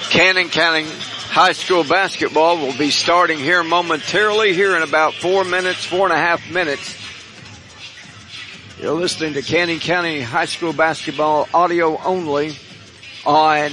Cannon County High School basketball will be starting here momentarily, here in about 4.5 minutes. You're listening to Cannon County High School basketball audio only on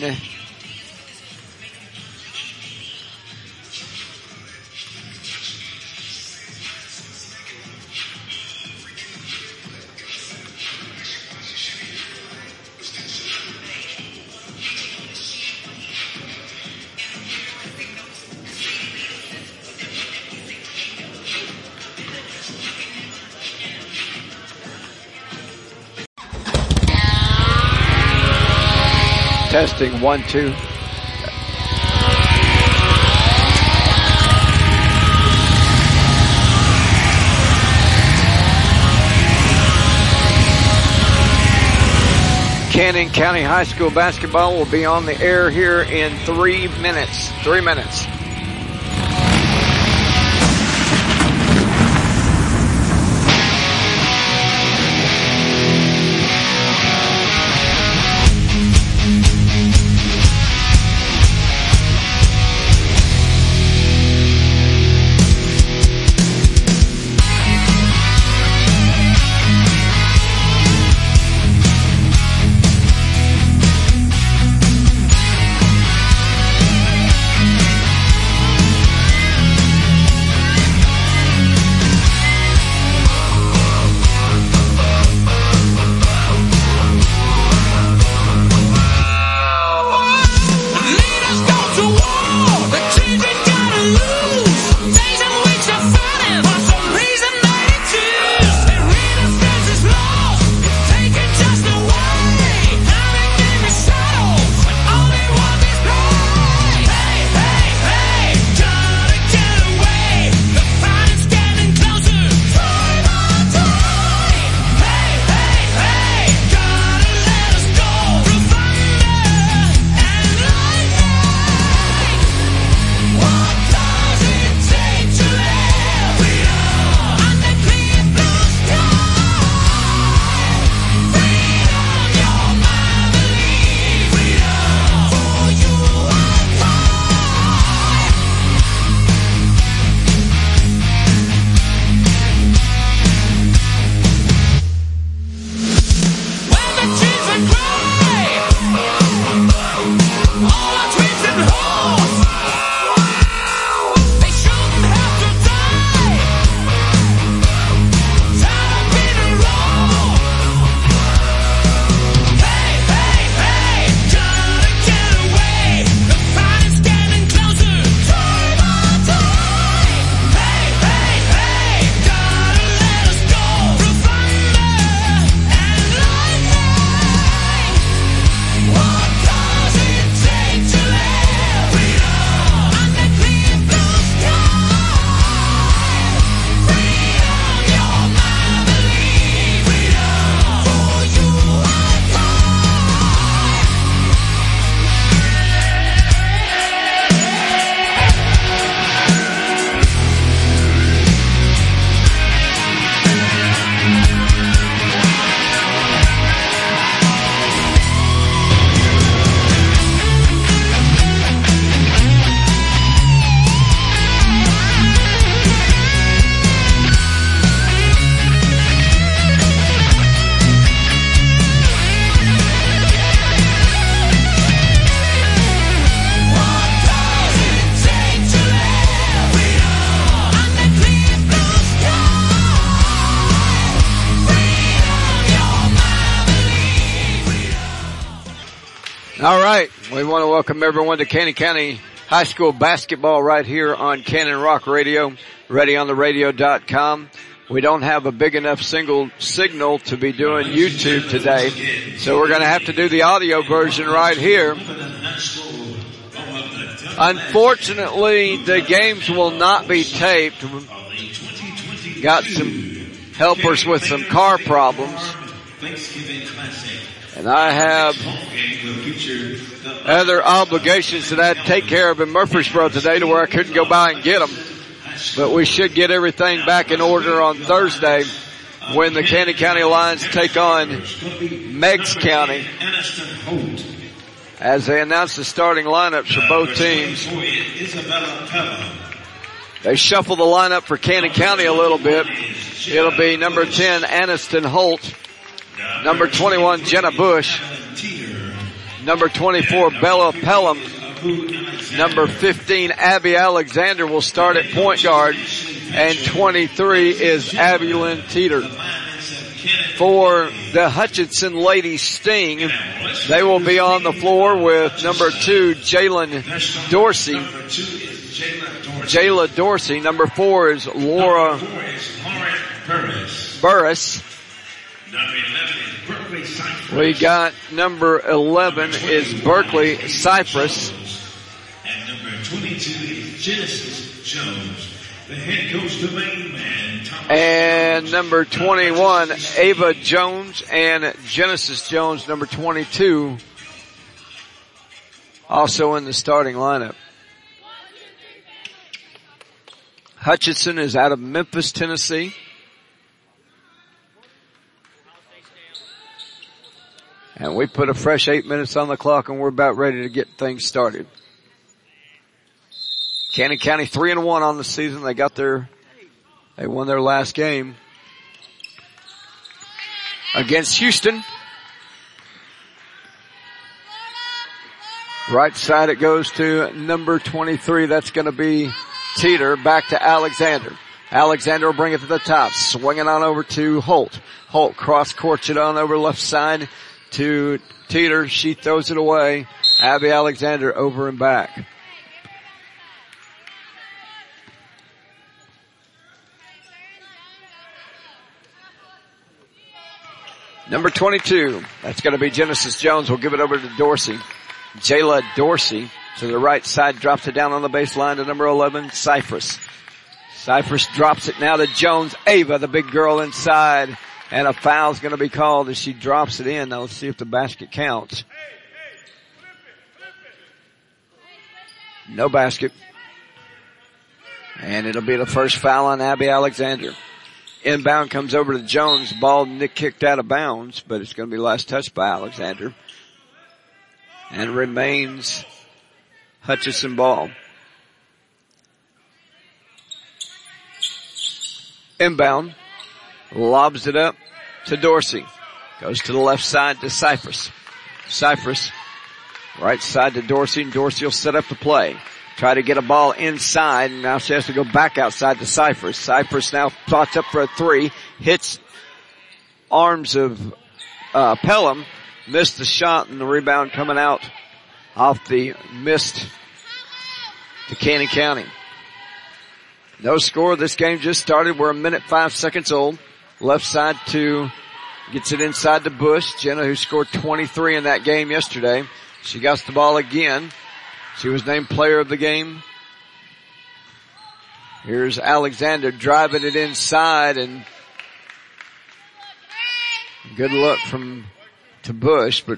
testing 1, 2. Cannon County High School basketball will be on the air here in 3 minutes. 3 minutes. All right. We want to welcome everyone to Cannon County High School basketball right here on Cannon Rock Radio, ReadyOnTheRadio.com. We don't have a big enough signal to be doing YouTube today, so we're going to have to do the audio version right here. Unfortunately, the games will not be taped. Got some helpers with some car problems. And I have other obligations that I had to take care of in Murfreesboro today to where I couldn't go by and get them. But we should get everything back in order on Thursday when the Cannon County Lions take on Meigs County. As they announce the starting lineups for both teams, they shuffle the lineup for Cannon County a little bit. It'll be number 10, Aniston Holt. Number 21, Jenna Bush. Number 24, Bella Pelham. Number 15, Abby Alexander will start at point guard. And 23 is Abby Lynn Teeter. For the Hutchinson Lady Sting, they will be on the floor with number 2, Jayla Dorsey. Number 4 is Laura Burris. We got number 11 is Berkeley Cypress. And number 22 is Genesis Jones. The head coach, the main man, Thomas. And number 21, Ava Jones, and Genesis Jones, number 22, also in the starting lineup. Hutchinson is out of Memphis, Tennessee. And we put a fresh 8 minutes on the clock, and we're about ready to get things started. Cannon County 3-1 on the season. They won their last game against Houston. Right side it goes to number 23. That's going to be Teeter. Back to Alexander. Alexander will bring it to the top. Swinging on over to Holt. Holt cross-courts it on over left side to Teeter. She throws it away. Abby Alexander over and back. Number 22, that's going to be Genesis Jones. We'll give it over to Dorsey. Jayla Dorsey to the right side, drops it down on the baseline to number 11, Cypress. Cypress drops it now to Jones. Ava, the big girl inside, and a foul's going to be called as she drops it in. Now let's see if the basket counts. No basket. And it'll be the first foul on Abby Alexander. Inbound comes over to Jones. Ball kicked out of bounds, but it's going to be last touched by Alexander. And remains Hutchinson ball. Inbound. Lobs it up to Dorsey. Goes to the left side to Cypress. Cypress. Right side to Dorsey, and Dorsey will set up the play. Try to get a ball inside, and now she has to go back outside to Cypress. Cypress now spots up for a three, hits arms of Pelham, missed the shot, and the rebound coming out off the missed to Cannon County. No score. This game just started. We're 1 minute 5 seconds old. Left side to gets it inside to Bush. Jenna, who scored 23 in that game yesterday. She got the ball again. She was named player of the game. Here's Alexander driving it inside, and good look to Bush, but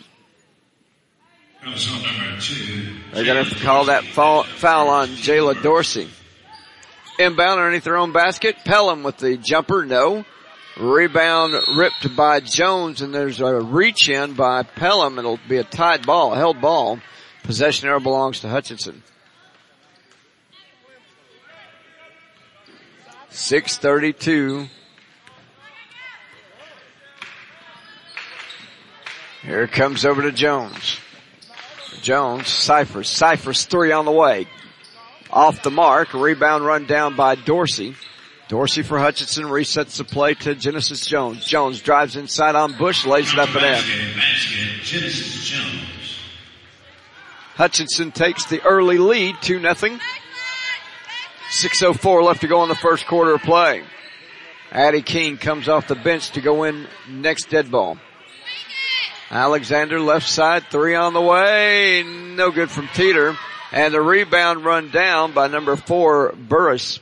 they're going to have to call that foul on Jayla Dorsey. Inbound underneath their own basket. Pelham with the jumper. No. Rebound ripped by Jones, and there's a reach in by Pelham. It'll be a tied ball, a held ball. Possession arrow belongs to Hutchinson. 6:32. Here it comes over to Jones. Jones, Cyphers three on the way. Off the mark, a rebound run down by Dorsey. Dorsey for Hutchinson resets the play to Genesis Jones. Jones drives inside on Bush, lays it up and in. Genesis Jones. Hutchinson takes the early lead, 2-0. 6:04 left to go in the first quarter of play. Addie King comes off the bench to go in next dead ball. Alexander left side, three on the way, no good from Teeter. And the rebound run down by number 4, Burris.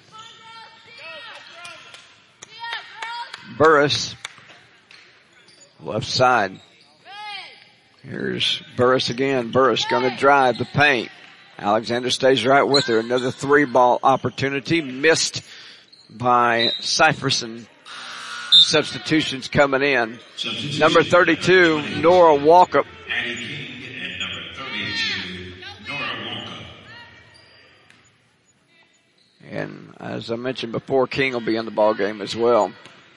Burris, left side. Here's Burris again. Burris gonna drive the paint. Alexander stays right with her. Another 3-ball opportunity missed by Cypherson. Substitutions coming in. Number 32, Nora Walkup. And number And as I mentioned before, King will be in the ball game as well.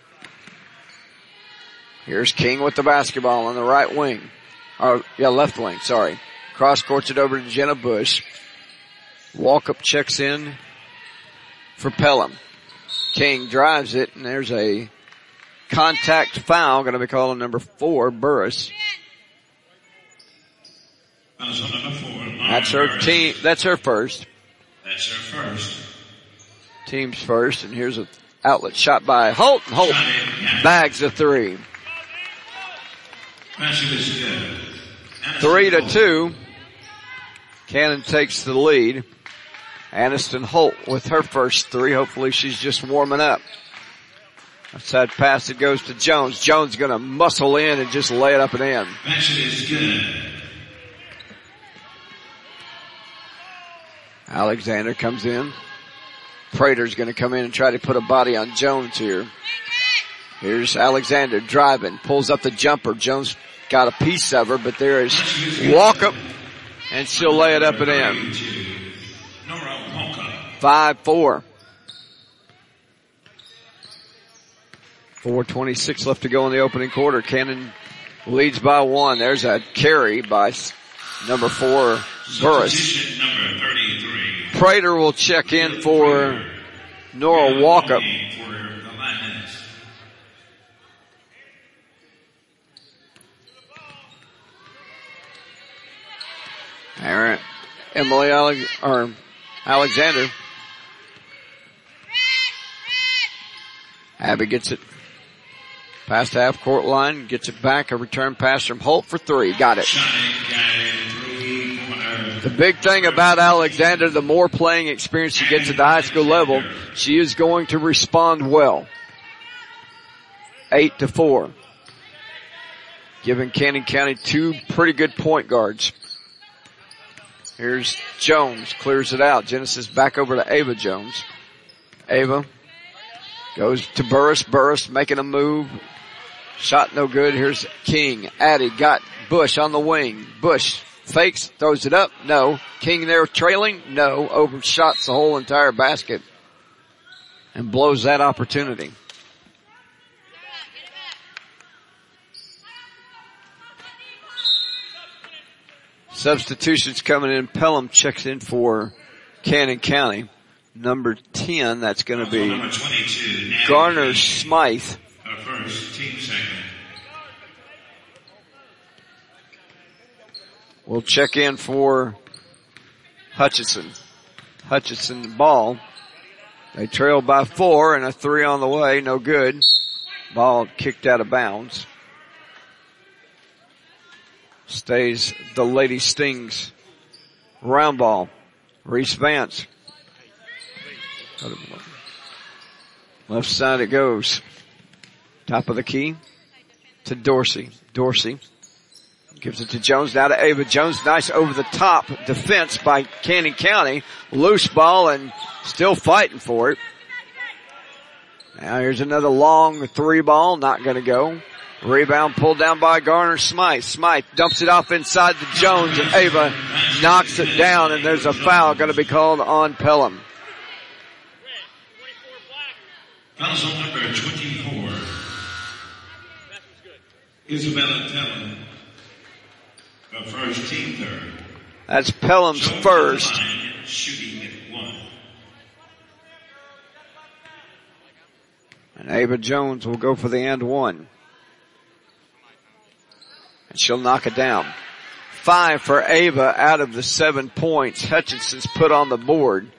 Here's King with the basketball on the right wing. Left wing, sorry. Cross courts it over to Jenna Bush. Walkup checks in for Pelham. King drives it, and there's a contact foul going to be called on number 4, Burris. That's her team. That's her first. That's her first. Team's first, and here's an outlet shot by Holt. And Holt bags a 3. 3-2. Cannon takes the lead. Aniston Holt with her first 3. Hopefully she's just warming up. Outside pass, it goes to Jones. Jones gonna muscle in and just lay it up and in. Basket is good. Alexander comes in. Prater's gonna come in and try to put a body on Jones here. Here's Alexander driving, pulls up the jumper. Jones got a piece of her, but there is Walkup, and she'll lay it up and in. 5-4. 4:26 left to go in the opening quarter. Cannon leads by 1. There's a carry by number 4, Burris. Number 33. Prater will check in for Nora Walkup. Emily Alexander. Abby gets it past the half court line, gets it back, a return pass from Holt for 3. Got it. The big thing about Alexander, the more playing experience she gets at the high school level, she is going to respond well. 8-4. Giving Cannon County 2 pretty good point guards. Here's Jones, clears it out. Genesis back over to Ava Jones. Ava goes to Burris. Burris making a move. Shot no good. Here's King. Addie got Bush on the wing. Bush fakes, throws it up. No. King there trailing. No. Overshots the whole entire basket and blows that opportunity. Substitutions coming in. Pelham checks in for Cannon County. Number 10, that's going to be Number 22, Garner Smythe. Her first, team second. We'll check in for Hutchinson. Hutchinson ball. They trail by 4 and a 3 on the way. No good. Ball kicked out of bounds. Stays the Lady Stings round ball. Reese Vance. Left side it goes. Top of the key to Dorsey. Dorsey gives it to Jones. Now to Ava Jones. Nice over the top defense by Cannon County. Loose ball and still fighting for it. Now here's another long 3 ball. Not going to go. Rebound pulled down by Garner Smythe. Smythe dumps it off inside to Jones, and Ava knocks it down, and there's a foul going to be called on Pelham. Foul's on number 24. Isabella Tellen. Her first, team third. That's Pelham's first. Shooting at 1. And Ava Jones will go for the and 1. And she'll knock it down. 5 for Ava out of the 7 points Hutchinson's put on the board.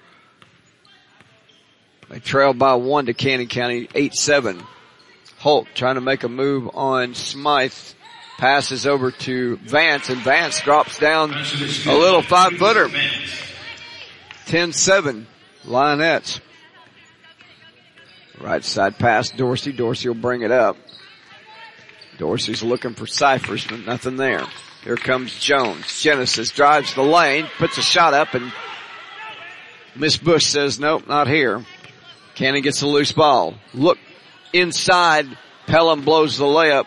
They trail by 1 to Cannon County, 8-7. Holt trying to make a move on Smythe. Passes over to Vance, and Vance drops down a little 5-footer. 10-7, Lionettes. Right side pass, Dorsey. Dorsey will bring it up. Dorsey's looking for Cyphers, but nothing there. Here comes Jones. Genesis drives the lane, puts a shot up, and Miss Bush says, nope, not here. Cannon gets a loose ball. Look inside. Pelham blows the layup.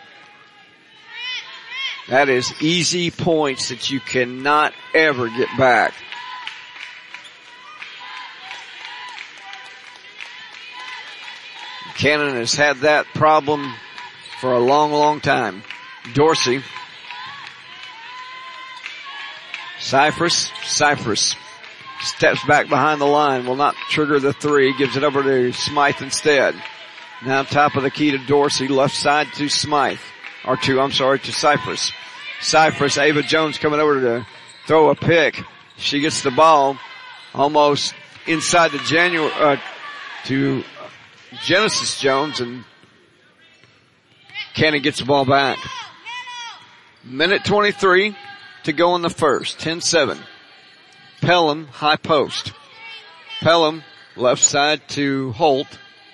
That is easy points that you cannot ever get back. Cannon has had that problem for a long, long time. Dorsey. Cypress steps back behind the line, will not trigger the three, gives it over to Smythe instead. Now top of the key to Dorsey, left side to to Cypress. Cypress, Ava Jones coming over to throw a pick. She gets the ball almost inside to Genesis Jones, and Cannon gets the ball back. Minute 23 to go in the first. 10-7. Pelham, high post. Pelham, left side to Holt.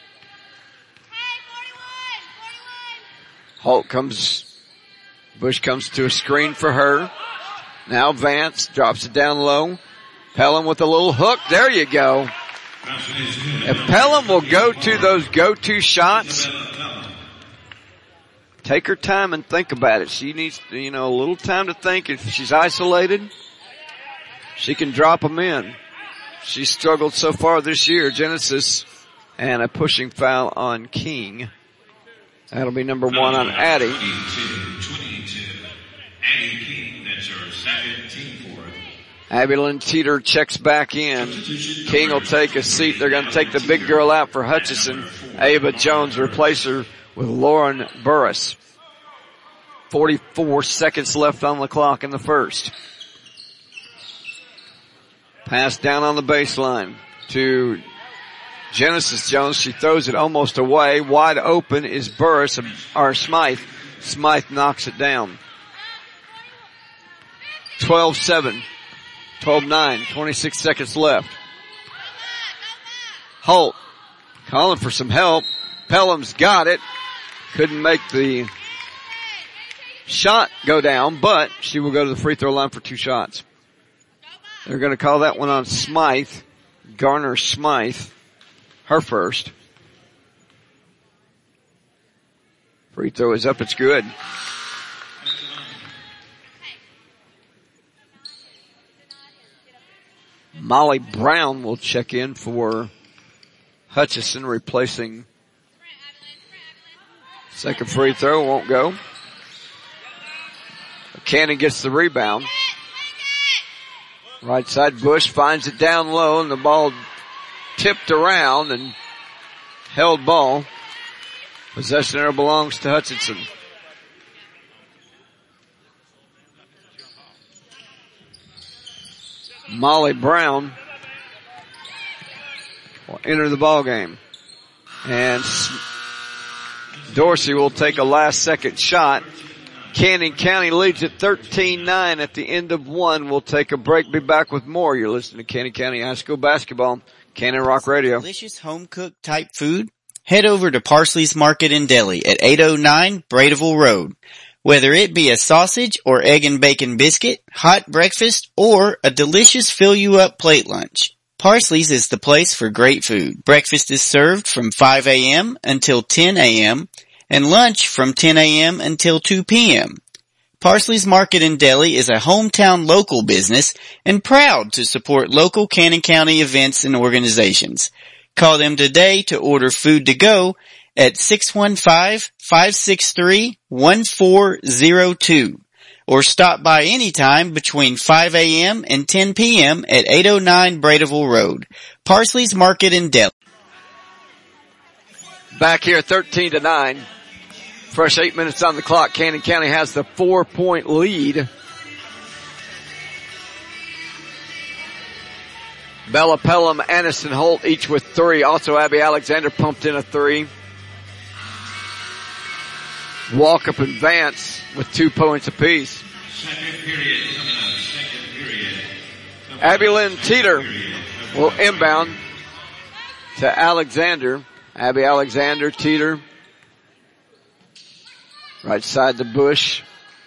Bush comes to a screen for her. Now Vance drops it down low. Pelham with a little hook. There you go. If Pelham will go to those go-to shots, take her time and think about it. She needs, a little time to think. If she's isolated, she can drop them in. She's struggled so far this year. Genesis, and a pushing foul on King. That'll be number 1 on Addie. 22. Addie King, that's her second team for it. Abby Lynn Teeter checks back in. King will take a seat. They're going to take the big girl out for Hutchison. Ava Jones replace her with Lauren Burris. 44 seconds left on the clock in the first. Pass down on the baseline to Genesis Jones. She throws it almost away. Wide open is Smythe. Smythe knocks it down. 12-7. 12-9. 26 seconds left. Holt calling for some help. Pelham's got it. Couldn't make the shot go down, but she will go to the free throw line for 2 shots. They're going to call that one on Smythe. Garner Smythe. Her first. Free throw is up. It's good. Molly Brown will check in for Hutchison, replacing second free throw. Won't go. Cannon gets the rebound. Right side, Bush finds it down low, and the ball tipped around and held ball. Possession there belongs to Hutchinson. Molly Brown will enter the ball game. And Dorsey will take a last second shot. Canyon County leads at 13-9 at the end of 1. We'll take a break, be back with more. You're listening to Canyon County High School Basketball, Cannon Rock Radio. Delicious home-cooked type food? Head over to Parsley's Market and Deli at 809 Bradeville Road. Whether it be a sausage or egg and bacon biscuit, hot breakfast, or a delicious fill-you-up plate lunch, Parsley's is the place for great food. Breakfast is served from 5 a.m. until 10 a.m., and lunch from 10 a.m. until 2 p.m. Parsley's Market and Deli is a hometown local business and proud to support local Cannon County events and organizations. Call them today to order food to go at 615-563-1402 or stop by anytime between 5 a.m. and 10 p.m. at 809 Bradeville Road. Parsley's Market and Deli. Back here 13-9. Fresh 8 minutes on the clock. Cannon County has the 4-point lead. Bella Pelham, Aniston Holt each with 3. Also Abby Alexander pumped in a 3. Walkup and Vance with 2 points apiece. Second period coming up. Second period. Abby Lynn Teeter will inbound to Alexander. Abby Alexander, Teeter. Right side to Bush.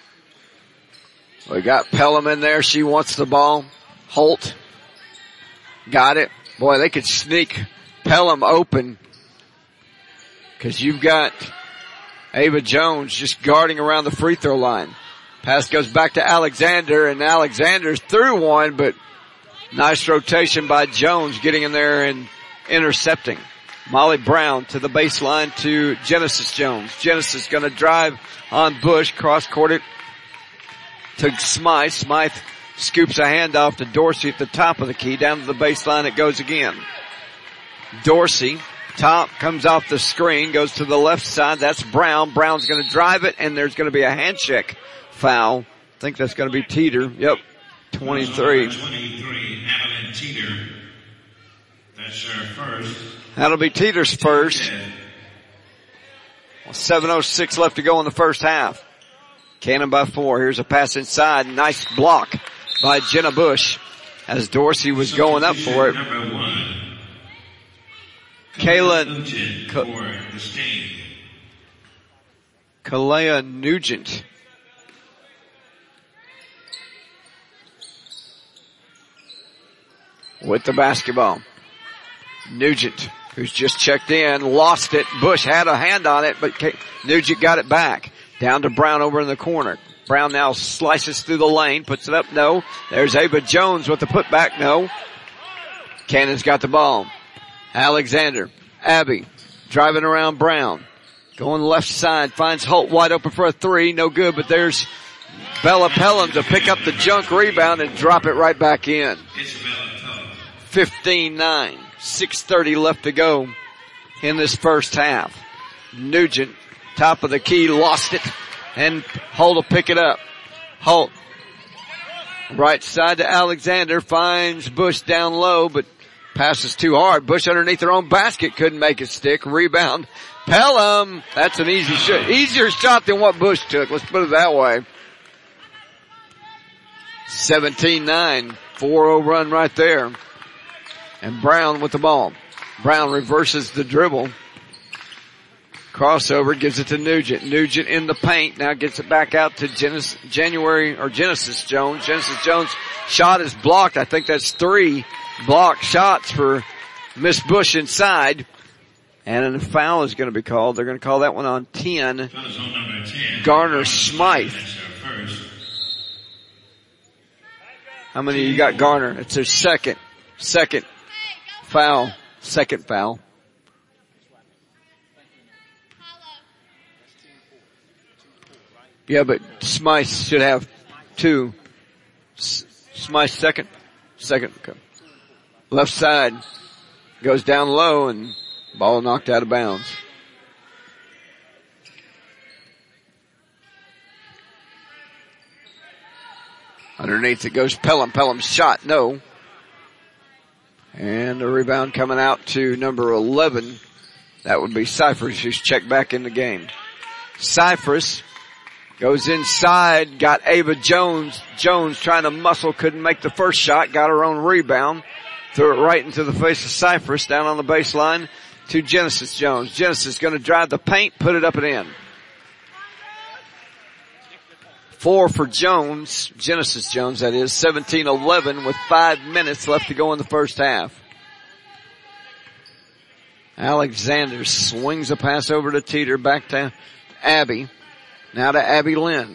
We got Pelham in there. She wants the ball. Holt. Got it. Boy, they could sneak Pelham open because you've got Ava Jones just guarding around the free throw line. Pass goes back to Alexander, and Alexander's through one, but nice rotation by Jones getting in there and intercepting. Molly Brown to the baseline to Genesis Jones. Genesis gonna drive on Bush, cross-court it to Smythe. Smythe scoops a handoff to Dorsey at the top of the key. Down to the baseline it goes again. Dorsey, top, comes off the screen, goes to the left side. That's Brown. Brown's gonna drive it, and there's gonna be a hand check foul. I think that's gonna be Teeter. Yep. 23. 23, Adeline Teeter. That's her first. That'll be Teeter's first. 7:06 left to go in the first half. Cannon by 4. Here's a pass inside. Nice block by Jenna Bush as Dorsey was going up for it. Number 1. Kalea Nugent. With the basketball. Nugent, who's just checked in, lost it. Bush had a hand on it, but Nugent got it back. Down to Brown over in the corner. Brown now slices through the lane, puts it up, no. There's Ava Jones with the putback, no. Cannon's got the ball. Alexander, Abby, driving around Brown. Going left side, finds Holt wide open for a three, no good, but there's Bella Pelham to pick up the junk rebound and drop it right back in. 15-9, 6:30 left to go in this first half. Nugent, top of the key, lost it, and Holt will pick it up. Holt, right side to Alexander, finds Bush down low, but passes too hard. Bush underneath her own basket, couldn't make it stick. Rebound, Pelham. That's an easy shot. Easier shot than what Bush took. Let's put it that way. 17-9, 4-0 run right there. And Brown with the ball. Brown reverses the dribble. Crossover, gives it to Nugent. Nugent in the paint, now gets it back out to Genesis Jones. Genesis Jones' shot is blocked. I think that's 3 blocked shots for Miss Bush inside. And a foul is going to be called. They're going to call that one on 10. Garner Smythe. How many you got, Garner? It's their second foul. Second foul. Yeah, but Smythe should have 2. Smythe second. Okay. Left side goes down low and ball knocked out of bounds. Underneath it goes Pelham. Pelham's shot, no. And the rebound coming out to number 11. That would be Cyphers, who's checked back in the game. Cyphers goes inside, got Ava Jones. Jones trying to muscle, couldn't make the first shot, got her own rebound. Threw it right into the face of Cyphers down on the baseline to Genesis Jones. Genesis going to drive the paint, put it up and in. 4 for Jones, Genesis Jones that is, 17-11 with 5 minutes left to go in the first half. Alexander swings a pass over to Teeter, back to Abby. Now to Abby Lynn.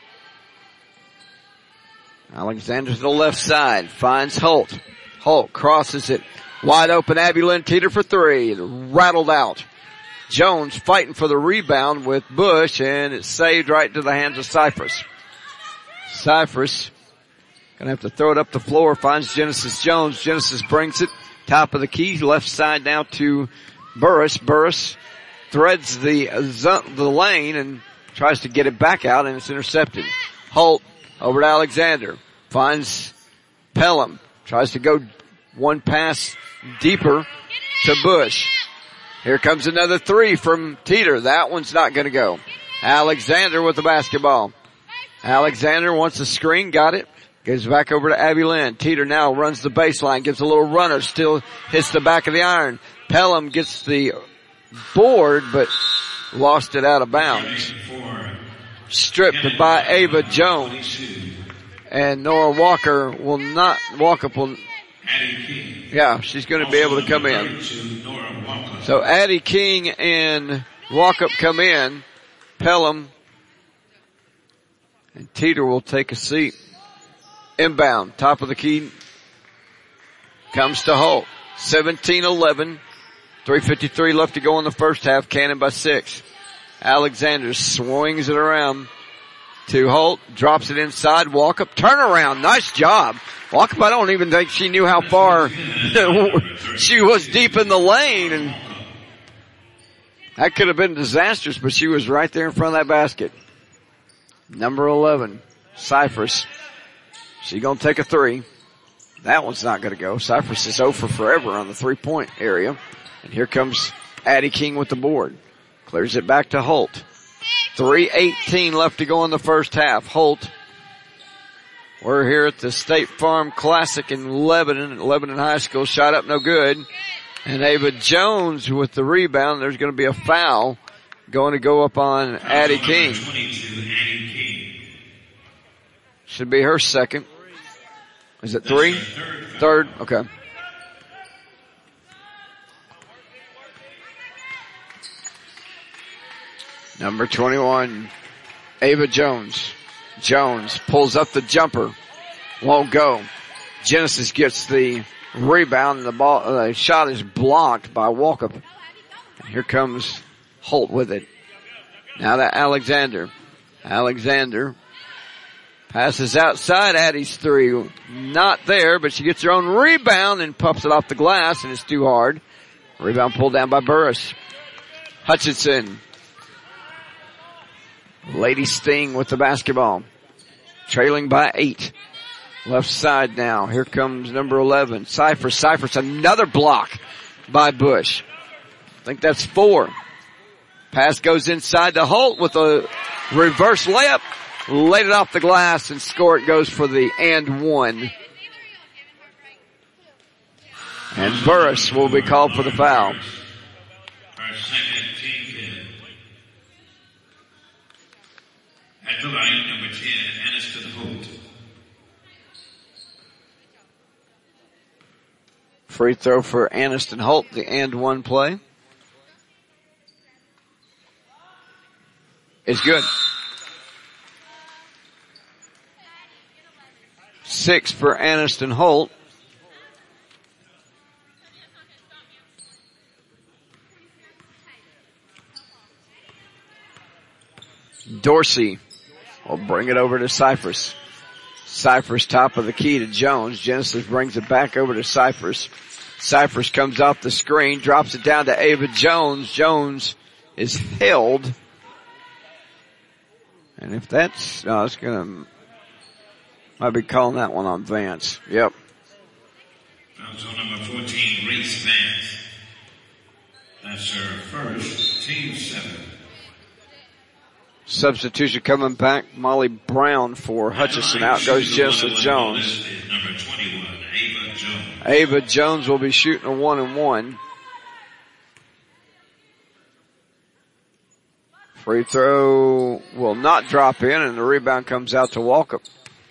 Alexander to the left side, finds Holt. Holt crosses it, wide open Abby Lynn Teeter for 3, rattled out. Jones fighting for the rebound with Bush, and it's saved right to the hands of Cyphers. Cyphers gonna have to throw it up the floor, finds Genesis Jones. Genesis brings it, top of the key, left side now to Burris. Burris threads the lane and tries to get it back out, and it's intercepted. Holt over to Alexander, finds Pelham, tries to go one pass deeper to Bush. Here comes another 3 from Teeter. That one's not going to go. Alexander with the basketball. Alexander wants a screen, got it. Goes back over to Abby Lynn. Teeter now runs the baseline, gives a little runner, still hits the back of the iron. Pelham gets the board, but lost it out of bounds. Stripped by Ava Jones. And Nora Walker will not, she's going to be able to come in. So Addie King and Walkup come in. Pelham and Teeter will take a seat. Inbound, top of the key, comes to Holt. 17-11, 3:53 left to go in the first half. Cannon by 6. Alexander swings it around to Holt, drops it inside, Walkup, turnaround, nice job. Walkup, I don't even think she knew how far she was deep in the lane, and that could have been disastrous, but she was right there in front of that basket. Number 11, Cypress. She's gonna take a 3. That one's not gonna go. Cypress is 0 for forever on the 3-point area. And here comes Addie King with the board. Clears it back to Holt. 3:18 left to go in the first half. Holt. We're here at the State Farm Classic in Lebanon, at Lebanon High School. Shot up, no good. And Ava Jones with the rebound. There's going to be a foul going to go up on Addie King. Should be her second. Is it 3? Third? Okay. Number 21, Ava Jones. Jones pulls up the jumper. Won't go. Genesis gets the rebound and the shot is blocked by Walkup. And here comes Holt with it. Now to Alexander. Alexander passes outside. Addie's 3. Not there, but she gets her own rebound and puffs it off the glass, and it's too hard. Rebound pulled down by Burris. Hutchinson. Lady Sting with the basketball. Trailing by 8. Left side now. Here comes number 11. Cypress. Cypress, another block by Bush. I think that's 4. Pass goes inside to Holt with a reverse layup. Laid it off the glass and score it goes for the and 1. And Burris will be called for the foul. At the line, number 10, Aniston Holt. Free throw for Aniston Holt, the and 1 play. It's good. 6 for Aniston Holt. Dorsey will bring it over to Cypress. Cypress top of the key to Jones. Genesis brings it back over to Cypress. Cypress comes off the screen, drops it down to Ava Jones. Jones is held. And if that's, no, it's gonna, might be calling that one on Vance. Yep. Foul number 14, Reese Vance. That's her first, team 7. Substitution coming back, Molly Brown for Hutchinson. Out goes Genesis Jones. Number 21, Ava Jones. Ava Jones will be shooting a 1-and-1. Free throw will not drop in, and the rebound comes out to Walkup.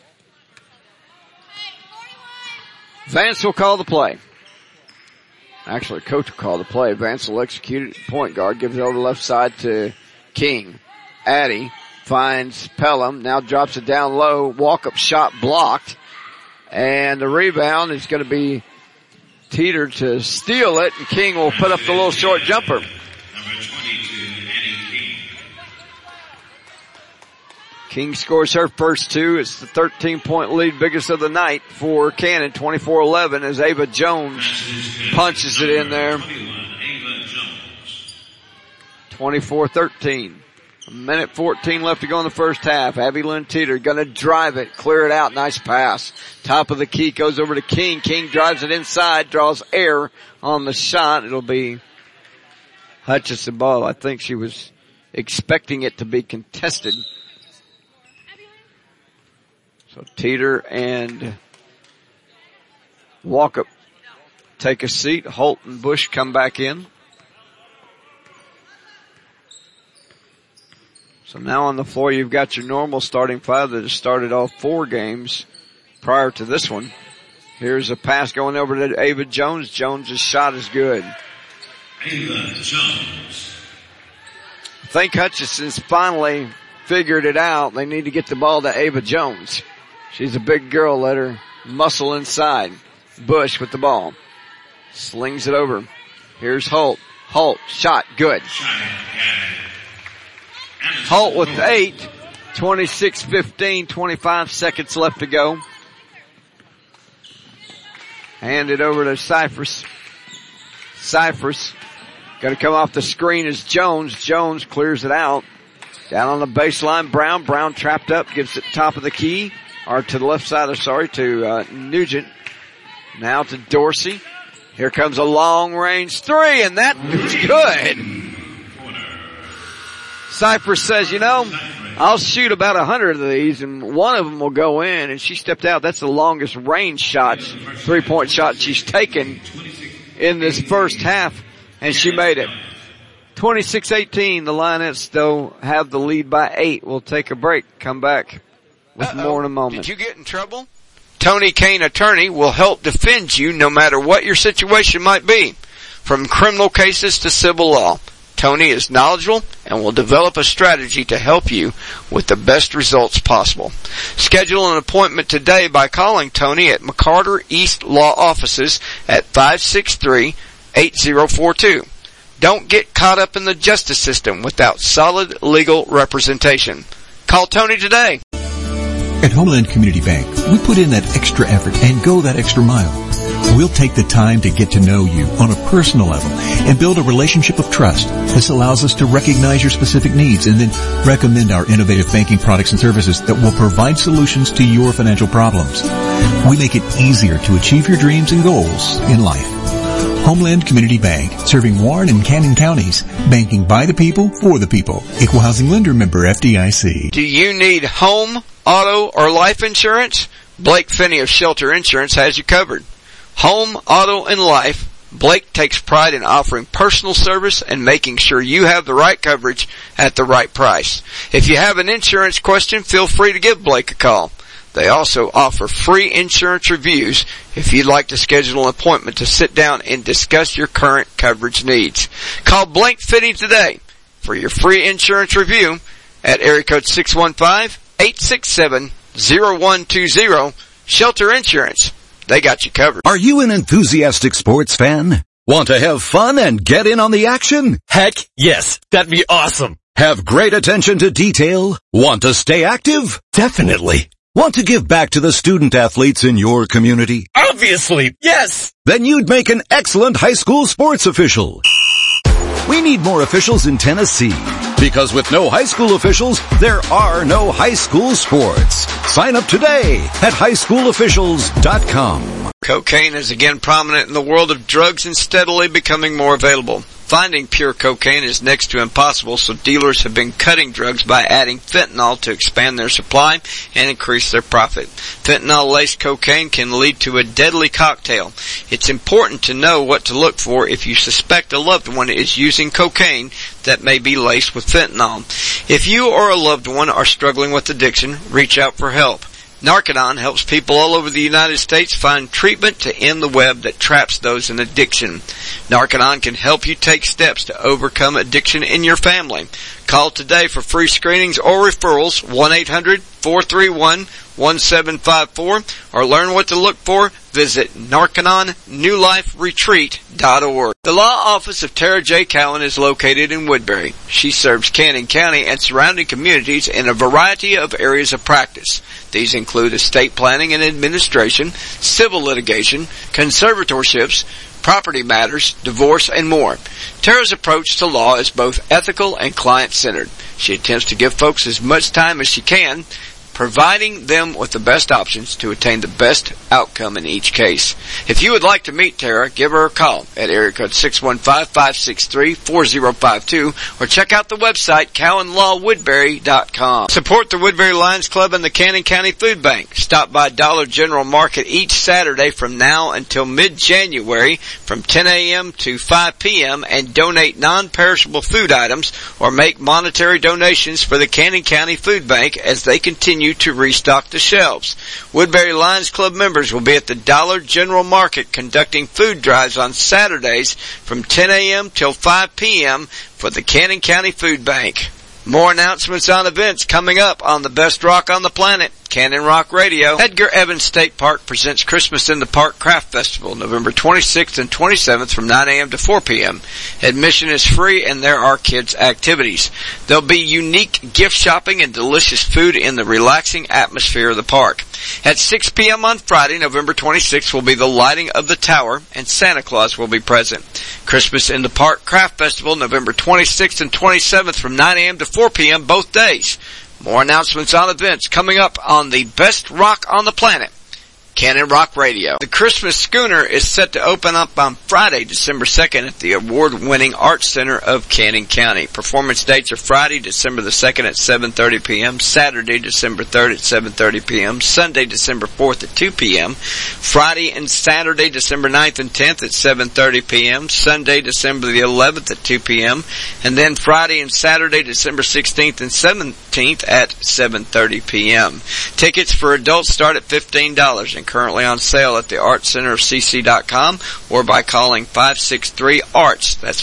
Vance will call the play. Actually, coach will call the play. Vance will execute it. Point guard gives it over the left side to King. Addie finds Pelham, now drops it down low. Walkup shot blocked. And the rebound is going to be Teeter to steal it, and King will put up the little short jumper. Number 22, Addie King. King scores her first 2. It's the 13-point lead, biggest of the night for Cannon, 24-11, as Ava Jones punches it in there. 24-13. 1:14 left to go in the first half. Abby Lynn Teeter gonna drive it, clear it out, nice pass. Top of the key goes over to King. King drives it inside, draws air on the shot. It'll be Hutchinson ball. I think she was expecting it to be contested. So Teeter and Walkup take a seat. Holt and Bush come back in. So now on the floor you've got your normal starting 5 that has started all 4 games prior to this one. Here's a pass going over to Ava Jones. Jones' shot is good. Ava Jones. I think Hutchinson's finally figured it out. They need to get the ball to Ava Jones. She's a big girl. Let her muscle inside. Bush with the ball. Slings it over. Here's Holt. Holt, shot, good. Holt with 8, 26-15, 25 seconds left to go. Hand it over to Cyphers. Cyphers going to come off the screen as Jones. Jones clears it out. Down on the baseline, Brown. Brown trapped up, gives it top of the key, or to the left side, to Nugent. Now to Dorsey. Here comes a long range three, and that is good. Cyphers says, I'll shoot about 100 of these, and one of them will go in, and she stepped out. That's the longest range shot, 3-point shot she's taken in this first half, and she made it. 26-18, the Lionettes, though, have the lead by 8. We'll take a break, come back with more in a moment. Did you get in trouble? Tony Kane Attorney will help defend you no matter what your situation might be, from criminal cases to civil law. Tony is knowledgeable and will develop a strategy to help you with the best results possible. Schedule an appointment today by calling Tony at McCarter East Law Offices at 563-8042. Don't get caught up in the justice system without solid legal representation. Call Tony today. At Homeland Community Bank, we put in that extra effort and go that extra mile. We'll take the time to get to know you on a personal level and build a relationship of trust. This allows us to recognize your specific needs and then recommend our innovative banking products and services that will provide solutions to your financial problems. We make it easier to achieve your dreams and goals in life. Homeland Community Bank, serving Warren and Cannon counties, banking by the people, for the people. Equal housing lender member FDIC. Do you need home, auto, or life insurance? Blake Finney of Shelter Insurance has you covered. Home, auto, and life. Blake takes pride in offering personal service and making sure you have the right coverage at the right price. If you have an insurance question, feel free to give Blake a call. They also offer free insurance reviews if you'd like to schedule an appointment to sit down and discuss your current coverage needs. Call Blake Finney today for your free insurance review at area code 615-867-0120. Shelter Insurance. They got you covered. Are you an enthusiastic sports fan? Want to have fun and get in on the action? Heck, yes. That'd be awesome. Have great attention to detail? Want to stay active? Definitely. Want to give back to the student athletes in your community? Obviously, yes. Then you'd make an excellent high school sports official. We need more officials in Tennessee, because with no high school officials, there are no high school sports. Sign up today at highschoolofficials.com. Cocaine is again prominent in the world of drugs and steadily becoming more available. Finding pure cocaine is next to impossible, so dealers have been cutting drugs by adding fentanyl to expand their supply and increase their profit. Fentanyl-laced cocaine can lead to a deadly cocktail. It's important to know what to look for if you suspect a loved one is using cocaine that may be laced with fentanyl. If you or a loved one are struggling with addiction, reach out for help. Narconon helps people all over the United States find treatment to end the web that traps those in addiction. Narconon can help you take steps to overcome addiction in your family. Call today for free screenings or referrals, 1-800-431-1754, or learn what to look for. Visit NarcononNewLifeRetreat.org. The law office of Tara J. Cowan is located in Woodbury. She serves Cannon County and surrounding communities in a variety of areas of practice. These include estate planning and administration, civil litigation, conservatorships, property matters, divorce, and more. Tara's approach to law is both ethical and client-centered. She attempts to give folks as much time as she can, providing them with the best options to attain the best outcome in each case. If you would like to meet Tara, give her a call at area code 615-563-4052 or check out the website CowanLawWoodbury.com. Support the Woodbury Lions Club and the Cannon County Food Bank. Stop by Dollar General Market each Saturday from now until mid-January from 10 a.m. to 5 p.m. and donate non-perishable food items or make monetary donations for the Cannon County Food Bank as they continue to restock the shelves. Woodbury Lions Club members will be at the Dollar General Market conducting food drives on Saturdays from 10 a.m. till 5 p.m. for the Cannon County Food Bank. More announcements on events coming up on the Best Rock on the Planet. Cannon Rock Radio. Edgar Evans State Park presents Christmas in the Park Craft Festival, November 26th and 27th from 9 a.m. to 4 p.m. Admission is free and there are kids' activities. There'll be unique gift shopping and delicious food in the relaxing atmosphere of the park. At 6 p.m. on Friday, November 26th, will be the lighting of the tower, and Santa Claus will be present. Christmas in the Park Craft Festival, November 26th and 27th from 9 a.m. to 4 p.m. both days. More announcements on events coming up on the Best Rock on the Planet, Cannon Rock Radio. The Christmas Schooner is set to open up on Friday, December 2nd at the award-winning Arts Center of Cannon County. Performance dates are Friday, December the 2nd at 7:30 p.m., Saturday, December 3rd at 7:30 p.m., Sunday, December 4th at 2 p.m., Friday and Saturday, December 9th and 10th at 7:30 p.m., Sunday, December the 11th at 2 p.m., and then Friday and Saturday, December 16th and 17th at 7:30 p.m. Tickets for adults start at $15 and currently on sale at the artscenterofcc.com or by calling 563-ARTS. That's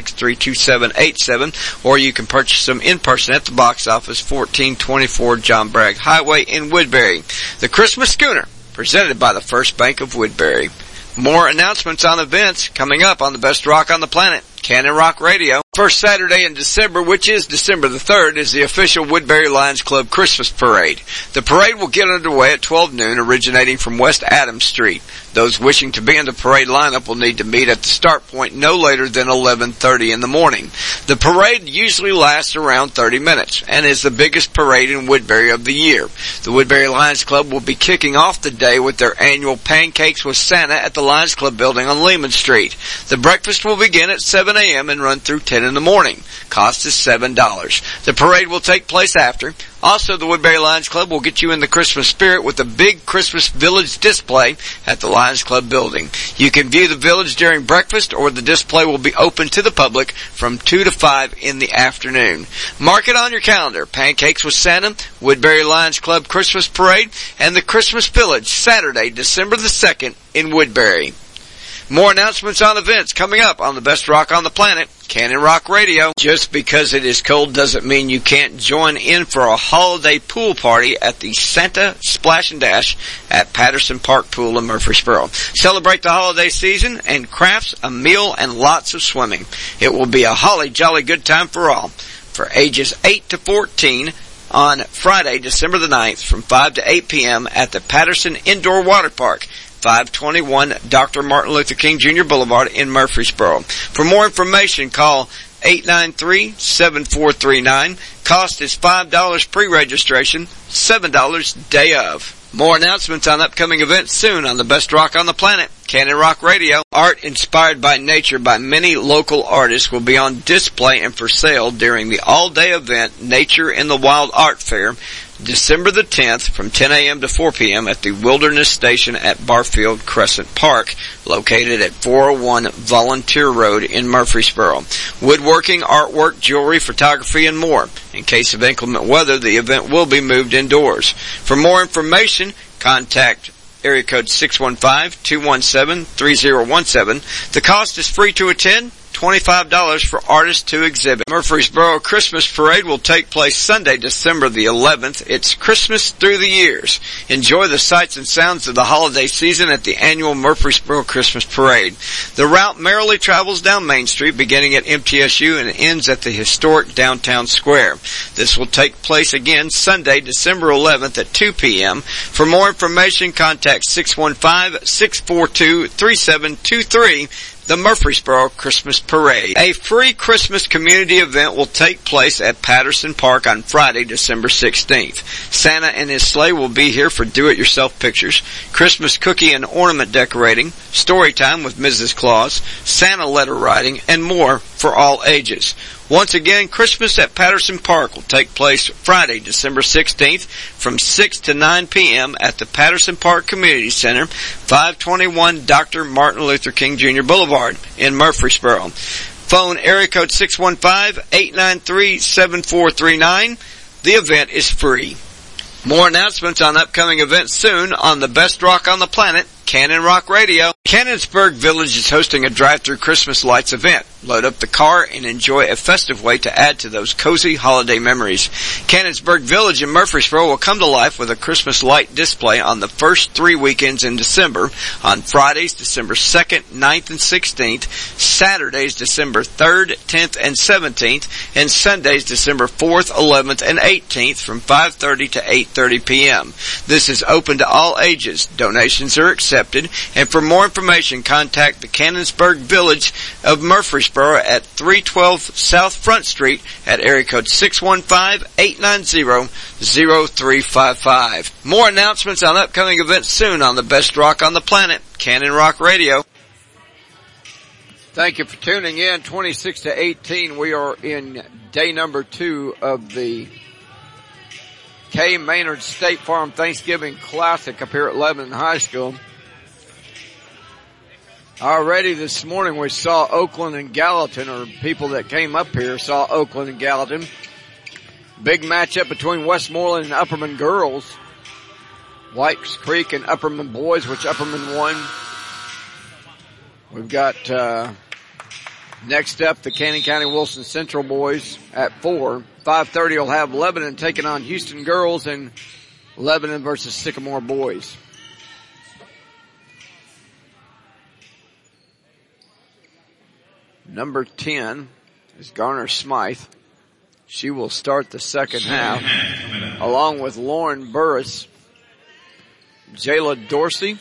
563-2787. Or you can purchase them in person at the box office, 1424 John Bragg Highway in Woodbury. The Christmas Schooner, presented by the First Bank of Woodbury. More announcements on events coming up on the Best Rock on the Planet, Cannon Rock Radio. First Saturday in December, which is December the 3rd, is the official Woodbury Lions Club Christmas Parade. The parade will get underway at 12 noon, originating from West Adams Street. Those wishing to be in the parade lineup will need to meet at the start point no later than 11:30 in the morning. The parade usually lasts around 30 minutes and is the biggest parade in Woodbury of the year. The Woodbury Lions Club will be kicking off the day with their annual Pancakes with Santa at the Lions Club building on Lehman Street. The breakfast will begin at 7 a.m. and run through 10 in the morning. Cost is $7. The parade will take place after. Also, the Woodbury Lions Club will get you in the Christmas spirit with a big Christmas Village display at the Lions Club building. You can view the village during breakfast, or the display will be open to the public from 2 to 5 in the afternoon. Mark it on your calendar. Pancakes with Santa, Woodbury Lions Club Christmas Parade, and the Christmas Village, Saturday, December the 2nd in Woodbury. More announcements on events coming up on the Best Rock on the Planet, Cannon Rock Radio. Just because it is cold doesn't mean you can't join in for a holiday pool party at the Santa Splash and Dash at Patterson Park Pool in Murfreesboro. Celebrate the holiday season and crafts, a meal, and lots of swimming. It will be a holly jolly good time for all. For ages 8 to 14, on Friday, December the 9th, from 5 to 8 p.m. at the Patterson Indoor Water Park, 521 Dr. Martin Luther King Jr. Boulevard in Murfreesboro. For more information, call 893-7439. Cost is $5 pre-registration, $7 day of. More announcements on upcoming events soon on the Best Rock on the Planet, Cannon Rock Radio. Art inspired by nature by many local artists will be on display and for sale during the all-day event, Nature in the Wild Art Fair, December the 10th from 10 a.m. to 4 p.m. at the Wilderness Station at Barfield Crescent Park, located at 401 Volunteer Road in Murfreesboro. Woodworking, artwork, jewelry, photography, and more. In case of inclement weather, the event will be moved indoors. For more information, contact area code 615-217-3017. The cost is free to attend, $25 for artists to exhibit. Murfreesboro Christmas Parade will take place Sunday, December the 11th. It's Christmas through the years. Enjoy the sights and sounds of the holiday season at the annual Murfreesboro Christmas Parade. The route merrily travels down Main Street, beginning at MTSU and ends at the historic downtown square. This will take place again Sunday, December 11th at 2 p.m. For more information, contact 615-642-3723. The Murfreesboro Christmas Parade. A free Christmas community event will take place at Patterson Park on Friday, December 16th. Santa and his sleigh will be here for do-it-yourself pictures, Christmas cookie and ornament decorating, story time with Mrs. Claus, Santa letter writing, and more for all ages. Once again, Christmas at Patterson Park will take place Friday, December 16th from 6 to 9 p.m. at the Patterson Park Community Center, 521 Dr. Martin Luther King Jr. Boulevard in Murfreesboro. Phone area code 615-893-7439. The event is free. More announcements on upcoming events soon on the Best Rock on the Planet, Cannon Rock Radio. Cannonsburg Village is hosting a drive-through Christmas lights event. Load up the car and enjoy a festive way to add to those cozy holiday memories. Cannonsburg Village in Murfreesboro will come to life with a Christmas light display on the first 3 weekends in December, on Fridays, December 2nd, 9th, and 16th, Saturdays, December 3rd, 10th, and 17th, and Sundays, December 4th, 11th, and 18th from 5:30 to 8:30 p.m. This is open to all ages. Donations are accepted, and for more information, contact the Cannonsburg Village of Murfreesboro at 312 South Front Street at area code 615-890-0355. More announcements on upcoming events soon on the best rock on the planet, Cannon Rock Radio. Thank you for tuning in. 26-18. We are in day number 2 of the K. Maynard State Farm Thanksgiving Classic up here at Lebanon High School. Already this morning we saw Oakland and Gallatin, or people that came up here saw Oakland and Gallatin. Big matchup between Westmoreland and Upperman girls. Whites Creek and Upperman boys, which Upperman won. We've got, next up the Cannon County Wilson Central boys at 4. 5:30 will have Lebanon taking on Houston girls and Lebanon versus Sycamore boys. Number 10 is Garner Smythe. She will start the second half, along with Lauren Burris, Jayla Dorsey,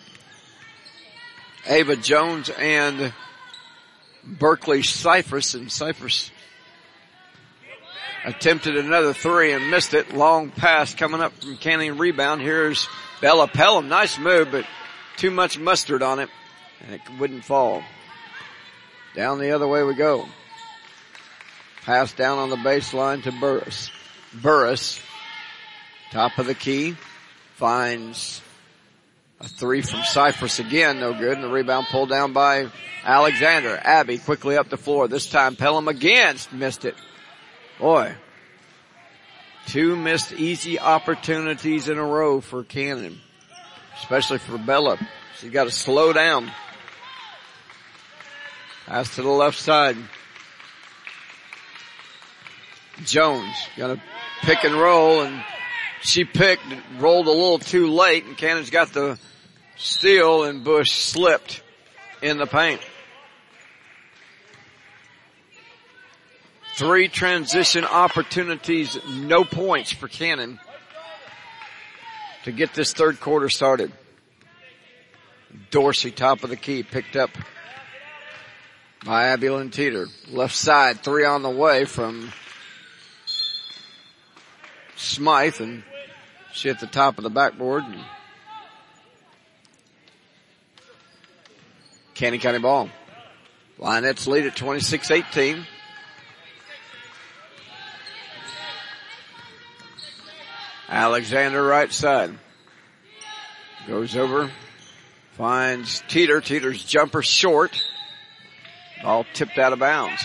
Ava Jones, and Berkeley Cypress. And Cypress attempted another 3 and missed it. Long pass coming up from Canning rebound. Here's Bella Pelham. Nice move, but too much mustard on it, and it wouldn't fall. Down the other way we go. Pass down on the baseline to Burris. Burris, top of the key, finds a 3 from Cypress again, no good, and the rebound pulled down by Alexander. Abby quickly up the floor. This time Pelham again missed it. Boy, 2 missed easy opportunities in a row for Cannon, especially for Bella. She's got to slow down. Pass to the left side. Jones gonna pick and roll, and she rolled a little too late, and Cannon's got the steal, and Bush slipped in the paint. 3 transition opportunities, no points for Cannon to get this third quarter started. Dorsey, top of the key, picked up by Abulin Teeter. Left side, 3 on the way from Smythe, and she at the top of the backboard. Cannon County ball. Lionettes lead at 26-18. Alexander right side. Goes over, finds Teeter. Teeter's jumper short. Ball tipped out of bounds.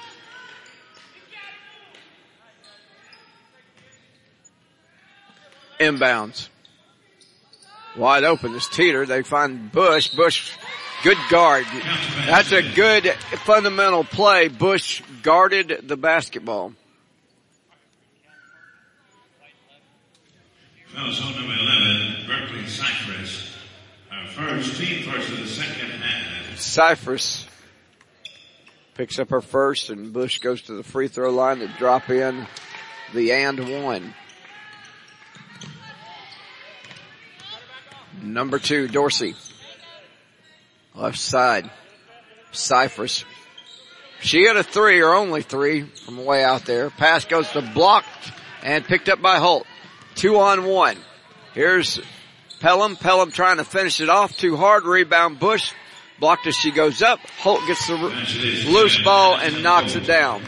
Inbounds. Wide open is Teeter. They find Bush. Bush, good guard. That's a good fundamental play. Bush guarded the basketball. Fouls on number 11, Berkeley Cypress. Our first of the second half. Cypress picks up her first, and Bush goes to the free throw line to drop in the and 1. Number 2, Dorsey. Left side, Cypress. She had a 3, or only 3 from way out there. Pass goes to blocked and picked up by Holt. 2-on-1. Here's Pelham. Pelham trying to finish it off. Too hard. Rebound Bush. Blocked as she goes up. Holt gets the loose ball and knocks it down.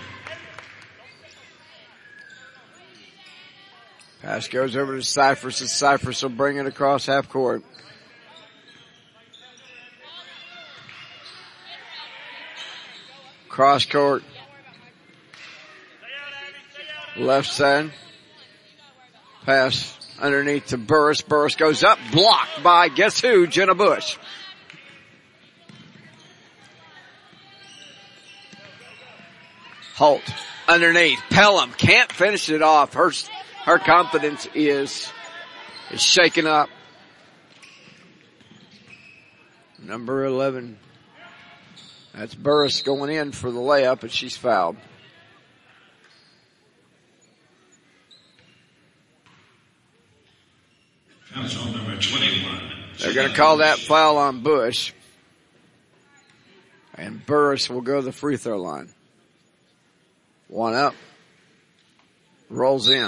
Pass goes over to Cypress, and Cypress will bring it across half court. Cross court. Left side. Pass underneath to Burris. Burris goes up, blocked by, guess who? Jenna Bush. Holt underneath. Pelham can't finish it off. Her confidence is shaken up. Number 11. That's Burris going in for the layup, and she's fouled. Foul's on number 21. They're going to call that foul on Bush. And Burris will go to the free throw line. One up. Rolls in.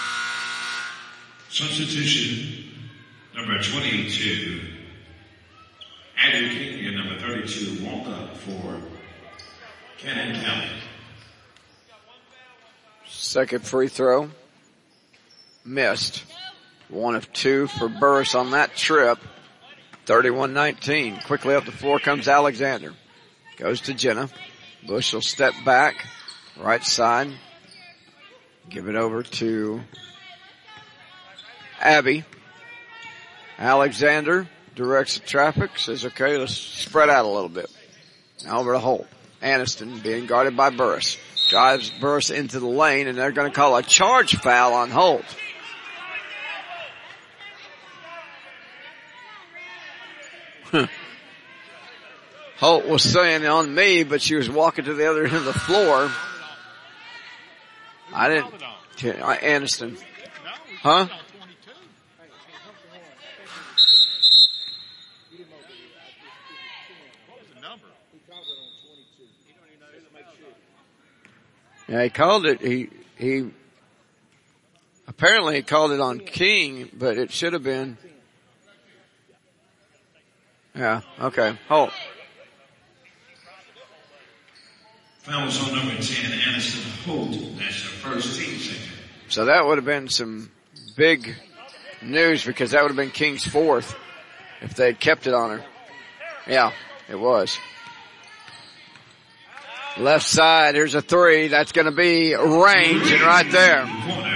Substitution, number 22. Andrew King and number 32 walk up for Cannon County. Second free throw. Missed. 1 of 2 for Burris on that trip. 31-19. Quickly up the floor comes Alexander. Goes to Jenna. Bush will step back. Right side. Give it over to Abby. Alexander directs the traffic. Says, okay, let's spread out a little bit. Now over to Holt. Aniston being guarded by Burris. Drives Burris into the lane, and they're going to call a charge foul on Holt. Holt was saying on me, but she was walking to the other end of the floor. I didn't. Aniston. Huh? Yeah, he called it. He apparently called it on King, but it should have been. Yeah. Okay. Holt. Fouls on number 10, Aniston Holt. That's her first team second. So that would have been some big news because that would have been King's fourth if they had kept it on her. Yeah, it was. Left side, here's a three. That's going to be range and right there.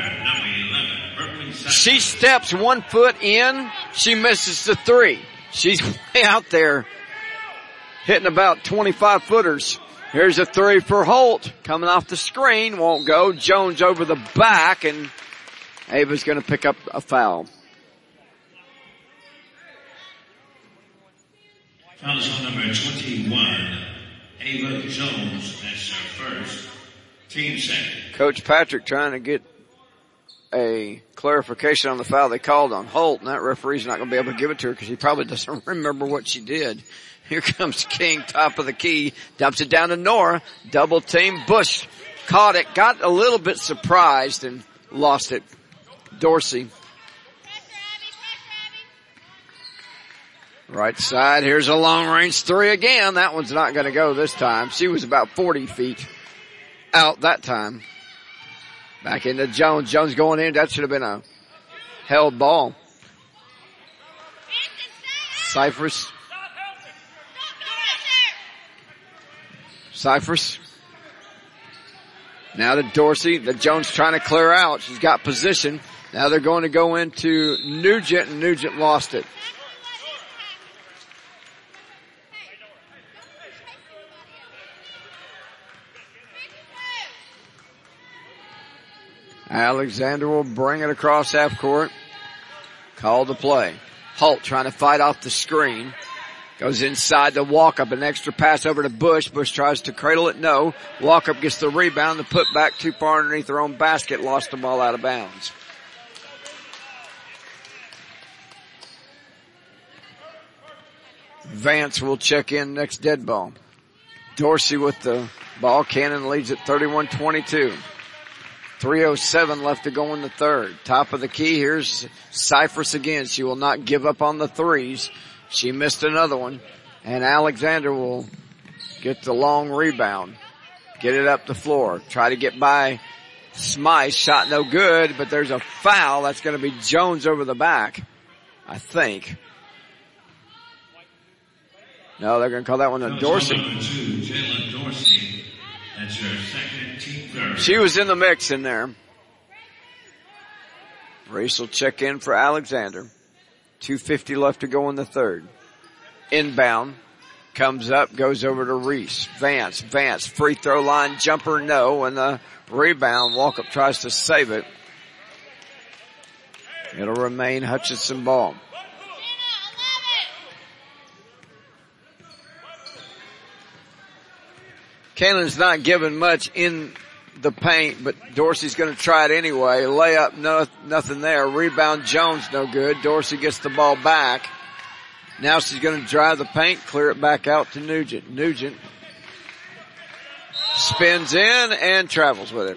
She steps 1 foot in. She misses the three. She's way out there hitting about 25 footers. Here's a three for Holt. Coming off the screen. Won't go. Jones over the back, and Ava's going to pick up a foul. Foul's on number 21, Ava Jones. That's her first. Team second. Coach Patrick trying to get a clarification on the foul they called on Holt, and that referee's not going to be able to give it to her because he probably doesn't remember what she did. Here comes King, top of the key, dumps it down to Nora, double team, Bush caught it, got a little bit surprised and lost it. Dorsey. Right side, here's a long range three again. That one's not going to go this time. She was about 40 feet out that time. Back into Jones. Jones going in. That should have been a held ball. Cyphers. Now to Dorsey. The Jones trying to clear out. She's got position. Now they're going to go into Nugent, and Nugent lost it. Alexander will bring it across half court. Call the play. Holt trying to fight off the screen. Goes inside the walk-up, an extra pass over to Bush. Bush tries to cradle it, no. Walk-up gets the rebound, the put back too far underneath their own basket, lost the ball out of bounds. Vance will check in next dead ball. Dorsey with the ball. Cannon leads at 31-22. 3:07 left to go in the third. Top of the key, here's Cyphers again. She will not give up on the threes. She missed another one, and Alexander will get the long rebound. Get it up the floor. Try to get by Smythe. Shot no good, but there's a foul. That's going to be Jones over the back, I think. No, they're going to call that one a Dorsey. Number 2, Jalen Dorsey. That's her second team third. She was in the mix in there. Reese will check in for Alexander. 2:50 left to go in the third. Inbound. Comes up, goes over to Reese. Vance, free throw line jumper, no, and the rebound. Walkup tries to save it. It'll remain Hutchinson ball. Cannon's not giving much in the paint, but Dorsey's going to try it anyway. Layup, nothing there. Rebound, Jones, no good. Dorsey gets the ball back. Now she's going to drive the paint, clear it back out to Nugent. Nugent spins in and travels with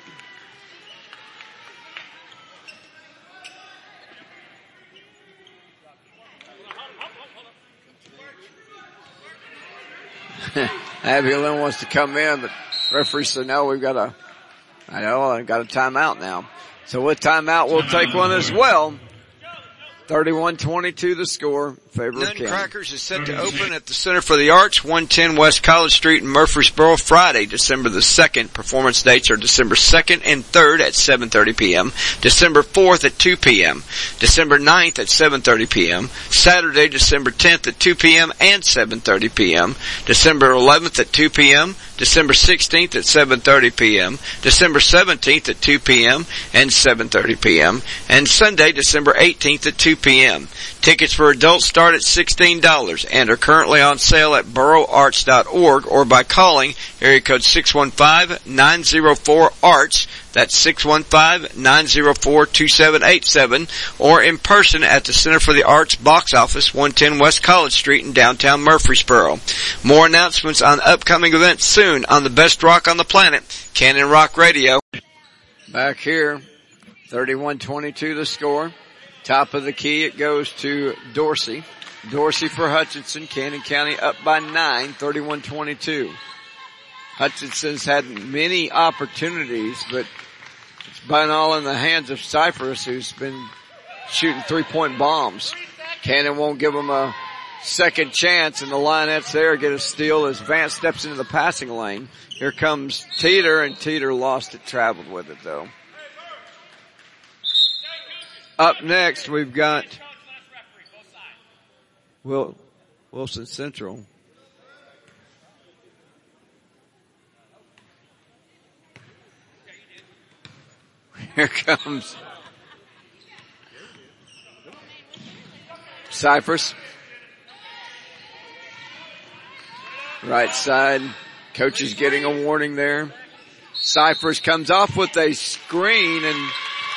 it. Abby Lynn wants to come in, but referee said no, we've got a timeout now. So with timeout, we'll take one as well. 31-22 the score. Favor of Cannon. Nutcrackers is set to open at the Center for the Arts, 110 West College Street in Murfreesboro, Friday, December the 2nd. Performance dates are December 2nd and 3rd at 7:30 p.m., December 4th at 2 p.m., December 9th at 7:30 p.m., Saturday, December 10th at 2 p.m. and 7:30 p.m., December 11th at 2 p.m., December 16th at 7:30 p.m., December 17th at 2 p.m. and 7:30 p.m., and Sunday, December 18th at 2 p.m. Tickets for adults start at $16 and are currently on sale at boroarts.org or by calling area code 615-904-ARTS. That's 615-904-2787 or in person at the Center for the Arts box office, 110 West College Street in downtown Murfreesboro. More announcements on upcoming events soon on the best rock on the planet, Cannon Rock Radio. Back here, 31-22 the score. Top of the key, it goes to Dorsey. Dorsey for Hutchinson. Cannon County up by 9, 31-22. Hutchinson's had many opportunities, but it's been all in the hands of Cypress, who's been shooting three-point bombs. Cannon won't give them a second chance, and the Lionettes there get a steal as Vance steps into the passing lane. Here comes Teeter, and Teeter lost it, traveled with it though. Up next, we've got Wilson Central. Here comes Cypress. Right side. Coach is getting a warning there. Cypress comes off with a screen, and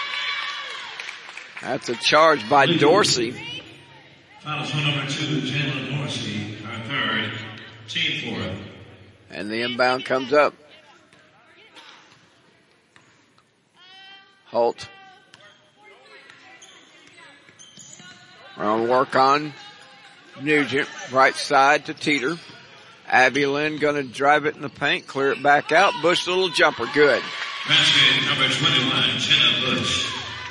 that's a charge by Dorsey. Fouls on number 2, Jalen Dorsey, our third, team fourth. And the inbound comes up. Holt. We're going to work on Nugent, right side to Teeter. Abby Lynn going to drive it in the paint, clear it back out. Bush, little jumper, good. Basket number 21, Jenna Bush.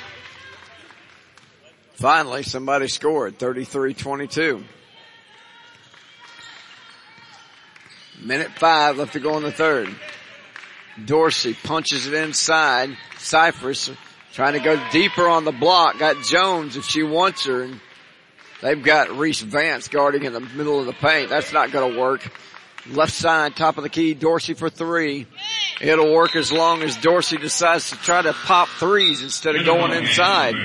Finally, somebody scored, 33-22. Minute 5 left to go in the third. Dorsey punches it inside. Cypress trying to go deeper on the block. Got Jones if she wants her. And they've got Reese Vance guarding in the middle of the paint. That's not going to work. Left side, top of the key, Dorsey for 3. It'll work as long as Dorsey decides to try to pop threes instead of going inside.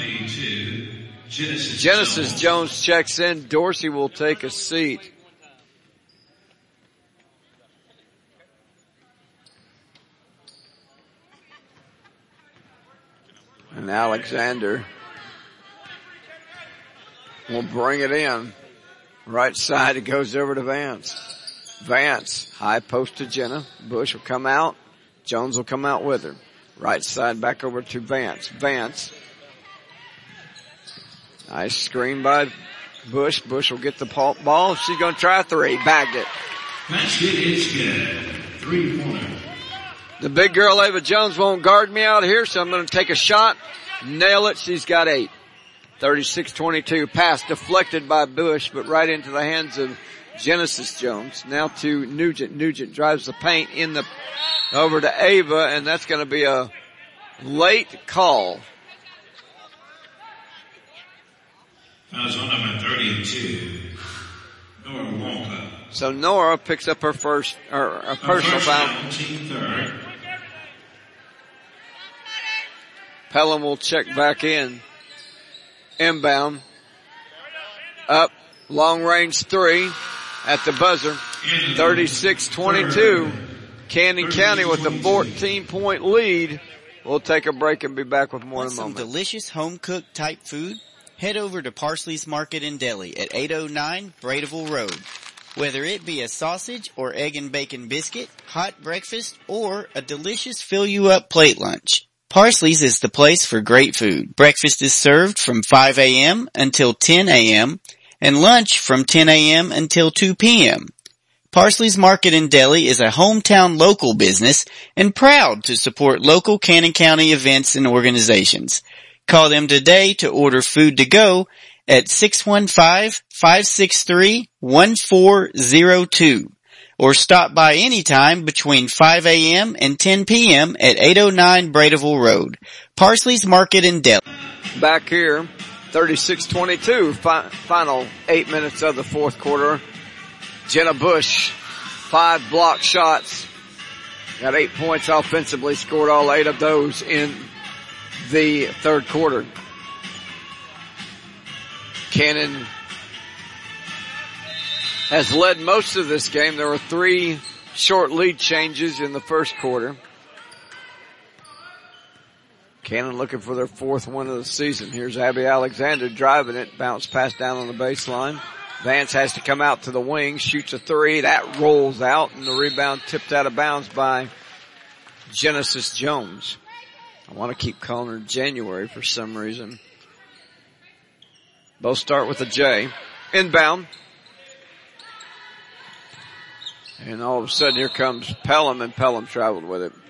Genesis Jones checks in. Dorsey will take a seat. And Alexander will bring it in. Right side, it goes over to Vance. Vance, high post to Jenna. Bush will come out. Jones will come out with her. Right side back over to Vance. Vance. Nice screen by Bush. Bush will get the ball. She's going to try a three. Bagged it. Basket is good. 3-pointer. The big girl, Ava Jones, won't guard me out here, so I'm going to take a shot. Nail it. She's got 8. 36-22. Pass deflected by Bush, but right into the hands of Genesis Jones. Now to Nugent. Nugent drives the paint over to Ava, and that's going to be a late call. Fouls on number 32, Nora Walker. So Nora picks up her first, or a personal foul. Team third. Pelham will check back in. Inbound. Up. Long range three at the buzzer. 36-22. Canyon County with a 14-point lead. We'll take a break and be back with more in a moment. Some delicious home-cooked type food? Head over to Parsley's Market in Deli at 809 Bradeville Road. Whether it be a sausage or egg and bacon biscuit, hot breakfast, or a delicious fill-you-up plate lunch, Parsley's is the place for great food. Breakfast is served from 5 a.m. until 10 a.m. and lunch from 10 a.m. until 2 p.m. Parsley's Market in Deli is a hometown local business and proud to support local Cannon County events and organizations. Call them today to order food to go at 615-563-1402 or stop by anytime between 5 a.m. and 10 p.m. at 809 Bradeville Road. Parsley's Market in Deli. Back here, 36-22, final 8 minutes of the fourth quarter. Jenna Bush, 5 block shots, got 8 points offensively, scored all 8 of those in the third quarter. Cannon has led most of this game. There were 3 short lead changes in the first quarter. Cannon looking for their 4th win of the season. Here's Abby Alexander driving it, bounce pass down on the baseline. Vance has to come out to the wing, shoots a 3, that rolls out, and the rebound tipped out of bounds by Genesis Jones. I want to keep calling her January for some reason. Both start with a J. Inbound. And all of a sudden here comes Pelham, and Pelham traveled with it.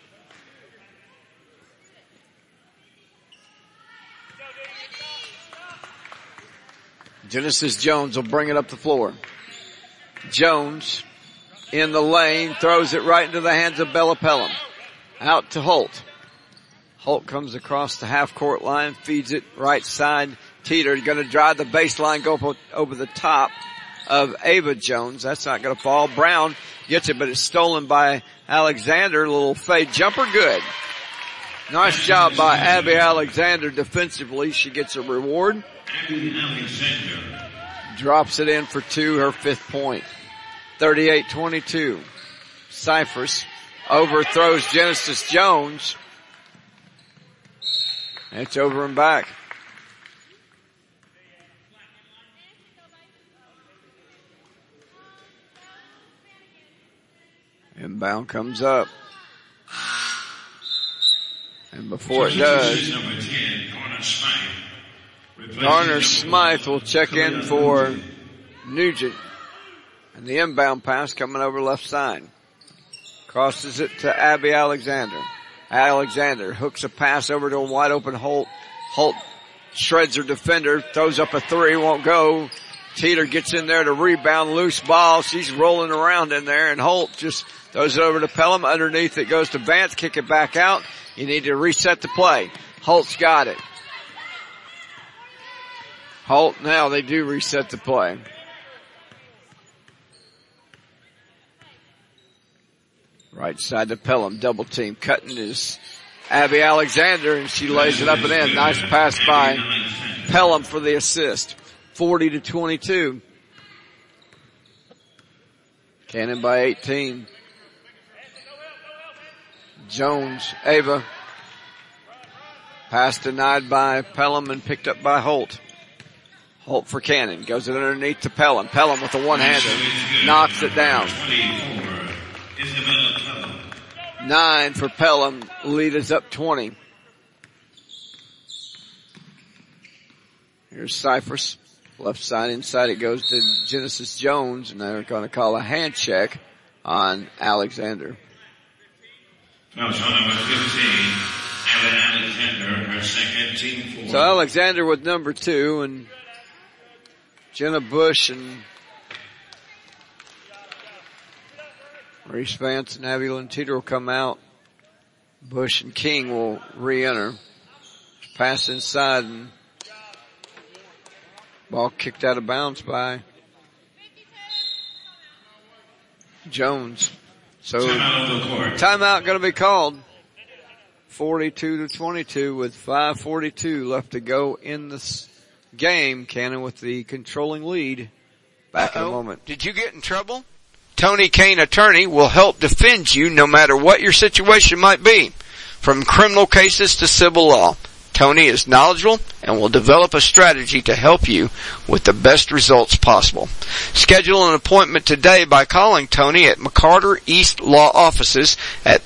Genesis Jones will bring it up the floor. Jones in the lane, throws it right into the hands of Bella Pelham. Out to Holt. Holt comes across the half-court line, feeds it right side. Teeter going to drive the baseline, go over the top of Ava Jones. That's not going to fall. Brown gets it, but it's stolen by Alexander. A little fade jumper, good. Nice job by Abby Alexander defensively. She gets a reward. Drops it in for 2, her 5th point. 38-22. Cyphers overthrows Genesis Jones. It's over and back. Inbound comes up. And before it does, Garner Smythe will check in for Nugent. And the inbound pass coming over left side. Crosses it to Abby Alexander. Alexander hooks a pass over to a wide open Holt. Holt shreds her defender, throws up a 3, won't go. Teeter gets in there to rebound, loose ball. She's rolling around in there, and Holt just throws it over to Pelham. Underneath it goes to Vance, kick it back out. You need to reset the play. Holt's got it. Holt, now they do reset the play. Right side to Pelham, double team. Cutting is Abby Alexander, and she lays it up and in. Nice pass by Pelham for the assist. 40-22. Cannon by 18. Jones, Ava. Pass denied by Pelham and picked up by Holt. Holt for Cannon. Goes it underneath to Pelham. Pelham with a one-hander. Knocks it down. 9 for Pelham. Lead is up 20. Here's Cyphers. Left side, inside it goes to Genesis Jones, and they're going to call a hand check on Alexander. Foul shot number 15, Evan Alexander, her second, team 4. So Alexander with number 2, and Jenna Bush and Reese Vance and Abby Teeter will come out. Bush and King will re-enter. Pass inside, and Ball kicked out of bounds by Jones. So timeout going to be called. 42-22 with 5:42 left to go in this game. Cannon with the controlling lead. Back in a moment. Did you get in trouble? Tony Kane Attorney will help defend you no matter what your situation might be. From criminal cases to civil law, Tony is knowledgeable and will develop a strategy to help you with the best results possible. Schedule an appointment today by calling Tony at McCarter East Law Offices at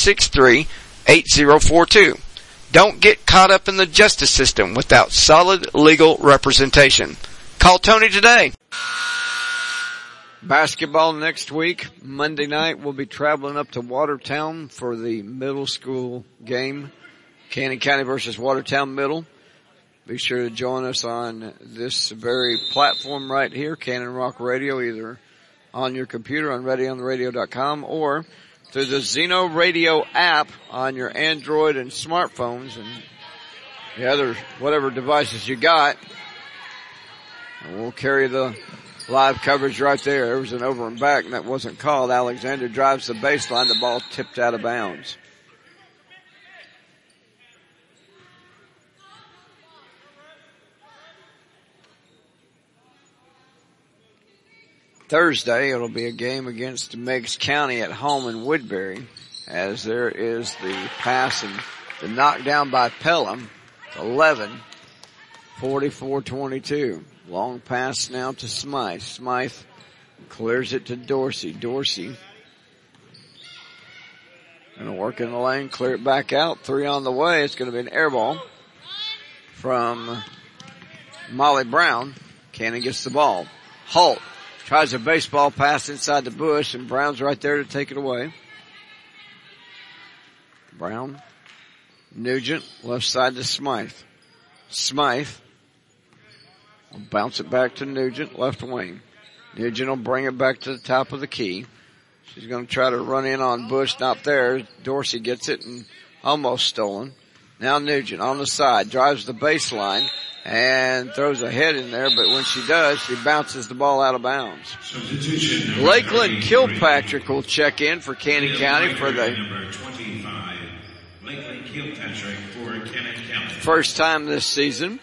563-8042. Don't get caught up in the justice system without solid legal representation. Call Tony today. Basketball next week. Monday night we'll be traveling up to Watertown for the middle school game. Cannon County versus Watertown Middle. Be sure to join us on this very platform right here, Cannon Rock Radio, either on your computer on ReadyOnTheRadio.com or through the Zeno Radio app on your Android and smartphones and the other whatever devices you got. And we'll carry the live coverage right there. There was an over and back, and that wasn't called. Alexander drives the baseline. The ball tipped out of bounds. Thursday, it'll be a game against Meigs County at home in Woodbury, as there is the pass and the knockdown by Pelham. 11, 44-22. Long pass now to Smythe. Smythe clears it to Dorsey. Dorsey gonna work in the lane, clear it back out. 3 on the way. It's gonna be an air ball from Molly Brown. Cannon gets the ball. Holt tries a baseball pass inside the bush, and Brown's right there to take it away. Brown. Nugent, left side to Smythe. Smythe will bounce it back to Nugent, left wing. Nugent will bring it back to the top of the key. She's going to try to run in on Bush, not there. Dorsey gets it and almost stolen. Now Nugent on the side, drives the baseline and throws a head in there, but when she does, she bounces the ball out of bounds. Lakeland Kilpatrick will check in for Cannon County for the number 25. Lakeland Kilpatrick for Cannon County. First time this season.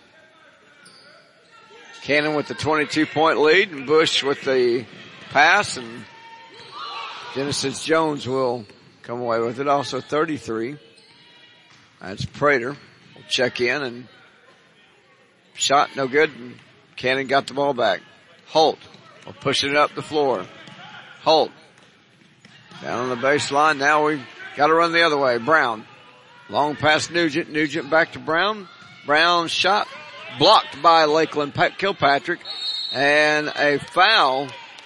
Cannon with the 22-point lead, and Bush with the pass, and Genesis Jones will come away with it. Also 33. That's Prater. Will check in, and shot no good, and Cannon got the ball back. Holt will push it up the floor. Holt down on the baseline. Now we got to run the other way. Brown. Long pass Nugent. Nugent back to Brown. Brown shot blocked by Lakeland Kilpatrick, and a foul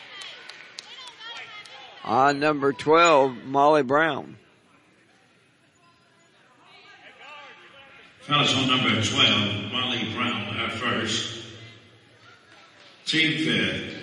on number 12, Molly Brown. Fouls on number 12, Molly Brown, her first. Team fifth.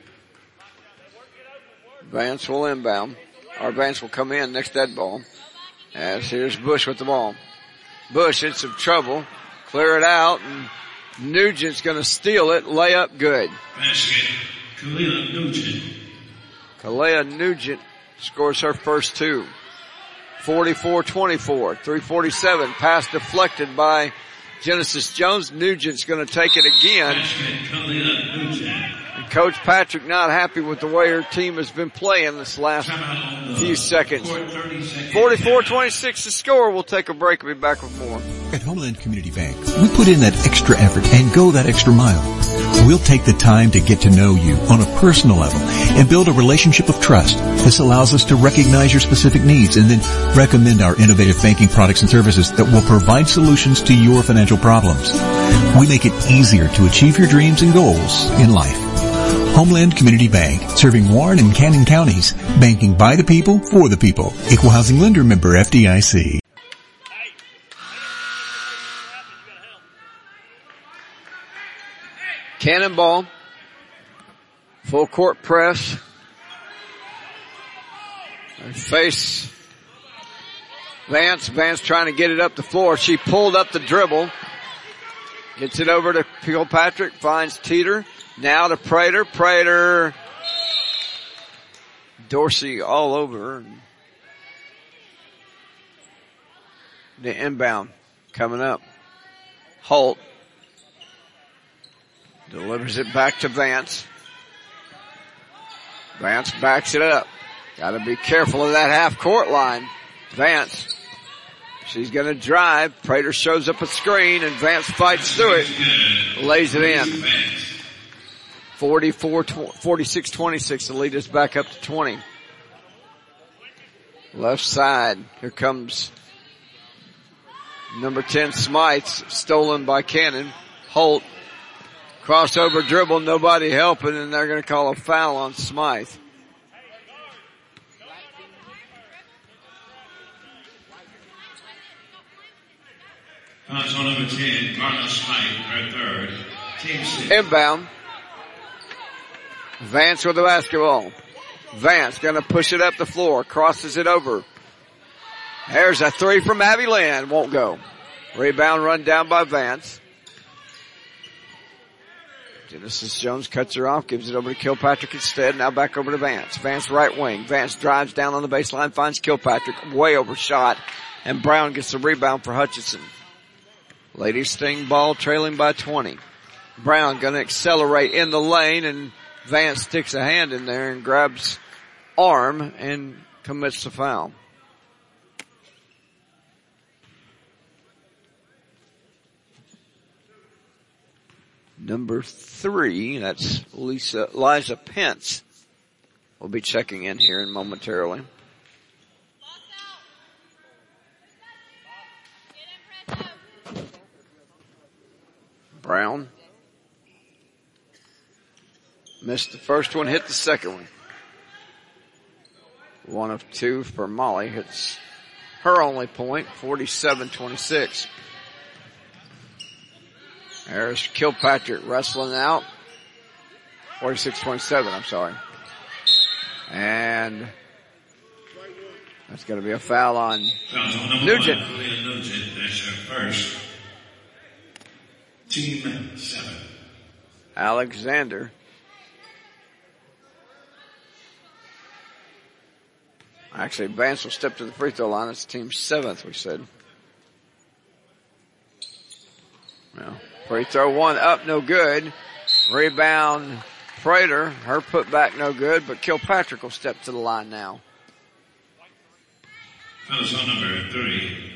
Vance will inbound. Or Vance will come in next dead ball. As here's Bush with the ball. Bush in some trouble. Clear it out, and Nugent's gonna steal it. Layup good. Basket, Kalea Nugent. Kalea Nugent scores her first 2. 44-24. 3:47. Pass deflected by Genesis Jones. Nugent's gonna take it again. Basket, Kalea Nugent. And Coach Patrick not happy with the way her team has been playing this last few seconds. 44-26 the score. We'll take a break. We'll be back with more. At Homeland Community Bank, we put in that extra effort and go that extra mile. We'll take the time to get to know you on a personal level and build a relationship of trust. This allows us to recognize your specific needs and then recommend our innovative banking products and services that will provide solutions to your financial problems. We make it easier to achieve your dreams and goals in life. Homeland Community Bank, serving Warren and Cannon counties, banking by the people, for the people. Equal housing lender, member FDIC. Cannonball. Full court press. They face Vance. Vance trying to get it up the floor. She pulled up the dribble. Gets it over to Kilpatrick, finds Teeter. Now to Prater. Prater. Dorsey all over. The inbound coming up. Holt delivers it back to Vance. Vance backs it up. Gotta be careful of that half court line. Vance. She's gonna drive. Prater shows up a screen and Vance fights through it. Lays it in. 46-26. The lead is back up to 20. Left side. Here comes number 10 Smythes. Stolen by Cannon. Holt. Crossover dribble. Nobody helping and they're gonna call a foul on Smythe. Foul on number 10, Garner Smythe, her third. Team 6. Inbound. Vance with the basketball. Vance gonna push it up the floor. Crosses it over. There's a three from Abby Lynn. Won't go. Rebound run down by Vance. Genesis Jones cuts her off, gives it over to Kilpatrick instead. Now back over to Vance. Vance right wing. Vance drives down on the baseline, finds Kilpatrick. Way overshot. And Brown gets the rebound for Hutchinson. Ladies Sting ball trailing by 20. Brown gonna accelerate in the lane and Vance sticks a hand in there and grabs arm and commits the foul. Number 3, that's Liza Pence, will be checking in here in momentarily. Brown. Missed the first one, hit the second one. 1 of 2 for Molly. Hits her only point, 47-26. There's Kilpatrick wrestling out. 46-27, I'm sorry. And that's going to be a foul on Nugent. That's her first. Team 7. Alexander. Actually, Vance will step to the free throw line. It's team 7th, we said. Well, free throw 1 up, no good. Rebound, Prater. Her put back, no good, but Kilpatrick will step to the line now. Foul on number 3.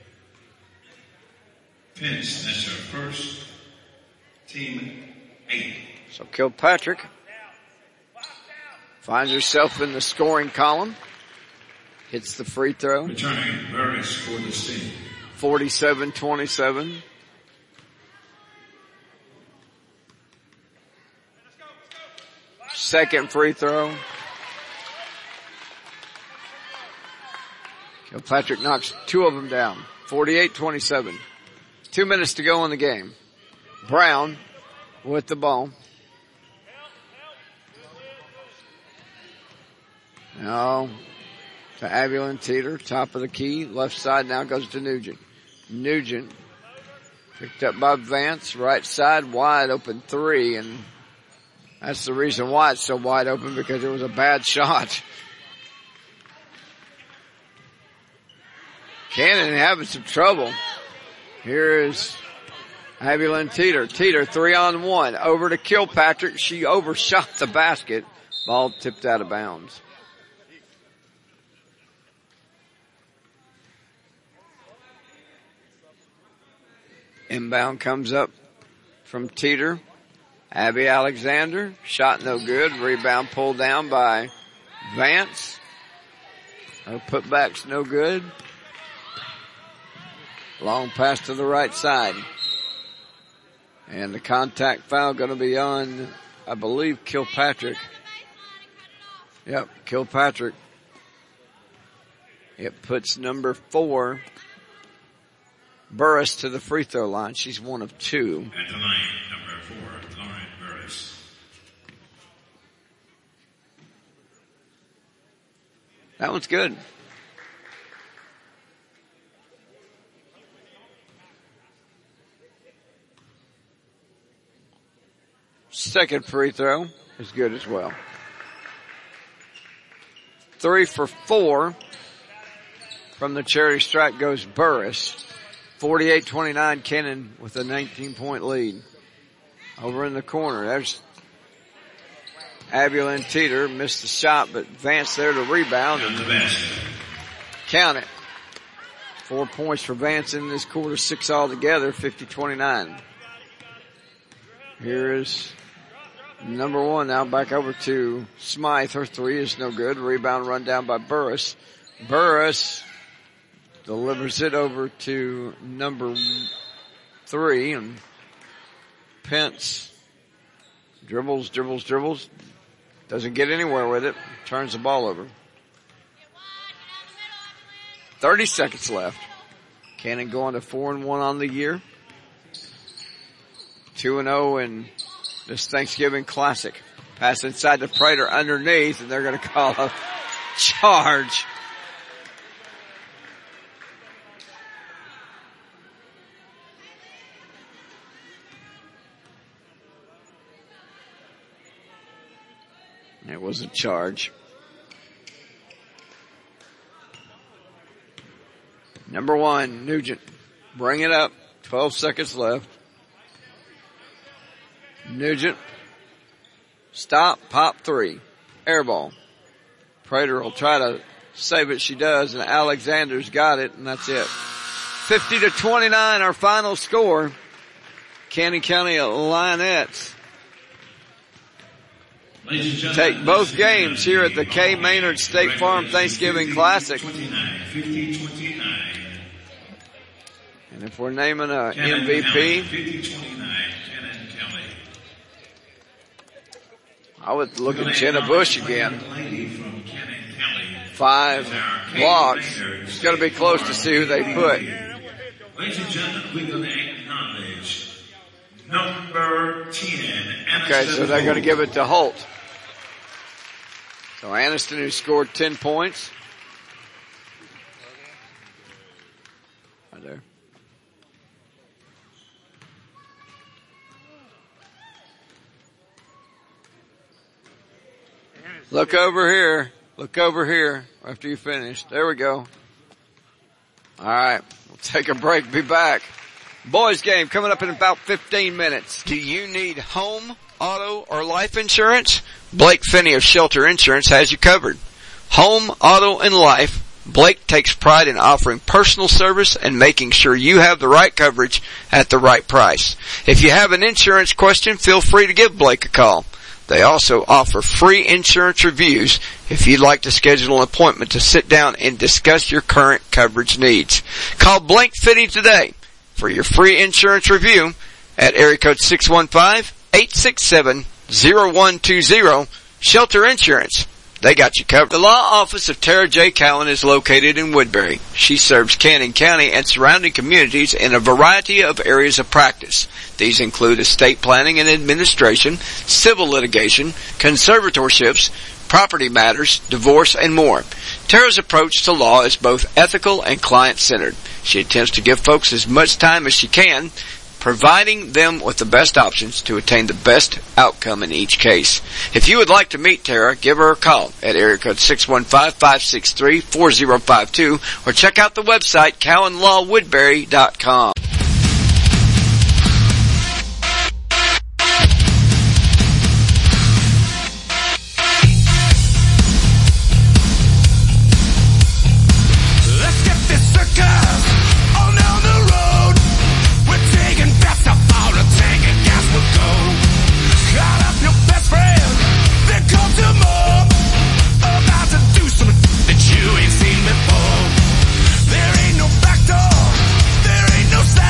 Pence, that's her first. Team 8. So Kilpatrick finds herself in the scoring column. Hits the free throw. Returning Burris for the Sting. 47-27. Second free throw. Kilpatrick knocks 2 of them down. 48-27. 2 minutes to go in the game. Brown with the ball. Now to Abulin Teeter, top of the key. Left side now goes to Nugent. Nugent picked up by Vance. Right side wide open 3, and that's the reason why it's so wide open, because it was a bad shot. Cannon having some trouble. Here is Abulin Teeter. Teeter 3-on-1 over to Kilpatrick. She overshot the basket. Ball tipped out of bounds. Inbound comes up from Teeter. Abby Alexander. Shot no good. Rebound pulled down by Vance. Her putback's no good. Long pass to the right side. And the contact foul going to be on, I believe, Kilpatrick. Yep, Kilpatrick. It puts number 4, Burris, to the free throw line. She's 1 of 2. At the line, number 4, Lauren Burris. That one's good. second free throw is good as well. 3 for 4 from the charity stripe goes Burris. 48-29, Cannon with a 19-point lead. Over in the corner, there's Abulin Teeter, missed the shot, but Vance there to rebound and count it. 4 points for Vance in this quarter, 6 altogether, 50-29. Here is number 1 now back over to Smythe. Her three is no good. Rebound run down by Burris. Burris delivers it over to number 3 and Pence dribbles. Doesn't get anywhere with it. Turns the ball over. 30 seconds left. Cannon going to 4-1 on the year. 2-0 in this Thanksgiving Classic. Pass inside the Prater underneath, and they're going to call a charge. It was a charge. Number 1, Nugent. Bring it up. 12 seconds left. Nugent. Stop. Pop 3. Air ball. Prater will try to save it. She does. And Alexander's got it. And that's it. 50-29, our final score. Cannon County Lionettes take both games here at the K. Maynard State Farm Thanksgiving Classic. 50-29. And if we're naming a MVP, 50-29, Cannon County. I would look at Jenna Bush again. Lady from Cannon County. 5 blocks. It's going to be close to see who they put. Ladies and gentlemen, we're going to acknowledge number 10. Okay, so they're going to give it to Holt. So Aniston, who scored 10 points. Right there. Look over here. Look over here after you finish. There we go. All right. We'll take a break. Be back. Boys game coming up in about 15 minutes. Do you need home, auto, or life insurance? Blake Finney of Shelter Insurance has you covered. Home, auto, and life. Blake takes pride in offering personal service and making sure you have the right coverage at the right price. If you have an insurance question, feel free to give Blake a call. They also offer free insurance reviews if you'd like to schedule an appointment to sit down and discuss your current coverage needs. Call Blake Finney today for your free insurance review at area code 615-867-0120. Shelter Insurance. They got you covered. The law office of Tara J. Cowan is located in Woodbury. She serves Cannon County and surrounding communities in a variety of areas of practice. These include estate planning and administration, civil litigation, conservatorships, property matters, divorce, and more. Tara's approach to law is both ethical and client-centered. She attempts to give folks as much time as she can, providing them with the best options to attain the best outcome in each case. If you would like to meet Tara, give her a call at area code 615-563-4052 or check out the website cowanlawwoodbury.com. There ain't no back door, there ain't no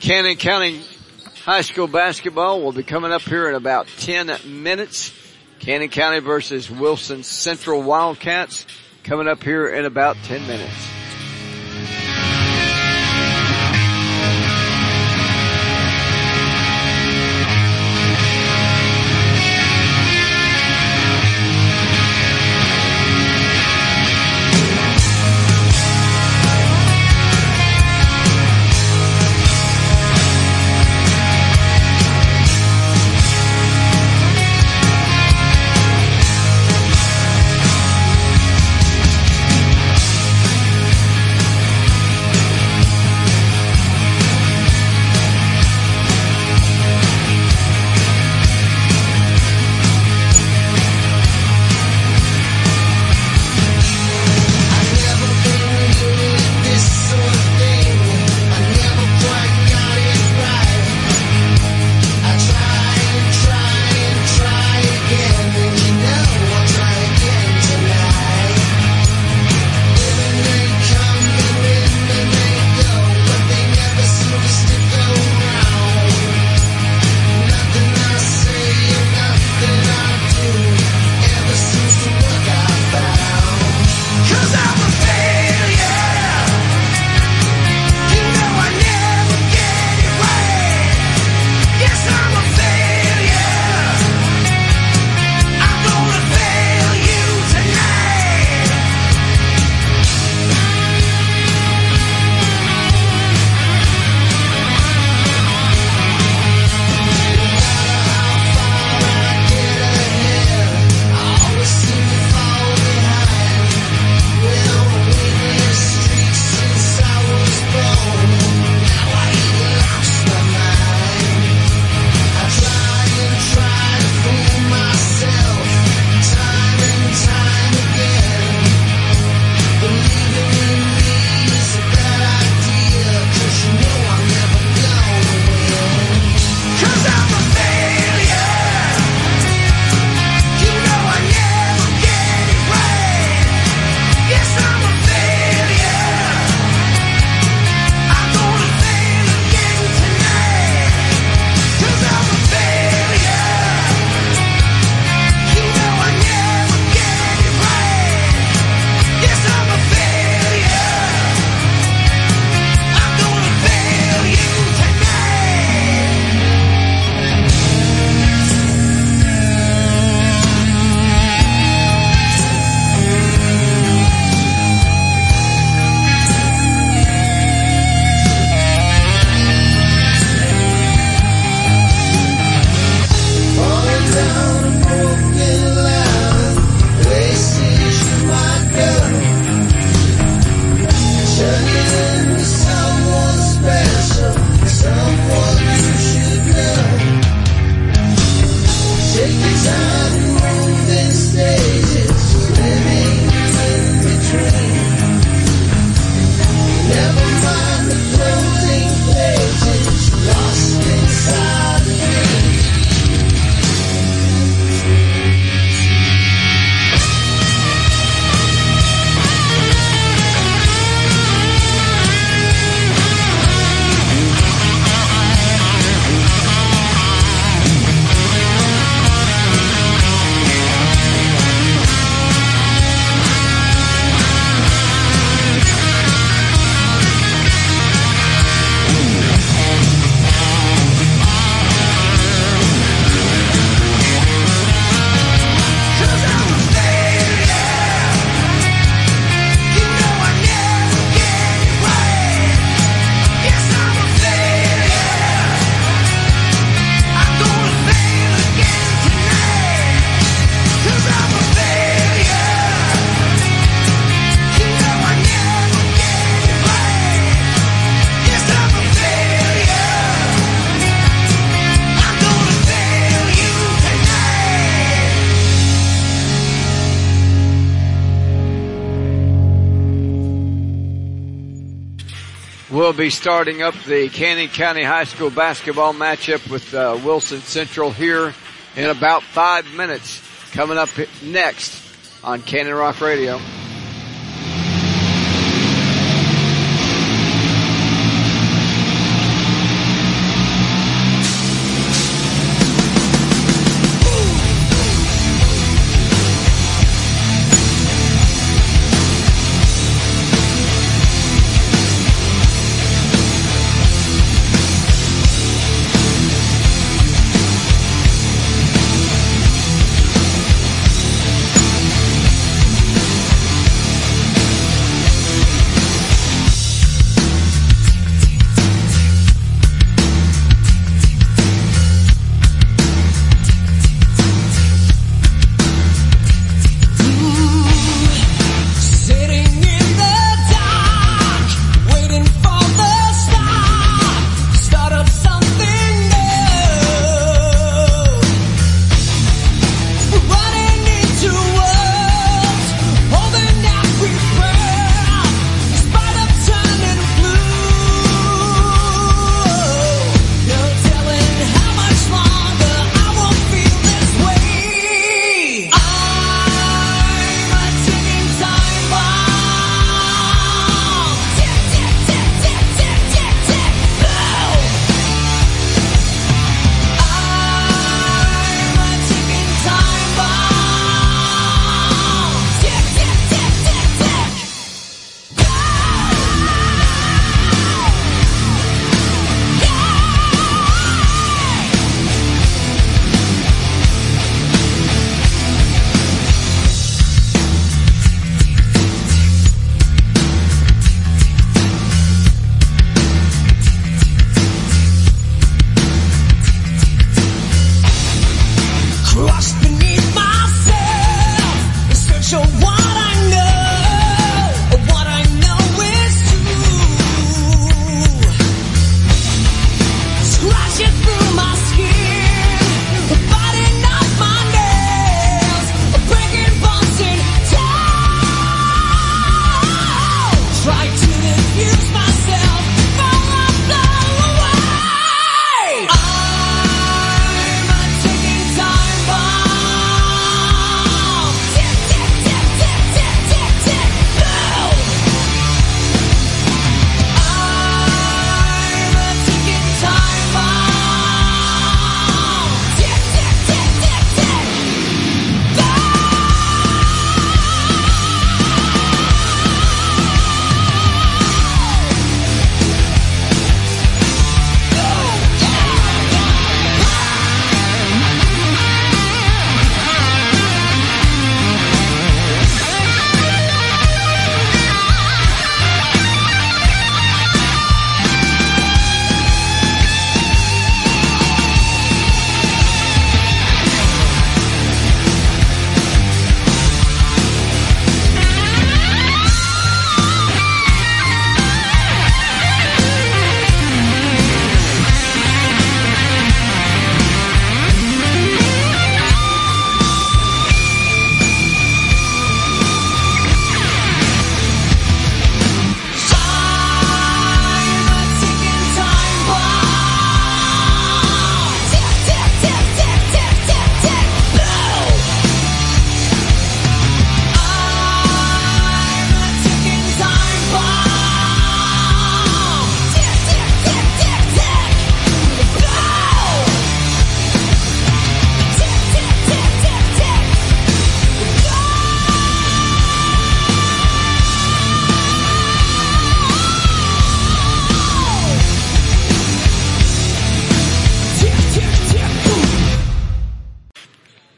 Cannon County High School basketball will be coming up here in about 10 minutes. Cannon County versus Wilson Central Wildcats coming up here in about 10 minutes. We'll be starting up the Cannon County High School basketball matchup with Wilson Central here in about 5 minutes. Coming up next on Cannon Rock Radio.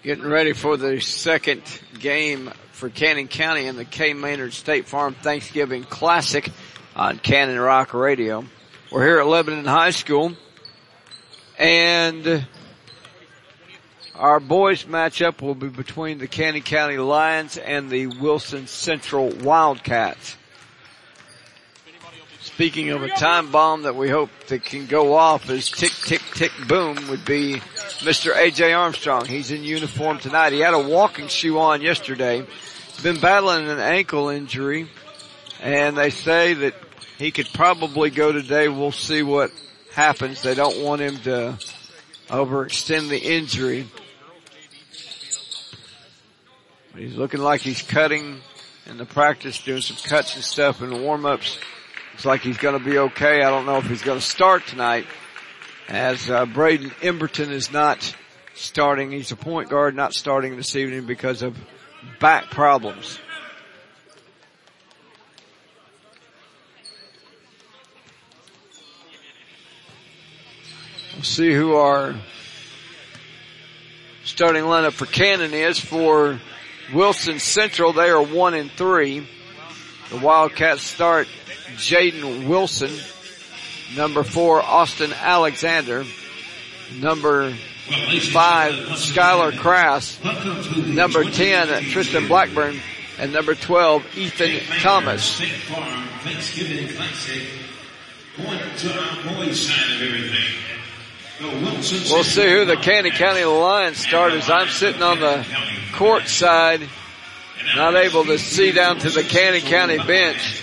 Getting ready for the second game for Cannon County in the K. Maynard State Farm Thanksgiving Classic on Cannon Rock Radio. We're here at Lebanon High School, and our boys matchup will be between the Cannon County Lions and the Wilson Central Wildcats. Speaking of a time bomb that we hope that can go off as tick, tick, tick, boom would be Mr. A.J. Armstrong. He's in uniform tonight. He had a walking shoe on yesterday. He's been battling an ankle injury, and they say that he could probably go today. We'll see what happens. They don't want him to overextend the injury. He's looking like he's cutting in the practice, doing some cuts and stuff in the warm-ups. Looks like he's going to be okay. I don't know if he's going to start tonight, as Braden Emberton is not starting. He's a point guard, not starting this evening because of back problems. We'll see who our starting lineup for Cannon is. For Wilson Central, they are 1-3. The Wildcats start Jaden Wilson, number 4, Austin Alexander, number 5, Skylar Krass, number 10, Tristan Blackburn, and number 12, Ethan Thomas. We'll see who the Cannon County Lions start as I'm sitting on the court side, not able to see down to the Cannon County bench.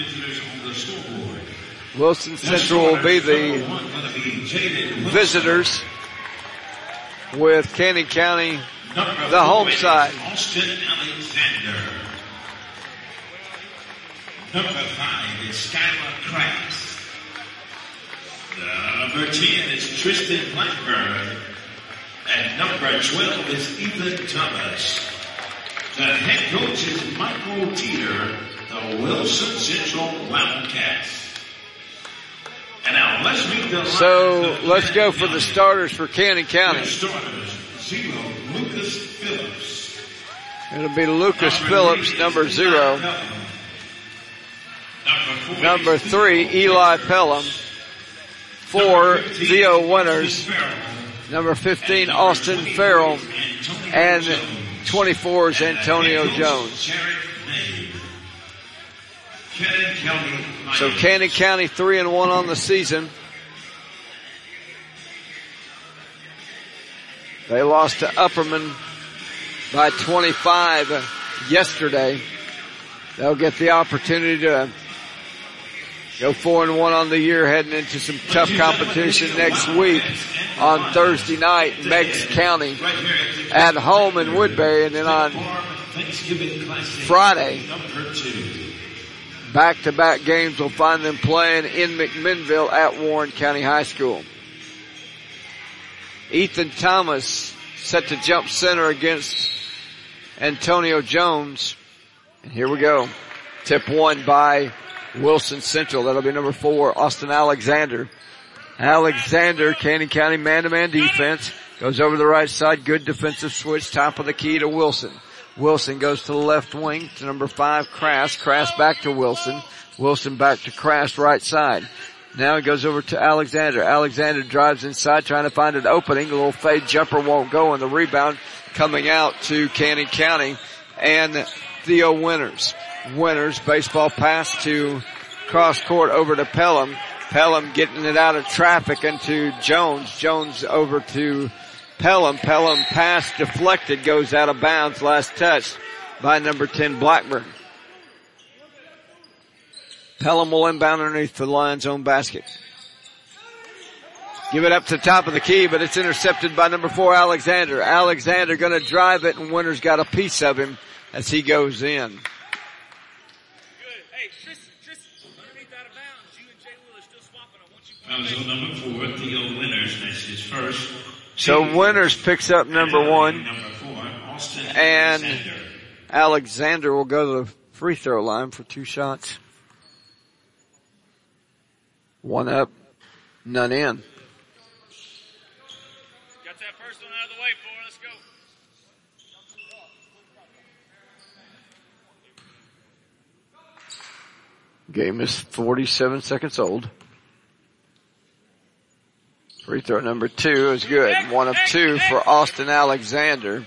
Wilson Central will be the visitors, with Cannon County the home side. Austin Alexander. Number 5 is Skylar Krass. Number 10 is Tristan Blackburn. And number 12 is Ethan Thomas. The head coach is Michael Teeter, the Wilson Central Wildcats. And now let's meet the So let's go for the starters for Cannon County. starters. 0, Lucas Phillips. It'll be Lucas Phillips, number 0. Number 3, Eli Pelham. 4, Theo Winters. Number 15, Austin Farrell. And 24 is Antonio Jones. So Cannon County 3-1 on the season. They lost to Upperman by 25 yesterday. They'll get the opportunity to go 4-1 on the year, heading into some tough competition next week on Thursday night in Meigs County at home in Woodbury, and then on Friday, back-to-back games will find them playing in McMinnville at Warren County High School. Ethan Thomas set to jump center against Antonio Jones. And here we go. Tip 1 by Wilson Central. That'll be number 4, Austin Alexander. Alexander, Cannon County man-to-man defense. Goes over the right side. Good defensive switch. Top of the key to Wilson. Wilson goes to the left wing to number 5, Krass. Krass back to Wilson. Wilson back to Krass, right side. Now he goes over to Alexander. Alexander drives inside trying to find an opening. A little fade jumper won't go, and the rebound coming out to Cannon County and Theo Winters. Winters, baseball pass to cross court over to Pelham. Pelham getting it out of traffic into Jones. Jones over to Pelham. Pelham pass deflected, goes out of bounds. Last touch by number 10 Blackburn. Pelham will inbound underneath the Lions' own basket. Give it up to the top of the key, but it's intercepted by number 4 Alexander. Alexander gonna drive it, and Winters got a piece of him as he goes in. So number 4, Theo Winters, that's his first. So Winters picks up number 1, Number 4, Austin and Alexander. Alexander will go to the free throw line for 2 shots. 1 up, none in. Got that first one out of the way, let's go. Game is 47 seconds old. Free throw number 2 is good. 1 of 2 for Austin Alexander.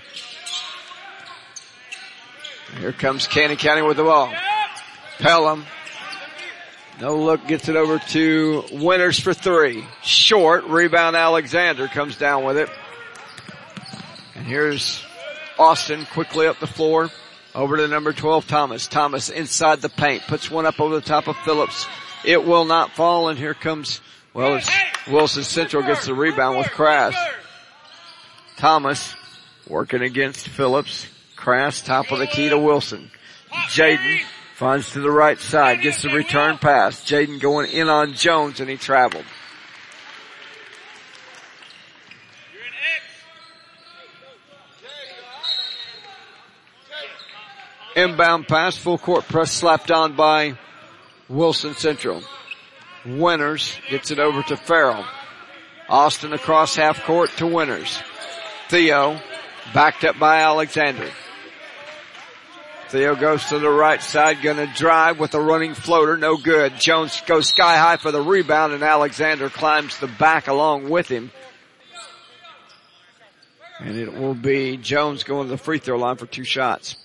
Here comes Canyon County with the ball. Pelham. No look, gets it over to Winters for 3. Short, rebound Alexander comes down with it. And here's Austin quickly up the floor. Over to number 12, Thomas. Thomas inside the paint. Puts one up over the top of Phillips. It will not fall, and here comes, well, it's Wilson Central gets the rebound with Crass. Thomas working against Phillips. Crass, top of the key to Wilson. Jaden finds to the right side, gets the return pass. Jaden going in on Jones, and he traveled. Inbound pass, full court press slapped on by Wilson Central. Winters gets it over to Farrell. Austin across half court to Winters. Theo backed up by Alexander. Theo goes to the right side, gonna drive with a running floater, no good. Jones goes sky high for the rebound, and Alexander climbs the back along with him. And it will be Jones going to the free throw line for 2 shots.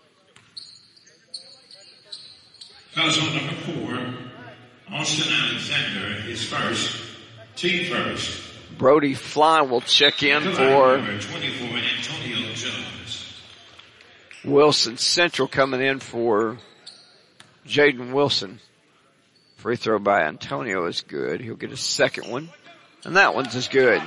Foul number 4, Austin Alexander, his first, team first. Brody Fly will check in for number 24, Antonio Jones. Wilson Central coming in for Jaden Wilson. Free throw by Antonio is good. He'll get a second one. And that one's as good.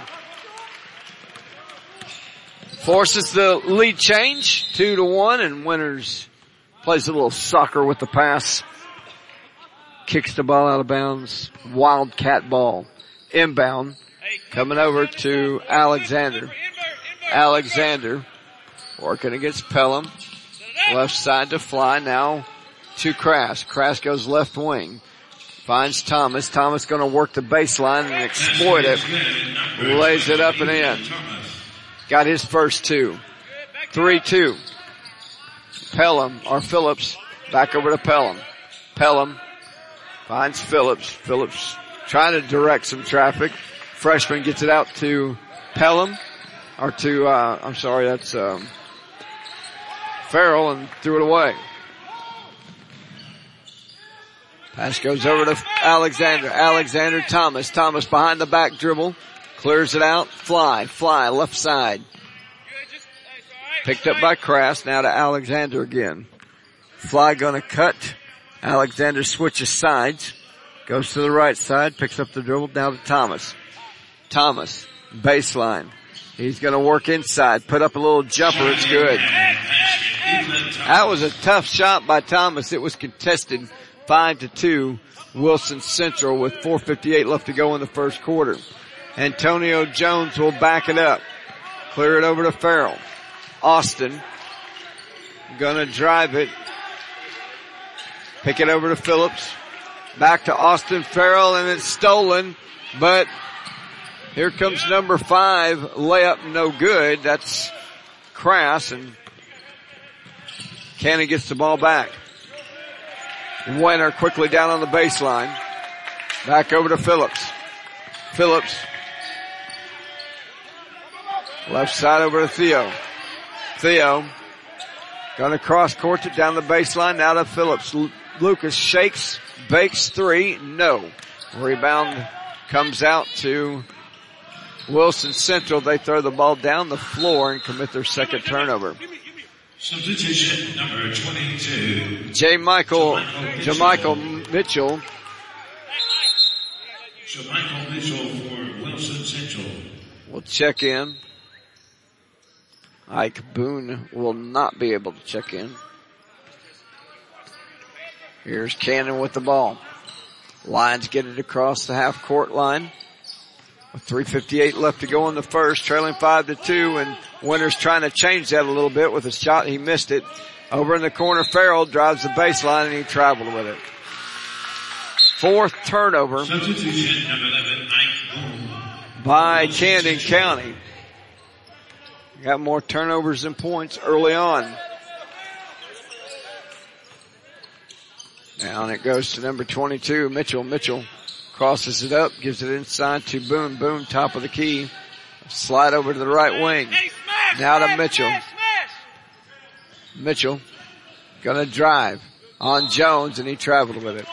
Forces the lead change, 2-1, and Winters plays a little soccer with the pass. Kicks the ball out of bounds. Wildcat ball. Inbound. Coming over to Alexander. Alexander working against Pelham. Left side to Fly. Now to Crass. Crass goes left wing. Finds Thomas. Thomas going to work the baseline and exploit it. Lays it up and in. Got his first 2. 3-2. Pelham, or Phillips, back over to Pelham. Pelham finds Phillips. Phillips trying to direct some traffic. Freshman gets it out to Pelham, or to, that's Farrell, and threw it away. Pass goes over to Alexander. Alexander, Thomas. Thomas behind the back dribble. Clears it out. Fly left side. Picked up by Crass. Now to Alexander again. Fly gonna cut. Alexander switches sides. Goes to the right side. Picks up the dribble. Now to Thomas. Thomas. Baseline. He's gonna work inside. Put up a little jumper. It's good. That was a tough shot by Thomas. It was contested 5-2. Wilson Central with 4:58 left to go in the first quarter. Antonio Jones will back it up. Clear it over to Farrell. Austin gonna drive it. Pick it over to Phillips. Back to Austin Farrell, and it's stolen, but here comes number 5. Layup no good. That's Crass, and Cannon gets the ball back. Winter quickly down on the baseline. Back over to Phillips. Phillips. Left side over to Theo. Theo. Gonna cross court it down the baseline. Now to Phillips. Lucas shakes, bakes 3. No. Rebound comes out to Wilson Central. They throw the ball down the floor and commit their second turnover. Substitution number 22. Jamichael Mitchell. Jamichael Mitchell for Wilson Central. Will check in. Ike Boone will not be able to check in. Here's Cannon with the ball. Lions get it across the half court line. With 3:58 left to go in the first, trailing 5-2, and Winters trying to change that a little bit with a shot. He missed it. Over in the corner, Farrell drives the baseline and he traveled with it. 4th turnover Substitution number 11, Ike Boone. by Camden County. Got more turnovers than points early on. Down it goes to number 22, Mitchell. Mitchell crosses it up, gives it inside to Boone. Boone, top of the key. Slide over to the right wing. Now to Mitchell. Mitchell gonna drive on Jones, and he traveled with it.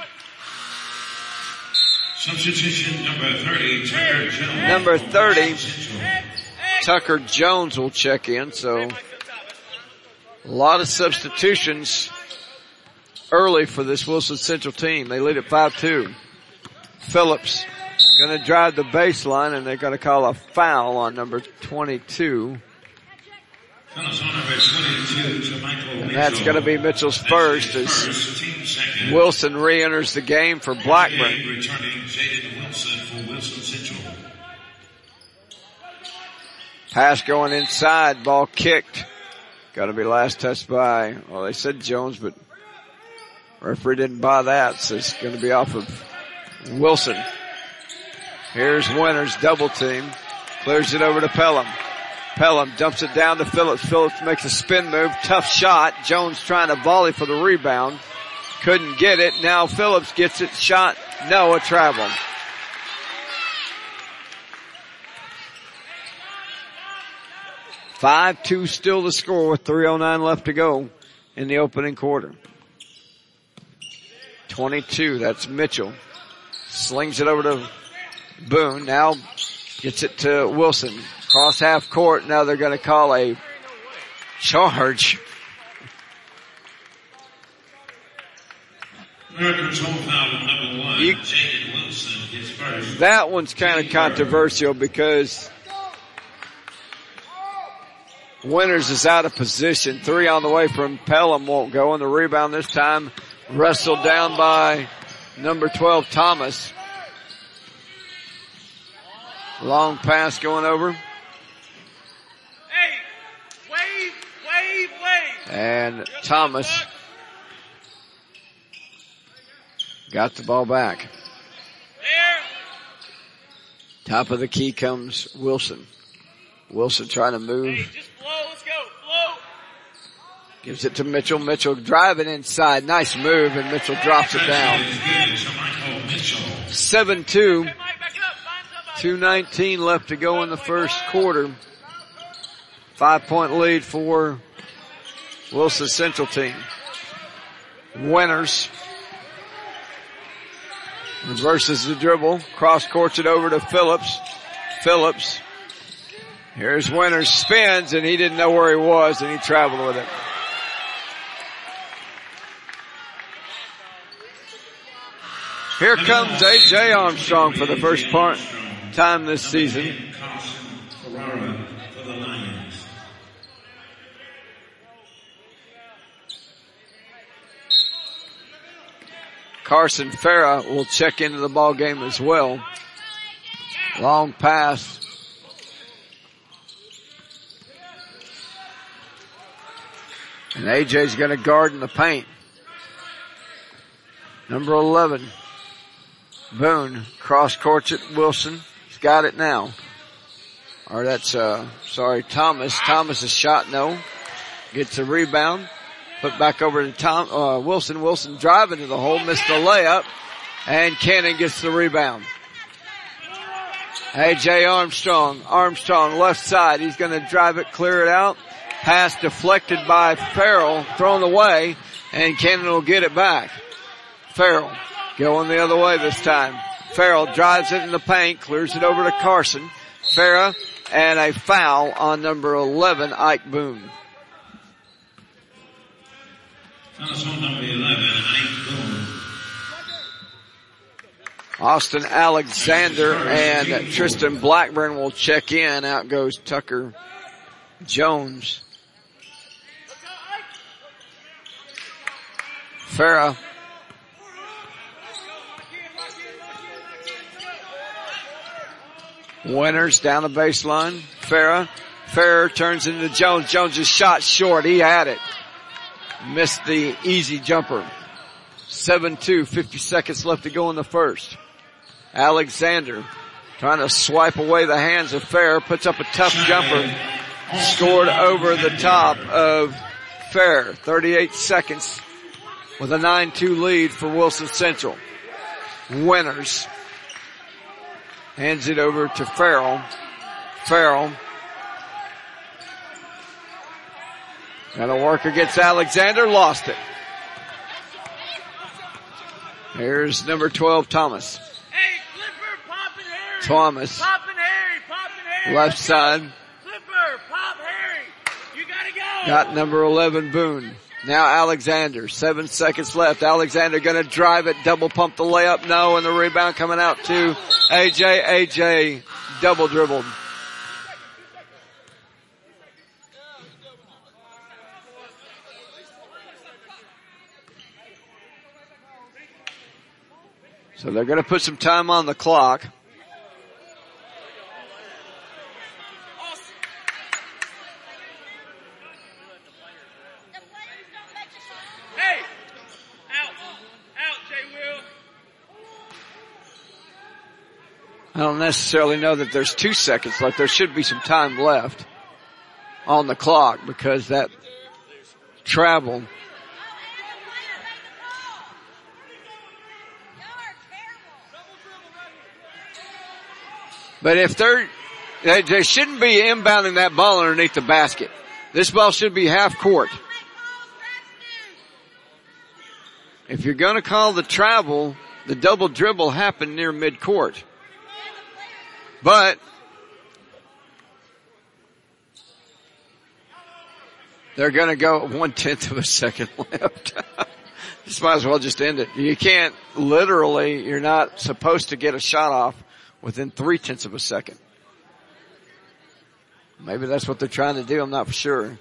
Substitution number 30, Tucker Jones. Number 30, Tucker Jones will check in, so a lot of substitutions early for this Wilson Central team. They lead at 5-2. Phillips gonna drive the baseline, and they're gonna call a foul on number 22. And that's going to be Mitchell's first as Wilson re-enters the game for Blackburn. Pass going inside, ball kicked. Got to be last touched by, well, they said Jones, but referee didn't buy that, so it's going to be off of Wilson. Here's Winters, double team. Clears it over to Pelham. Pelham dumps it down to Phillips. Phillips makes a spin move. Tough shot. Jones trying to volley for the rebound. Couldn't get it. Now Phillips gets it. Shot. No, a travel. (5-2) still the score with 3:09 left to go in the opening quarter. 22. That's Mitchell. Slings it over to Boone. Now gets it to Wilson. Cross half court. Now they're going to call a charge. That one's kind of controversial because Winters is out of position. 3 on the way from Pelham won't go, and the rebound this time wrestled down by number 12, Thomas. Long pass going over. And Thomas got the ball back. Top of the key comes Wilson. Wilson trying to move. Gives it to Mitchell. Mitchell driving inside. Nice move, and Mitchell drops it down. 7-2. 2:19 left to go in the first quarter. 5-point lead for Wilson Central team. Winters reverses the dribble. Cross courts it over to Phillips. Phillips. Here's Winters. Spins, and he didn't know where he was, and he traveled with it. Here comes A.J. Armstrong for the first time this season. Carson Farah will check into the ball game as well. Long pass. And AJ's going to guard in the paint. Number 11. Boone cross courts it. Wilson. He's got it now. Or that's, Thomas. Thomas's shot, no. Gets a rebound. Put back over to Wilson. Wilson driving to the hole, missed the layup, and Cannon gets the rebound. A.J. Armstrong. Armstrong left side. He's going to drive it, clear it out. Pass deflected by Farrell, thrown away, and Cannon will get it back. Farrell going the other way this time. Farrell drives it in the paint, clears it over to Carson. Farrah, and a foul on number 11, Ike Boone. Number 11, Ike Boone. Austin Alexander and Tristan Blackburn will check in. Out goes Tucker Jones. Farah. Winters down the baseline. Farah turns into Jones. Jones' shot short. He had it. Missed the easy jumper. 7-2, 50 seconds left to go in the first. Alexander trying to swipe away the hands of Farah. Puts up a tough jumper. Scored over the top of Farah. 38 seconds with a 9-2 lead for Wilson Central. Winters hands it over to Farrell. Farrell got to work against Alexander, lost it. Here's number 12, Thomas. Hey, Flipper, Pop and Harry. Thomas, Pop and Harry, Pop and Harry. left side, Flipper, Pop, Harry. You gotta go. got number 11, Boone. Now Alexander, 7 seconds left. Alexander gonna drive it, double pump the layup, no, and the rebound coming out to AJ. AJ double dribbled. So they're gonna put some time on the clock. Hey, out, Jay Will. I don't necessarily know that there's 2 seconds left. There should be some time left on the clock because that travel. But if they shouldn't be inbounding that ball underneath the basket. This ball should be half court. If you're going to call the travel, the double dribble happened near midcourt. But they're going to go 1/10 of a second left. This might as well just end it. You can't literally, you're not supposed to get a shot off within 0.3 of a second. Maybe that's what they're trying to do. I'm not for sure.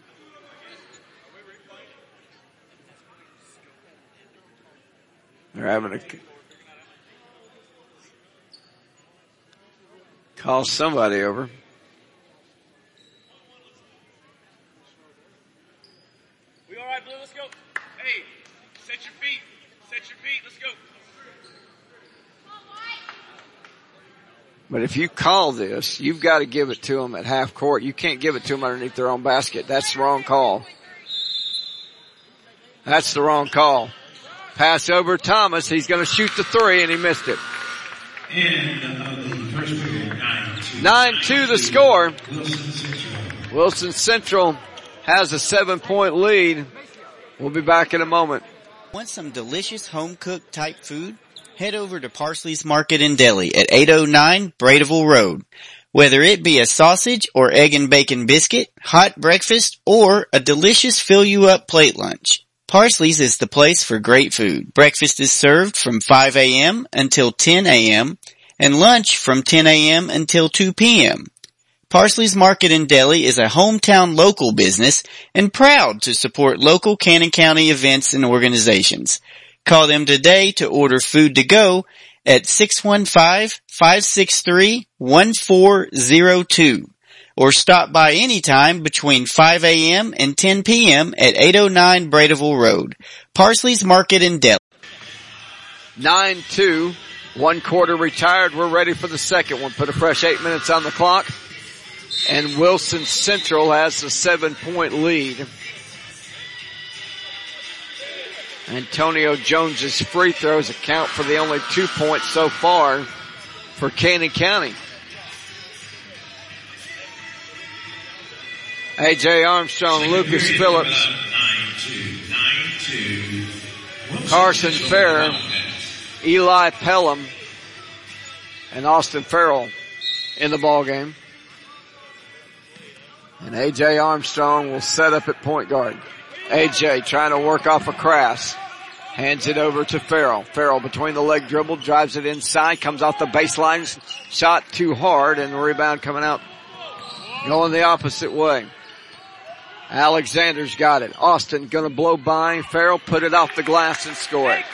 They're having to call somebody over. We all right, Blue? Let's go. Hey, set your feet. Set your feet. Let's go. But if you call this, you've got to give it to them at half court. You can't give it to them underneath their own basket. That's the wrong call. That's the wrong call. Pass over Thomas. He's going to shoot the three, and he missed it. End of the first period, 9-2. 9-2 the score. Wilson Central has a 7-point lead. We'll be back in a moment. Want some delicious home-cooked type food? Head over to Parsley's Market and Deli at 809 Bradeville Road. Whether it be a sausage or egg and bacon biscuit, hot breakfast, or a delicious fill-you-up plate lunch, Parsley's is the place for great food. Breakfast is served from 5 a.m. until 10 a.m. and lunch from 10 a.m. until 2 p.m. Parsley's Market and Deli is a hometown local business and proud to support local Cannon County events and organizations. Call them today to order food to go at 615-563-1402 or stop by anytime between 5 a.m. and 10 p.m. at 809 Bradeville Road. Parsley's Market and Deli. 9-2. 1 quarter retired. We're ready for the second one. Put a fresh 8 minutes on the clock. And Wilson Central has a 7-point lead. Antonio Jones's free throws account for the only 2 points so far for Cannon County. A.J. Armstrong, Lucas Phillips, Carson Farrer, Eli Pelham, and Austin Farrell in the ballgame. And A.J. Armstrong will set up at point guard. A.J. trying to work off a Crass. Hands it over to Farrell. Farrell between the leg dribble, drives it inside, comes off the baseline, shot too hard, and the rebound coming out going the opposite way. Alexander's got it. Austin gonna blow by. Farrell put it off the glass and score it.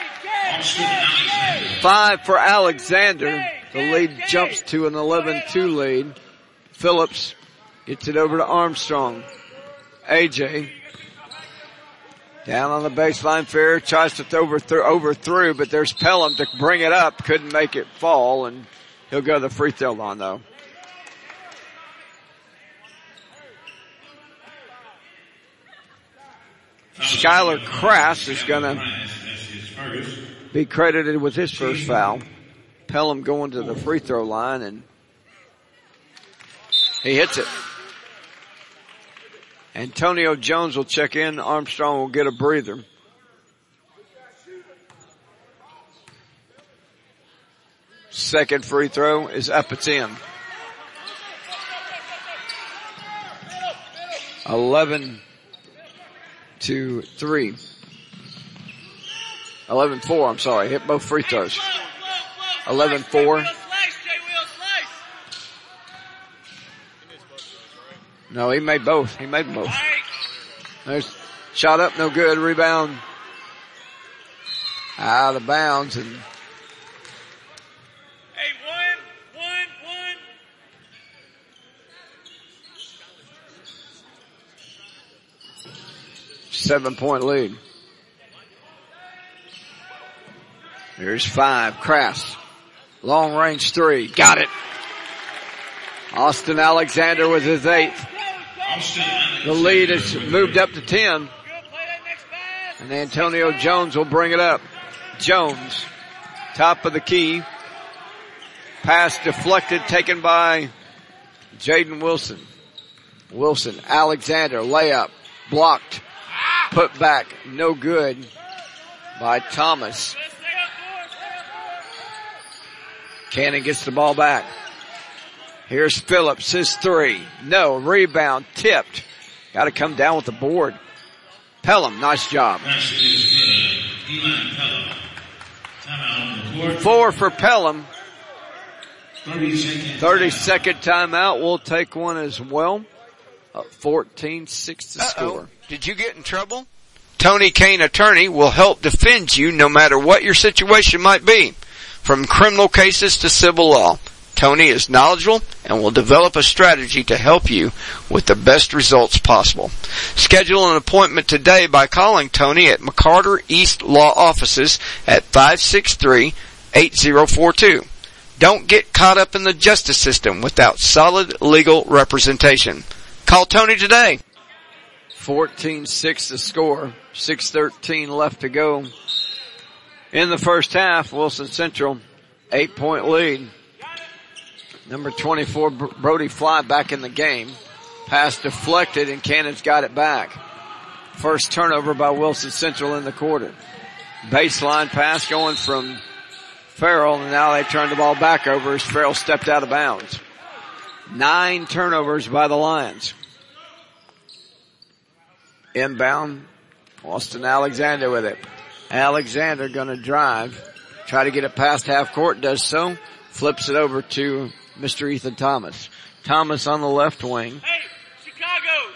5 for Alexander. The lead jumps to an 11-2 lead. Phillips gets it over to Armstrong. AJ down on the baseline. Farrer tries to overthrow, but there's Pelham to bring it up. Couldn't make it fall, and he'll go to the free throw line though. Skylar Crass is going to be credited with his first foul. Pelham going to the free throw line, and he hits it. Antonio Jones will check in. Armstrong will get a breather. Second free throw is up. It's in. 11-3. 11-4, I'm sorry. Hit both free throws. 11-4. No, he made both. He made both. There's shot up, no good. Rebound out of bounds, and seven-point lead. Here's 5. Crass. Long range 3. Got it. Austin Alexander with his 8th. The lead has moved up to 10. And Antonio Jones will bring it up. Jones, top of the key. Pass deflected, taken by Jaden Wilson. Wilson, Alexander, layup, blocked, put back, no good by Thomas. Cannon gets the ball back. Here's Phillips, his 3. No, rebound, tipped. Got to come down with the board. Pelham, nice job. 4 for Pelham. 30-second timeout. We'll take one as well. 14-6 to score. Did you get in trouble? Tony Kane Attorney will help defend you no matter what your situation might be. From criminal cases to civil law, Tony is knowledgeable and will develop a strategy to help you with the best results possible. Schedule an appointment today by calling Tony at McCarter East Law Offices at 563-8042. Don't get caught up in the justice system without solid legal representation. Call Tony today. 14-6 to score. 6:13 left to go. In the first half, Wilson Central, 8-point lead. Number 24, Brody Fly back in the game. Pass deflected and Cannon's got it back. First turnover by Wilson Central in the quarter. Baseline pass going from Farrell, and now they turn the ball back over as Farrell stepped out of bounds. 9 turnovers by the Lions. Inbound, Austin Alexander with it. Alexander gonna drive, try to get it past half court, does so, flips it over to Mr. Ethan Thomas. Thomas on the left wing. Hey, Chicago!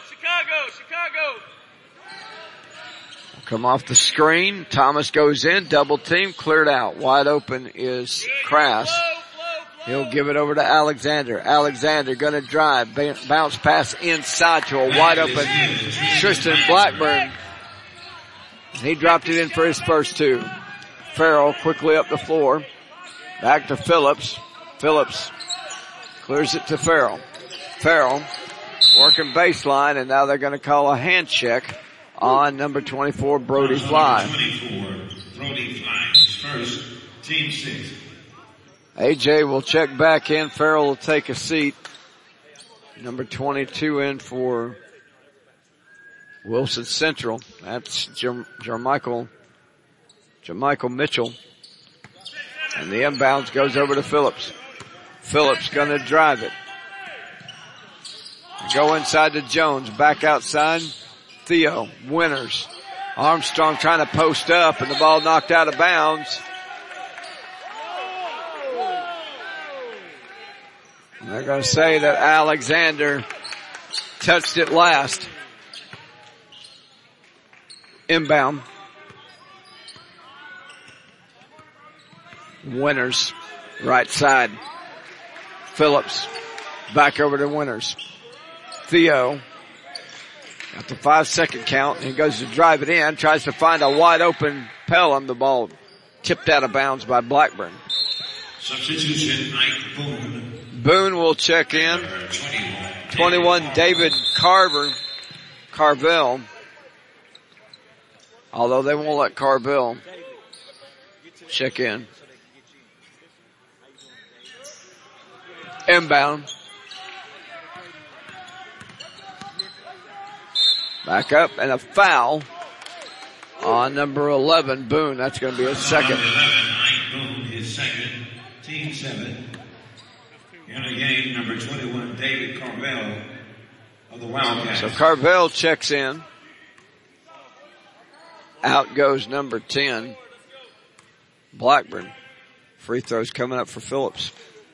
Come off the screen, Thomas goes in, double team, cleared out. Wide open is Crass. He'll give it over to Alexander. Alexander gonna drive, bounce pass inside to a wide open Tristan Blackburn. He dropped it in for his first 2. Farrell quickly up the floor. Back to Phillips. Phillips clears it to Farrell. Farrell working baseline, and now they're going to call a hand check on number 24, Brody Fly. 24, Brody Fly, first, team 6. AJ will check back in. Farrell will take a seat. Number 22 in for Wilson Central. That's Jermichael Mitchell. And the inbounds goes over to Phillips. Phillips gonna drive it. Go inside to Jones. Back outside. Theo. Winters. Armstrong trying to post up and the ball knocked out of bounds. And they're gonna say that Alexander touched it last. Inbound. Winters, right side. Phillips, back over to Winters. Theo, got the 5-second count, and he goes to drive it in, tries to find a wide open Pelham. The ball tipped out of bounds by Blackburn. Substitution, Mike Boone. Boone will check in. 21, David Carvell. Although they won't let Carvel check in. Inbound. Back up and a foul on number 11, Boone. That's going to be his second. 11, Ike Boone, his second. Team 7. In the game, number 21, David Carvel of the Wildcats. So Carvel checks in. Out goes number 10, Blackburn. Free throws coming up for Phillips.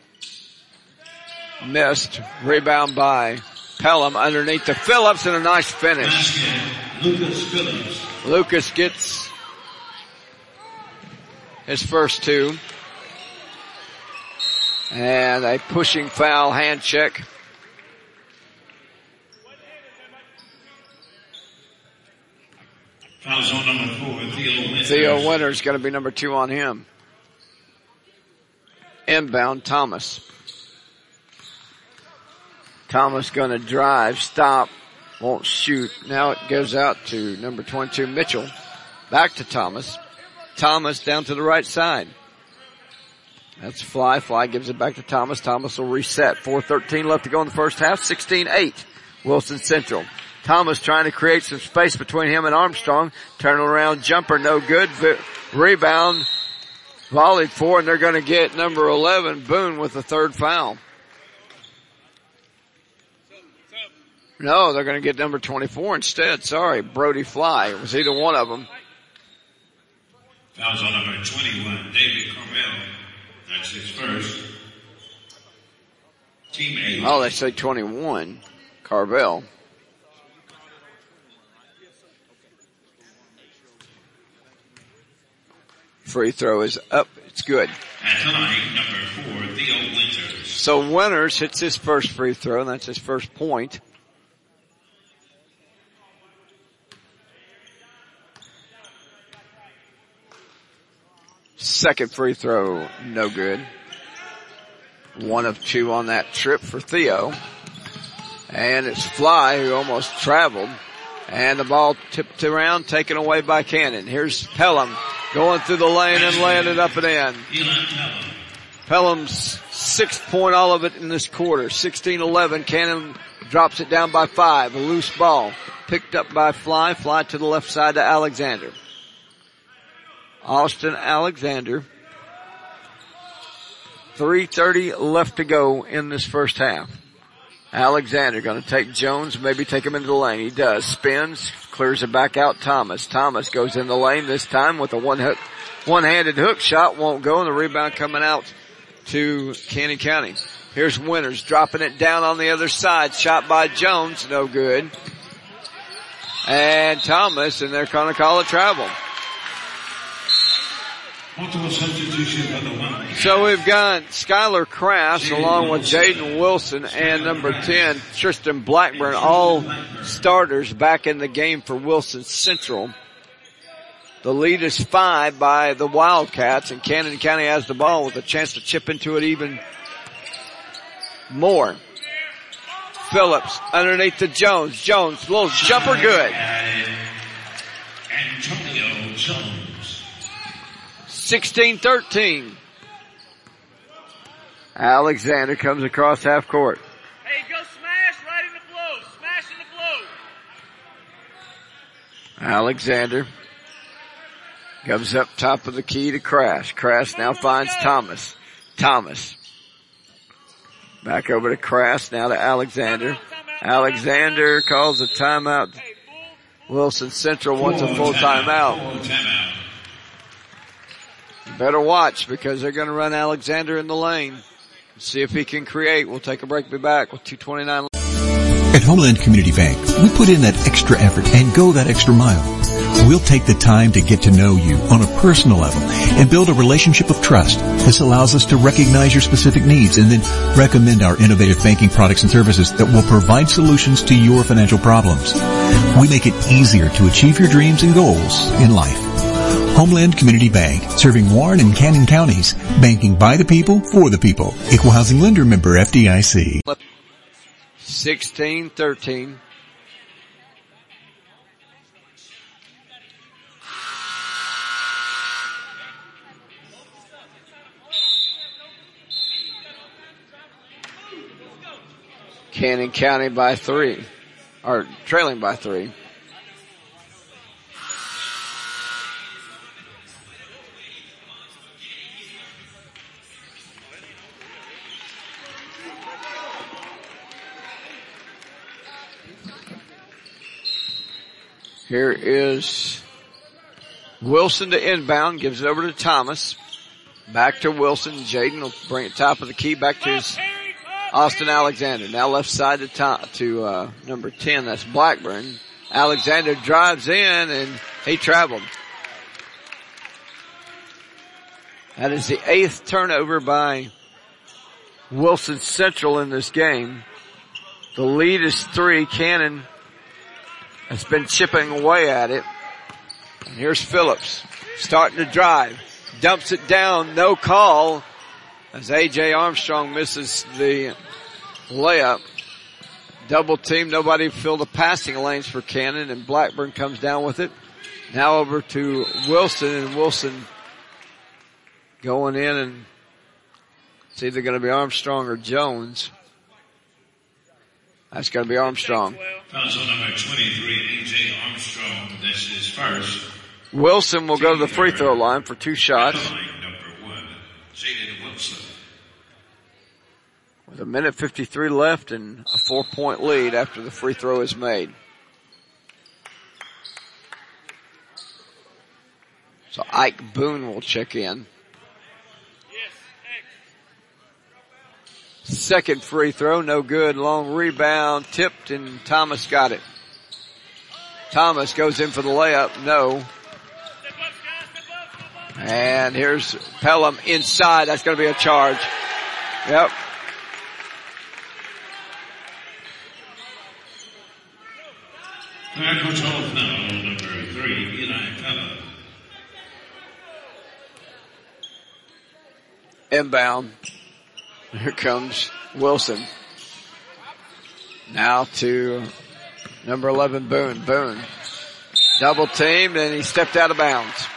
Missed. Rebound by Pelham underneath to Phillips and a nice finish. Basket, Lucas Phillips. Lucas gets his first 2. And a pushing foul, hand check. Foul's on number 4, Theo Winters. Theo Winters going to be number 2 on him. Inbound, Thomas. Thomas going to drive, stop, won't shoot. Now it goes out to number 22, Mitchell. Back to Thomas. Thomas down to the right side. That's Fly. Fly gives it back to Thomas. Thomas will reset. 4:13 left to go in the first half. 16-8. Wilson Central. Thomas trying to create some space between him and Armstrong. Turn around jumper, no good. Rebound, volleyed for, and they're going to get number 11, Boone, with the third foul. No, they're going to get number 24 instead. Sorry, Brody Fly. It was either one of them. Foul's on number 21, David Carvel. That's his first. Team 8. Oh, they say 21, Carvel. Free throw is up. It's good. At the line, number 4, Theo Winters. So Winters hits his first free throw, and that's his first point. Second free throw, no good. 1 of 2 on that trip for Theo. And it's Fly who almost traveled. And the ball tipped around, taken away by Cannon. Here's Pelham going through the lane and laying it up and in. Pelham's 6th point, all of it in this quarter. 16-11. Cannon drops it down by 5. A loose ball picked up by Fly. Fly to the left side to Alexander. Austin Alexander. 3:30 left to go in this first half. Alexander going to take Jones, maybe take him into the lane. He does. Spins, clears it back out. Thomas. Thomas goes in the lane this time with a one-handed hook shot. Won't go, and the rebound coming out to Cannon County. Here's Winters dropping it down on the other side. Shot by Jones, no good. And Thomas, and they're going to call a travel. So we've got Skylar Kraft along with Jaden Wilson and number 10, Tristan Blackburn, all starters back in the game for Wilson Central. The lead is 5 by the Wildcats, and Cannon County has the ball with a chance to chip into it even more. Phillips underneath to Jones. Jones, little jumper, good. Antonio Jones. 16-13. Alexander comes across half court. Hey, go smash right in the flow. Smash in the flow. Alexander comes up top of the key to Crash. Crash now finds Thomas. Thomas. Back over to Crash, now to Alexander. Alexander calls a timeout. Wilson Central wants a full timeout. Better watch because they're going to run Alexander in the lane. See if he can create. We'll take a break. Be back with 2:29 left. At Homeland Community Bank, we put in that extra effort and go that extra mile. We'll take the time to get to know you on a personal level and build a relationship of trust. This allows us to recognize your specific needs and then recommend our innovative banking products and services that will provide solutions to your financial problems. We make it easier to achieve your dreams and goals in life. Homeland Community Bank, serving Warren and Cannon counties, banking by the people, for the people. Equal housing lender, member FDIC. 16-13. Cannon County by 3, or trailing by 3. Here is Wilson to inbound, gives it over to Thomas. Back to Wilson. Jaden will bring it top of the key back to his Austin Alexander. Now left side to number 10. That's Blackburn. Alexander drives in and he traveled. That is the 8th turnover by Wilson Central in this game. The lead is 3. Cannon has been chipping away at it. And here's Phillips starting to drive. Dumps it down, no call, as A.J. Armstrong misses the layup. Double team, nobody filled the passing lanes for Cannon, and Blackburn comes down with it. Now over to Wilson, and Wilson going in, and it's either going to be Armstrong or Jones. That's going to be Armstrong. Fouls on number 23, A.J. Armstrong. This is first. Wilson will go to the free throw line for 2 shots. Number 1, Jaden Wilson. With 1:53 left and a 4-point lead after the free throw is made. So Ike Boone will check in. Second free throw, no good. Long rebound, tipped, and Thomas got it. Thomas goes in for the layup, no. And here's Pelham inside. That's going to be a charge. Yep. Coach Hall now, number 3, Eli Pelham. Inbound. Here comes Wilson. Now to number 11, Boone. Boone. Double teamed and he stepped out of bounds.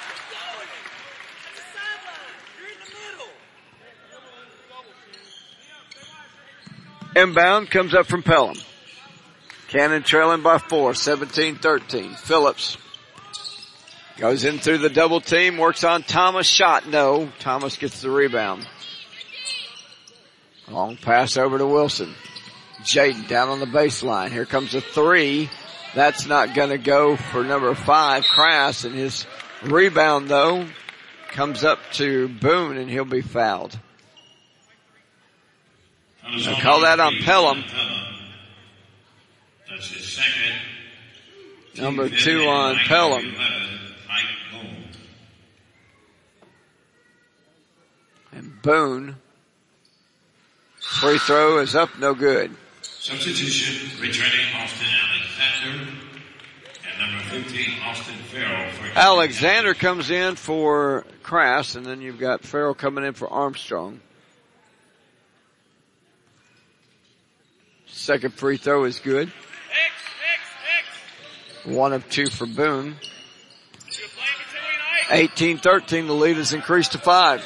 Inbound comes up from Pelham. Cannon trailing by 4, 17-13. Phillips goes in through the double team, works on Thomas, shot, no. Thomas gets the rebound. Long pass over to Wilson. Jaden down on the baseline. Here comes a 3. That's not going to go for number 5, Crass, and his rebound though comes up to Boone and he'll be fouled. So call that on Pelham. That's his second. Number 2 on Pelham. And Boone. Free throw is up, no good. Substitution, returning Austin Alexander. And number 15, Austin Farrell. Alexander comes in for Crass, and then you've got Farrell coming in for Armstrong. Second free throw is good. 1 of 2 for Boone. 18-13, the lead has increased to 5.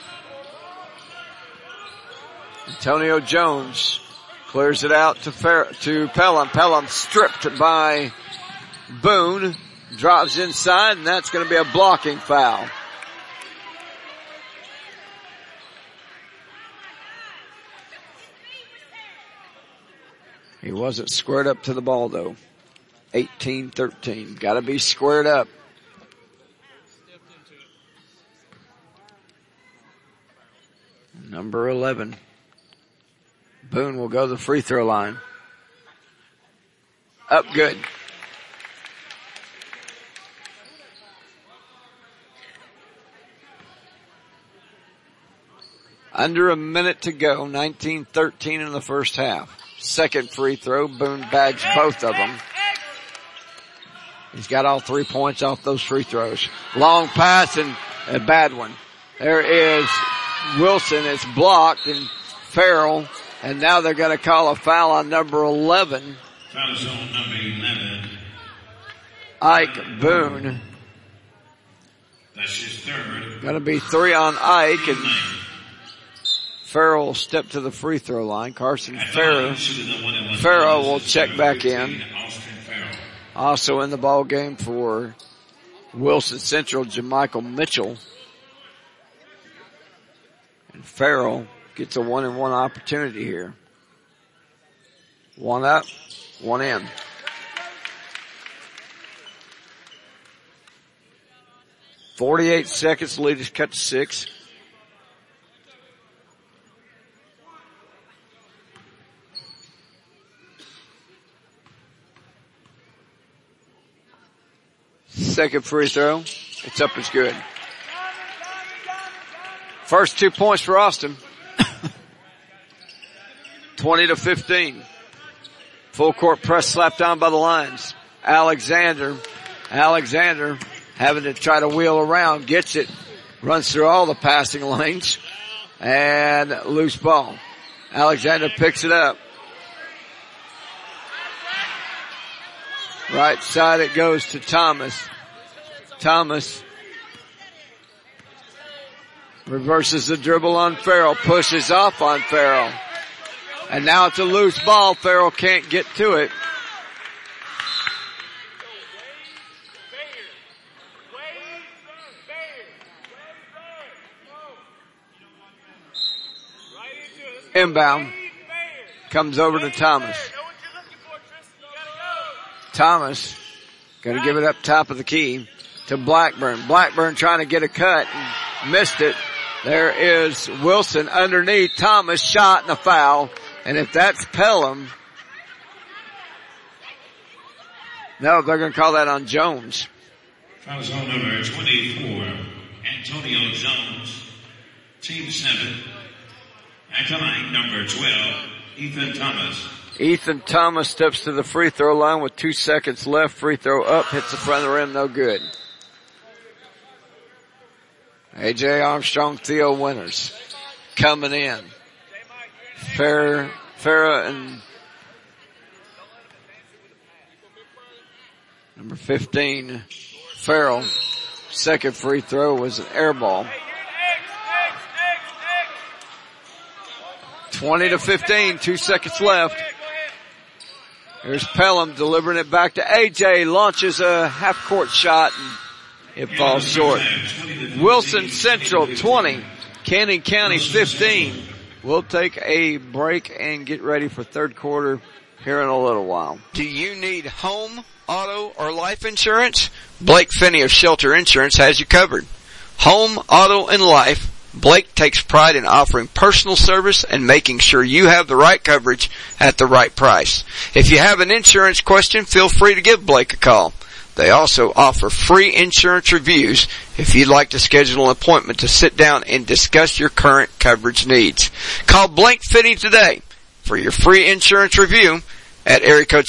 Antonio Jones clears it out to Pelham. Pelham stripped by Boone. Drops inside, and that's going to be a blocking foul. He wasn't squared up to the ball though. 18-13. Gotta be squared up. Number 11. Boone will go to the free throw line. Up good. Under a minute to go. 19-13 in the first half. Second free throw. Boone bags both of them. He's got all 3 points off those free throws. Long pass and a bad one. There is Wilson. It's blocked and Farrell. And now they're going to call a foul on number 11. Foul zone number 11. Ike Boone. That's his third. Going to be 3 on Ike and Farrell will step to the free throw line. Carson Farrell will check back in. Also in the ball game for Wilson Central, JaMichael Mitchell. And Farrell gets a 1-and-1 opportunity here. One up, one in. .48 seconds, the lead is cut to 6. Second free throw. It's up, it's good. First 2 points for Austin. 20-15. Full court press slapped down by the Lions. Alexander having to try to wheel around, gets it, runs through all the passing lanes, and loose ball. Alexander picks it up. Right side it goes to Thomas. Thomas reverses the dribble on Farrell, pushes off on Farrell. And now it's a loose ball. Farrell can't get to it. Inbound. Comes over to Thomas. Thomas gonna give it up top of the key to Blackburn. Blackburn trying to get a cut and missed it. There is Wilson underneath. Thomas shot and a foul. And if that's Pelham, no, they're going to call that on Jones. Foul zone number 24, Antonio Jones. Team 7. At the line, number 12, Ethan Thomas. Ethan Thomas steps to the free throw line with 2 seconds left. Free throw up, hits the front of the rim, no good. A.J. Armstrong, Theo Winters coming in. Farrah and number 15, Farrell. Second free throw was an air ball. 20-15, 2 seconds left. Here's Pelham delivering it back to AJ, launches a half-court shot and it falls short. Wilson Central 20, Canyon County 15. We'll take a break and get ready for third quarter here in a little while. Do you need home, auto, or life insurance? Blake Finney of Shelter Insurance has you covered. Home, auto, and life. Blake takes pride in offering personal service and making sure you have the right coverage at the right price. If you have an insurance question, feel free to give Blake a call. They also offer free insurance reviews if you'd like to schedule an appointment to sit down and discuss your current coverage needs. Call Blake Finney today for your free insurance review at area code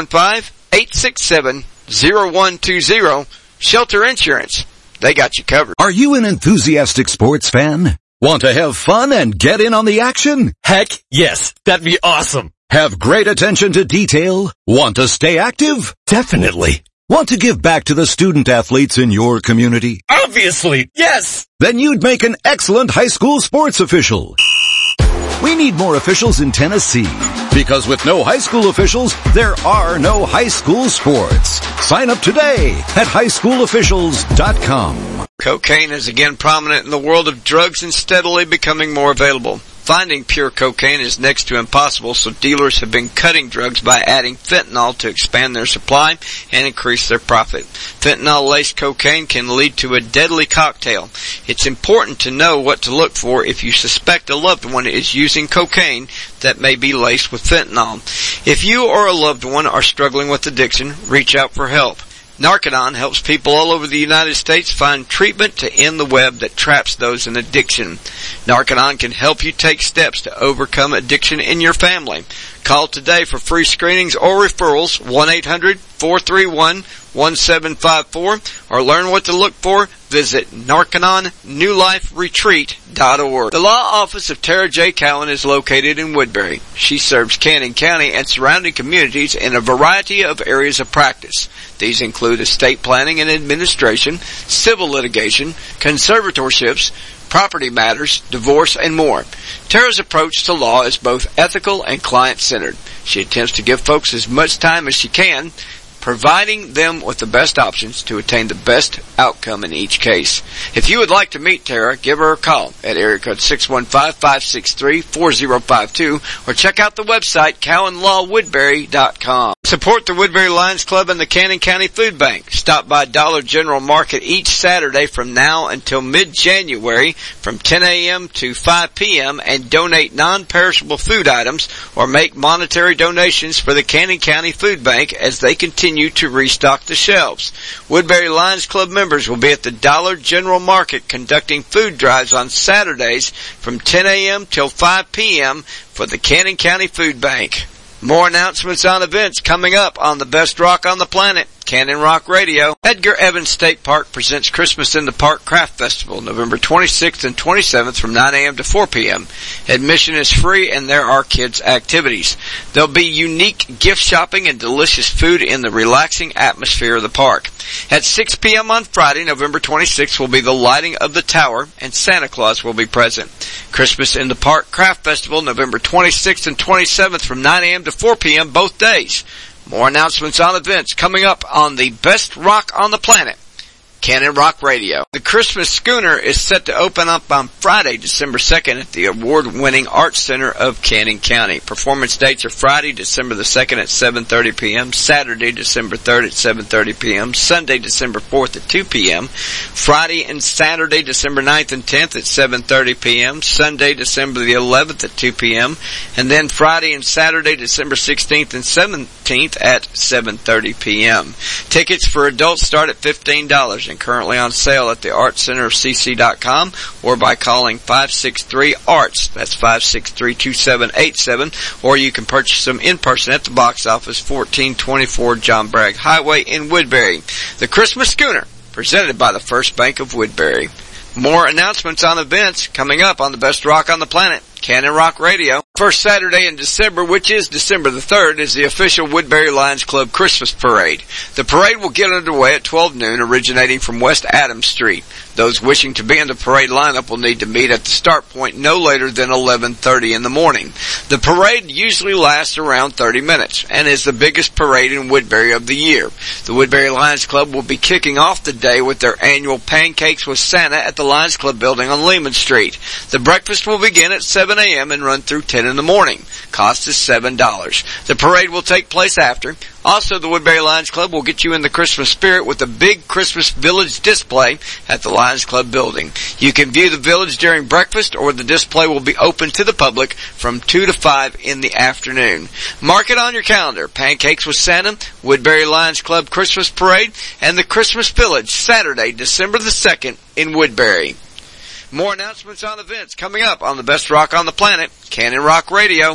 615-867-0120. Shelter Insurance. They got you covered. Are you an enthusiastic sports fan? Want to have fun and get in on the action? Heck yes, that'd be awesome. Have great attention to detail? Want to stay active? Definitely. Want to give back to the student athletes in your community? Obviously, yes. Then you'd make an excellent high school sports official. We need more officials in Tennessee. Because with no high school officials, there are no high school sports. Sign up today at highschoolofficials.com. Cocaine is again prominent in the world of drugs and steadily becoming more available. Finding pure cocaine is next to impossible, so dealers have been cutting drugs by adding fentanyl to expand their supply and increase their profit. Fentanyl-laced cocaine can lead to a deadly cocktail. It's important to know what to look for if you suspect a loved one is using cocaine that may be laced with fentanyl. If you or a loved one are struggling with addiction, reach out for help. Narconon helps people all over the United States find treatment to end the web that traps those in addiction. Narconon can help you take steps to overcome addiction in your family. Call today for free screenings or referrals, 1-800-431-1754, or learn what to look for. Visit NarcononNewLifeRetreat.org. The law office of Tara J. Cowan is located in Woodbury. She serves Canyon County and surrounding communities in a variety of areas of practice. These include estate planning and administration, civil litigation, conservatorships, property matters, divorce, and more. Tara's approach to law is both ethical and client-centered. She attempts to give folks as much time as she can, providing them with the best options to attain the best outcome in each case. If you would like to meet Tara, give her a call at area code 615-563-4052 or check out the website cowanlawwoodbury.com. Support the Woodbury Lions Club and the Cannon County Food Bank. Stop by Dollar General Market each Saturday from now until mid-January from 10 a.m. to 5 p.m. and donate non-perishable food items or make monetary donations for the Cannon County Food Bank as they continue to restock the shelves. Woodbury Lions Club members will be at the Dollar General Market conducting food drives on Saturdays from 10 a.m. till 5 p.m. for the Cannon County Food Bank. More announcements on events coming up on the best rock on the planet, Cannon Rock Radio. Edgar Evans State Park presents Christmas in the Park Craft Festival, November 26th and 27th from 9 a.m. to 4 p.m. Admission is free and there are kids' activities. There'll be unique gift shopping and delicious food in the relaxing atmosphere of the park. At 6 p.m. on Friday, November 26th, will be the lighting of the tower and Santa Claus will be present. Christmas in the Park Craft Festival, November 26th and 27th from 9 a.m. to 4 p.m. both days. More announcements on events coming up on the best rock on the planet, Cannon Rock Radio. The Christmas Schooner is set to open up on Friday, December 2nd at the award-winning Arts Center of Cannon County. Performance dates are Friday, December the 2nd at 7:30 p.m., Saturday, December 3rd at 7:30 p.m., Sunday, December 4th at 2 p.m., Friday and Saturday, December 9th and 10th at 7:30 p.m., Sunday, December the 11th at 2 p.m., and then Friday and Saturday, December 16th and 17th at 7:30 p.m. Tickets for adults start at $15. And currently on sale at the Arts Center of CC.com or by calling 563-ARTS. That's 563-2787. Or you can purchase them in person at the box office, 1424 John Bragg Highway in Woodbury. The Christmas Schooner, presented by the First Bank of Woodbury. More announcements on events coming up on the best rock on the planet, Cannon Rock Radio. First Saturday in December, which is December the 3rd, is the official Woodbury Lions Club Christmas Parade. The parade will get underway at 12 noon, originating from West Adams Street. Those wishing to be in the parade lineup will need to meet at the start point no later than 11:30 in the morning. The parade usually lasts around 30 minutes and is the biggest parade in Woodbury of the year. The Woodbury Lions Club will be kicking off the day with their annual Pancakes with Santa at the Lions Club building on Lehman Street. The breakfast will begin at 7 a.m. and run through 10 in the morning. Cost is $7. The parade will take place after. Also, the Woodbury Lions Club will get you in the Christmas spirit with a big Christmas Village display at the Lions Club building. You can view the village during breakfast, or the display will be open to the public from 2 to 5 in the afternoon. Mark it on your calendar. Pancakes with Santa, Woodbury Lions Club Christmas Parade, and the Christmas Village, Saturday, December the 2nd in Woodbury. More announcements on events coming up on the best rock on the planet, Cannon Rock Radio.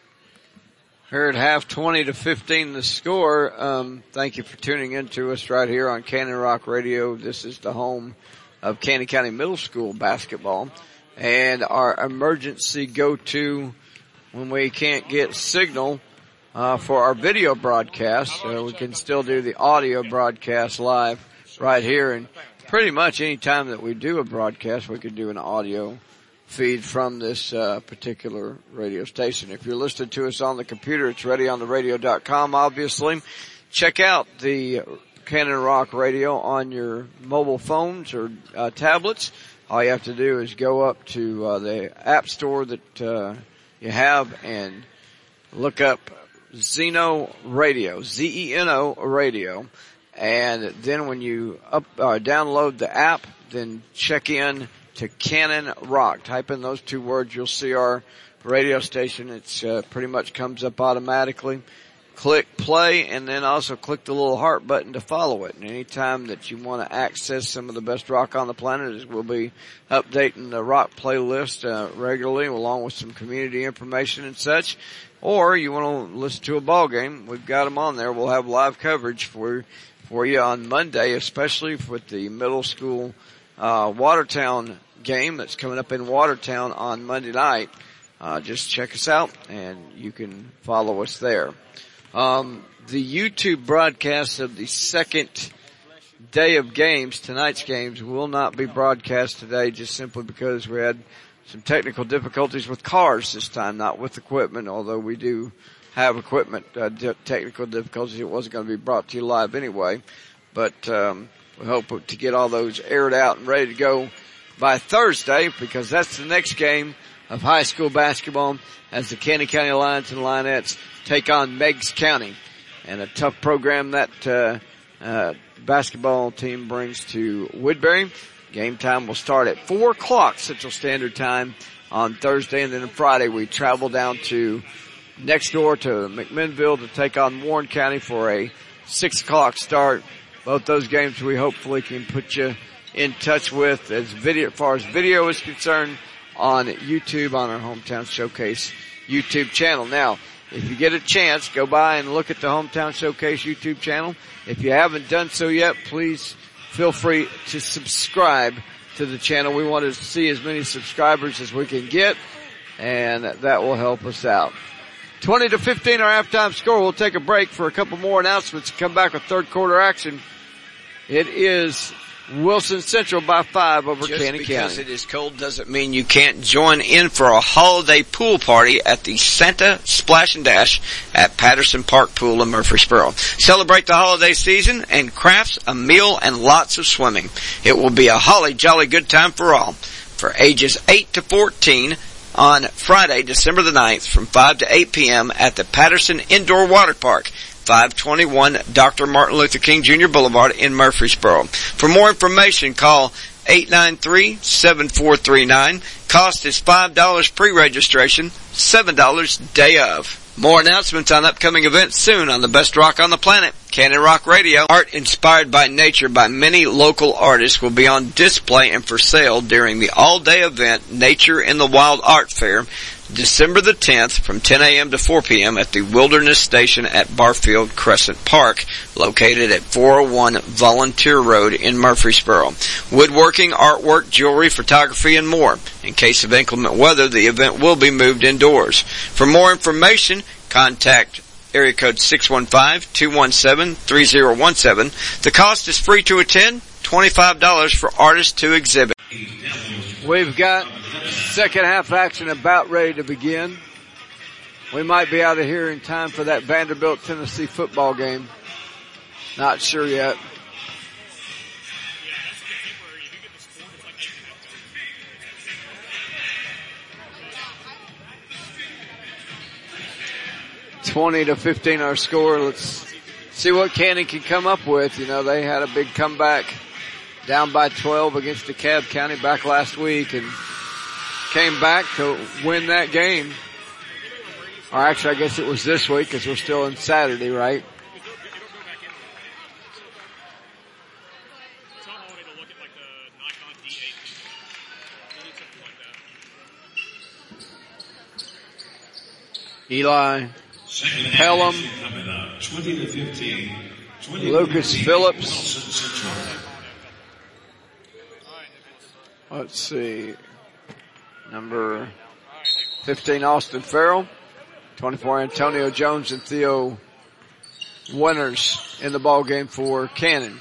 Here at half, 20-15 the score. Thank you for tuning in to us right here on Cannon Rock Radio. This is the home of Cannon County Middle School basketball. And our emergency go-to when we can't get signal for our video broadcast. We can still do the audio broadcast live right here. And pretty much any time that we do a broadcast, we could do an audio feed from this particular radio station. If you're listening to us on the computer, it's ReadyOnTheRadio.com, obviously. Check out the Cannon Rock Radio on your mobile phones or tablets. All you have to do is go up to the app store that you have and look up Zeno Radio, Z-E-N-O Radio. And then when you download the app, then check in to Cannon Rock. Type in those two words, you'll see our radio station. It's pretty much comes up automatically. Click play, and then also click the little heart button to follow it. And anytime that you want to access some of the best rock on the planet, we'll be updating the rock playlist regularly, along with some community information and such. Or you want to listen to a ball game, we've got them on there. We'll have live coverage for you on Monday, especially with the middle school Watertown game that's coming up in Watertown on Monday night. Just check us out and you can follow us there. The YouTube broadcast of the second day of games, tonight's games, will not be broadcast today just simply because we had some technical difficulties with cars this time, not with equipment, although we do have equipment, technical difficulties. It wasn't going to be brought to you live anyway, but, we hope to get all those aired out and ready to go by Thursday, because that's the next game of high school basketball as the Cannon County Lions and Lionettes take on Meigs County, and a tough program that, basketball team brings to Woodbury. Game time will start at 4 o'clock Central Standard Time on Thursday, and then on Friday we travel down to next door to McMinnville to take on Warren County for a 6 o'clock start. Both those games we hopefully can put you in touch with as far as video is concerned on YouTube on our Hometown Showcase YouTube channel. Now, if you get a chance, go by and look at the Hometown Showcase YouTube channel. If you haven't done so yet, please feel free to subscribe to the channel. We want to see as many subscribers as we can get, and that will help us out. 20-15 our halftime score. We'll take a break for a couple more announcements and come back with third quarter action. It is Wilson Central by 5 over Cannon County. Just because it is cold doesn't mean you can't join in for a holiday pool party at the Santa Splash and Dash at Patterson Park Pool in Murfreesboro. Celebrate the holiday season and crafts, a meal, and lots of swimming. It will be a holly jolly good time for all. For ages 8 to 14 on Friday, December the 9th from 5 to 8 p.m. at the Patterson Indoor Water Park, 521 Dr. Martin Luther King Jr. Boulevard in Murfreesboro. For more information, call 893-7439. Cost is $5 pre-registration, $7 day of. More announcements on upcoming events soon on the best rock on the planet, Cannon Rock Radio. Art inspired by nature by many local artists will be on display and for sale during the all-day event, Nature in the Wild Art Fair, December the 10th from 10 a.m. to 4 p.m. at the Wilderness Station at Barfield Crescent Park, located at 401 Volunteer Road in Murfreesboro. Woodworking, artwork, jewelry, photography, and more. In case of inclement weather, the event will be moved indoors. For more information, contact area code 615-217-3017. The cost is free to attend, $25 for artists to exhibit. We've got second half action about ready to begin. We might be out of here in time for that Vanderbilt Tennessee football game. Not sure yet. $20-15 our score. Let's see what Cannon can come up with. You know, they had a big comeback down by 12 against DeKalb County back last week and came back to win that game. Or actually, I guess it was this week because we're still in Saturday, right? Eli Pelham, 20-15. Lucas Phillips. Let's see. Number 15, Austin Farrell. 24, Antonio Jones and Theo Winters in the ball game for Cannon.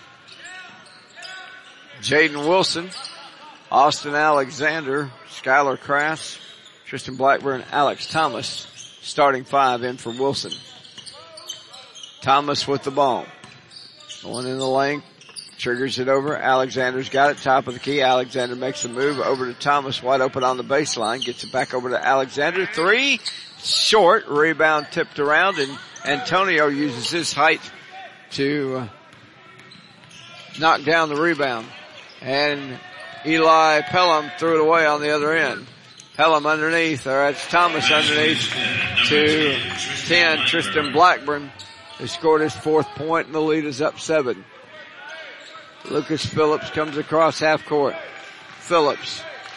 Jaden Wilson, Austin Alexander, Skylar Crass, Tristan Blackburn, Alex Thomas, starting 5 in for Wilson. Thomas with the ball. Going in the lane, triggers it over. Alexander's got it, top of the key. Alexander makes the move over to Thomas, wide open on the baseline, gets it back over to Alexander. 3, short, rebound tipped around, and Antonio uses his height to knock down the rebound. And Eli Pelham threw it away on the other end. Pelham underneath, or it's Thomas underneath to 10, Tristan Blackburn, who scored his 4th point, and the lead is up 7. Lucas Phillips comes across half court. Phillips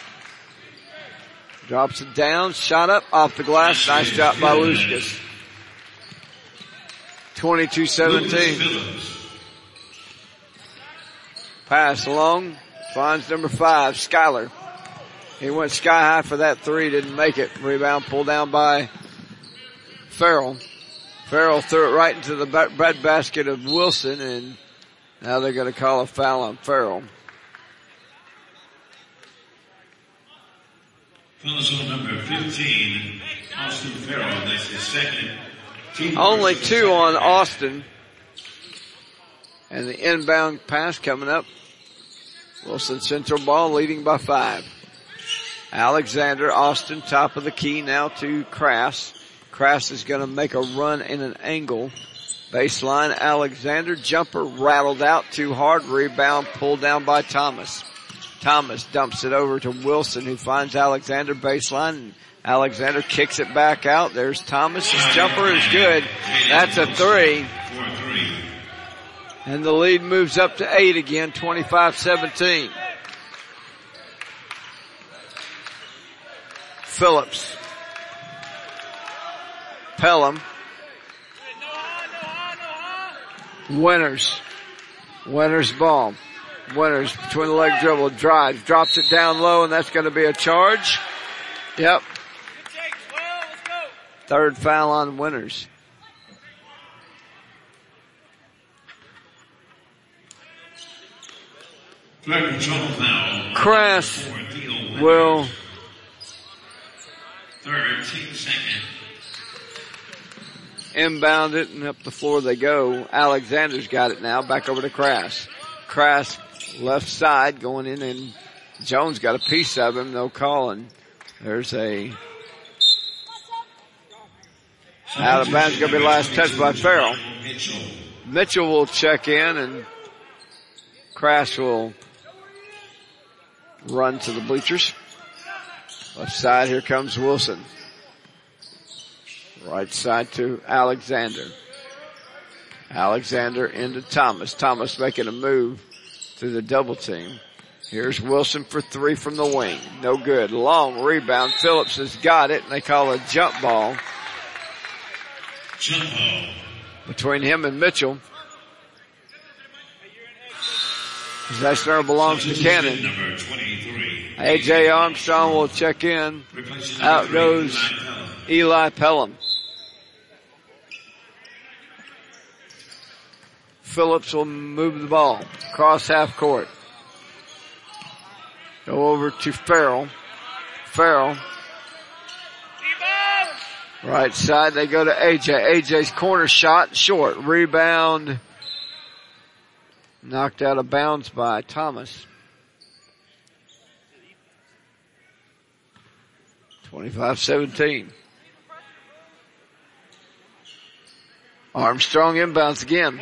drops it down, shot up off the glass, nice shot by Lucas. 22-17. Pass along, finds number 5, Skylar. He went sky high for that 3, didn't make it. Rebound pulled down by Farrell. Farrell threw it right into the bread basket of Wilson, and Now they're going to call a foul on Farrell. Foul on number 15, Austin Farrell. That's his second. Only 2 on Austin. And the inbound pass coming up. Wilson Central ball leading by 5. Alexander, Austin, top of the key now to Crass. Crass is going to make a run in an angle. Baseline, Alexander, jumper rattled out too hard. Rebound pulled down by Thomas. Thomas dumps it over to Wilson, who finds Alexander baseline. Alexander kicks it back out. There's Thomas. His jumper is good. That's a 3. And the lead moves up to 8 again, 25-17. Phillips. Pelham. Winters. Winters ball. Winters between the leg dribble, drives, drops it down low, and that's going to be a charge. Yep. Third foul on Winters. Crass will 13 seconds. Inbound it, and up the floor they go. Alexander's got it now. Back over to Crass. Crass left side going in, and Jones got a piece of him. No calling. There's a out of bounds. Going to be last touch by Farrell. Mitchell will check in, and Crass will run to the bleachers. Left side, here comes Wilson. Right side to Alexander. Alexander into Thomas. Thomas making a move to the double team. Here's Wilson for 3 from the wing. No good. Long rebound. Phillips has got it, and they call a jump ball. Jump ball. Between him and Mitchell. Possession belongs to Cannon. Number 23. A.J. Armstrong will check in. Out goes Eli Pelham. Phillips will move the ball across half court. Go over to Farrell. Farrell. Right side, they go to AJ. AJ's corner shot, short. Rebound. Knocked out of bounds by Thomas. 25-17. Armstrong inbounds again.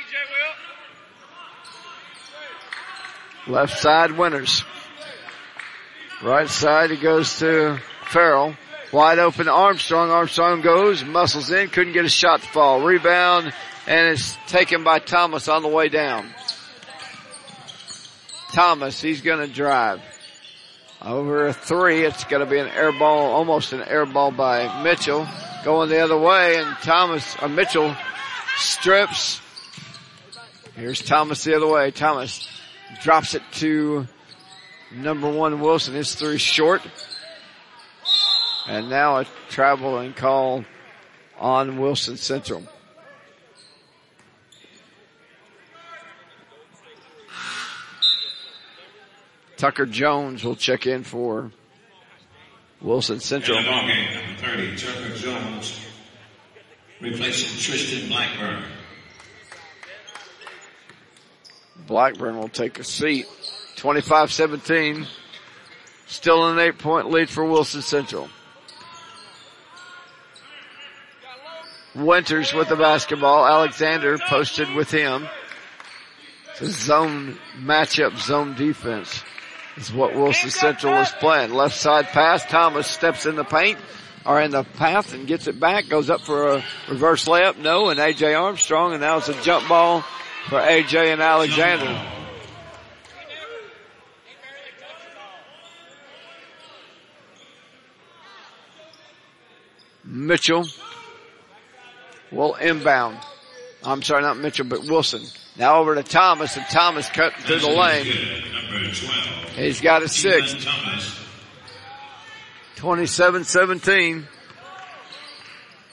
Left side, Winters. Right side, he goes to Farrell. Wide open Armstrong. Armstrong goes, muscles in, couldn't get a shot to fall. Rebound, and it's taken by Thomas on the way down. Thomas, he's gonna drive. Over a 3, it's gonna be an air ball, almost an air ball by Mitchell. Going the other way, and Mitchell strips. Here's Thomas the other way. Thomas drops it to number 1 Wilson. His 3 short. And now a traveling call on Wilson Central. Tucker Jones will check in for Wilson Central. In the ball game, number 30, Tucker Jones, replacing Tristan Blackburn. Blackburn will take a seat. 25-17. Still an 8-point lead for Wilson Central. Winters with the basketball. Alexander posted with him. It's a zone matchup, zone defense is what Wilson Central is playing. Left side pass. Thomas steps in the paint or in the path and gets it back. Goes up for a reverse layup. No, and A.J. Armstrong, and now it's a jump ball for A.J. and Alexander. Mitchell will inbound. I'm sorry, not Mitchell, but Wilson. Now over to Thomas, and Thomas cut through the lane. He's got a 6. 27-17.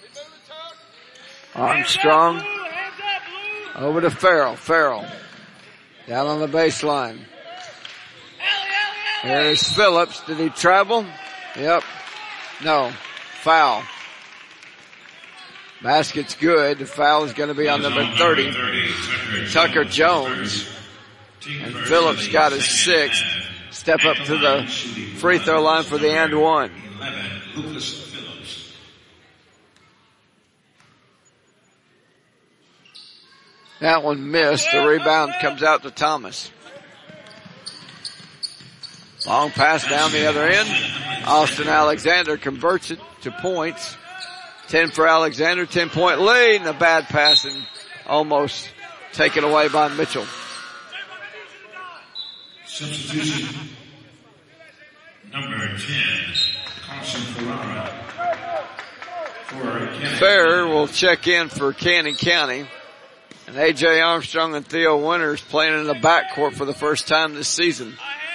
Armstrong over to Farrell. Farrell Down on the baseline. Here's Phillips. Did he travel? Yep. No. Foul. Basket's good. The foul is going to be on number 30. Tucker Jones. And Phillips got his sixth. Step up to the free throw line for the and one. That one missed. The rebound comes out to Thomas. Long pass down the other end. Austin Alexander converts it to points. 10 for Alexander, 10-point lead, and a bad pass and almost taken away by Mitchell. Substitution number 10, Carson Ferrara. Fair will check in for Cannon County. And A.J. Armstrong and Theo Winters playing in the backcourt for the first time this season.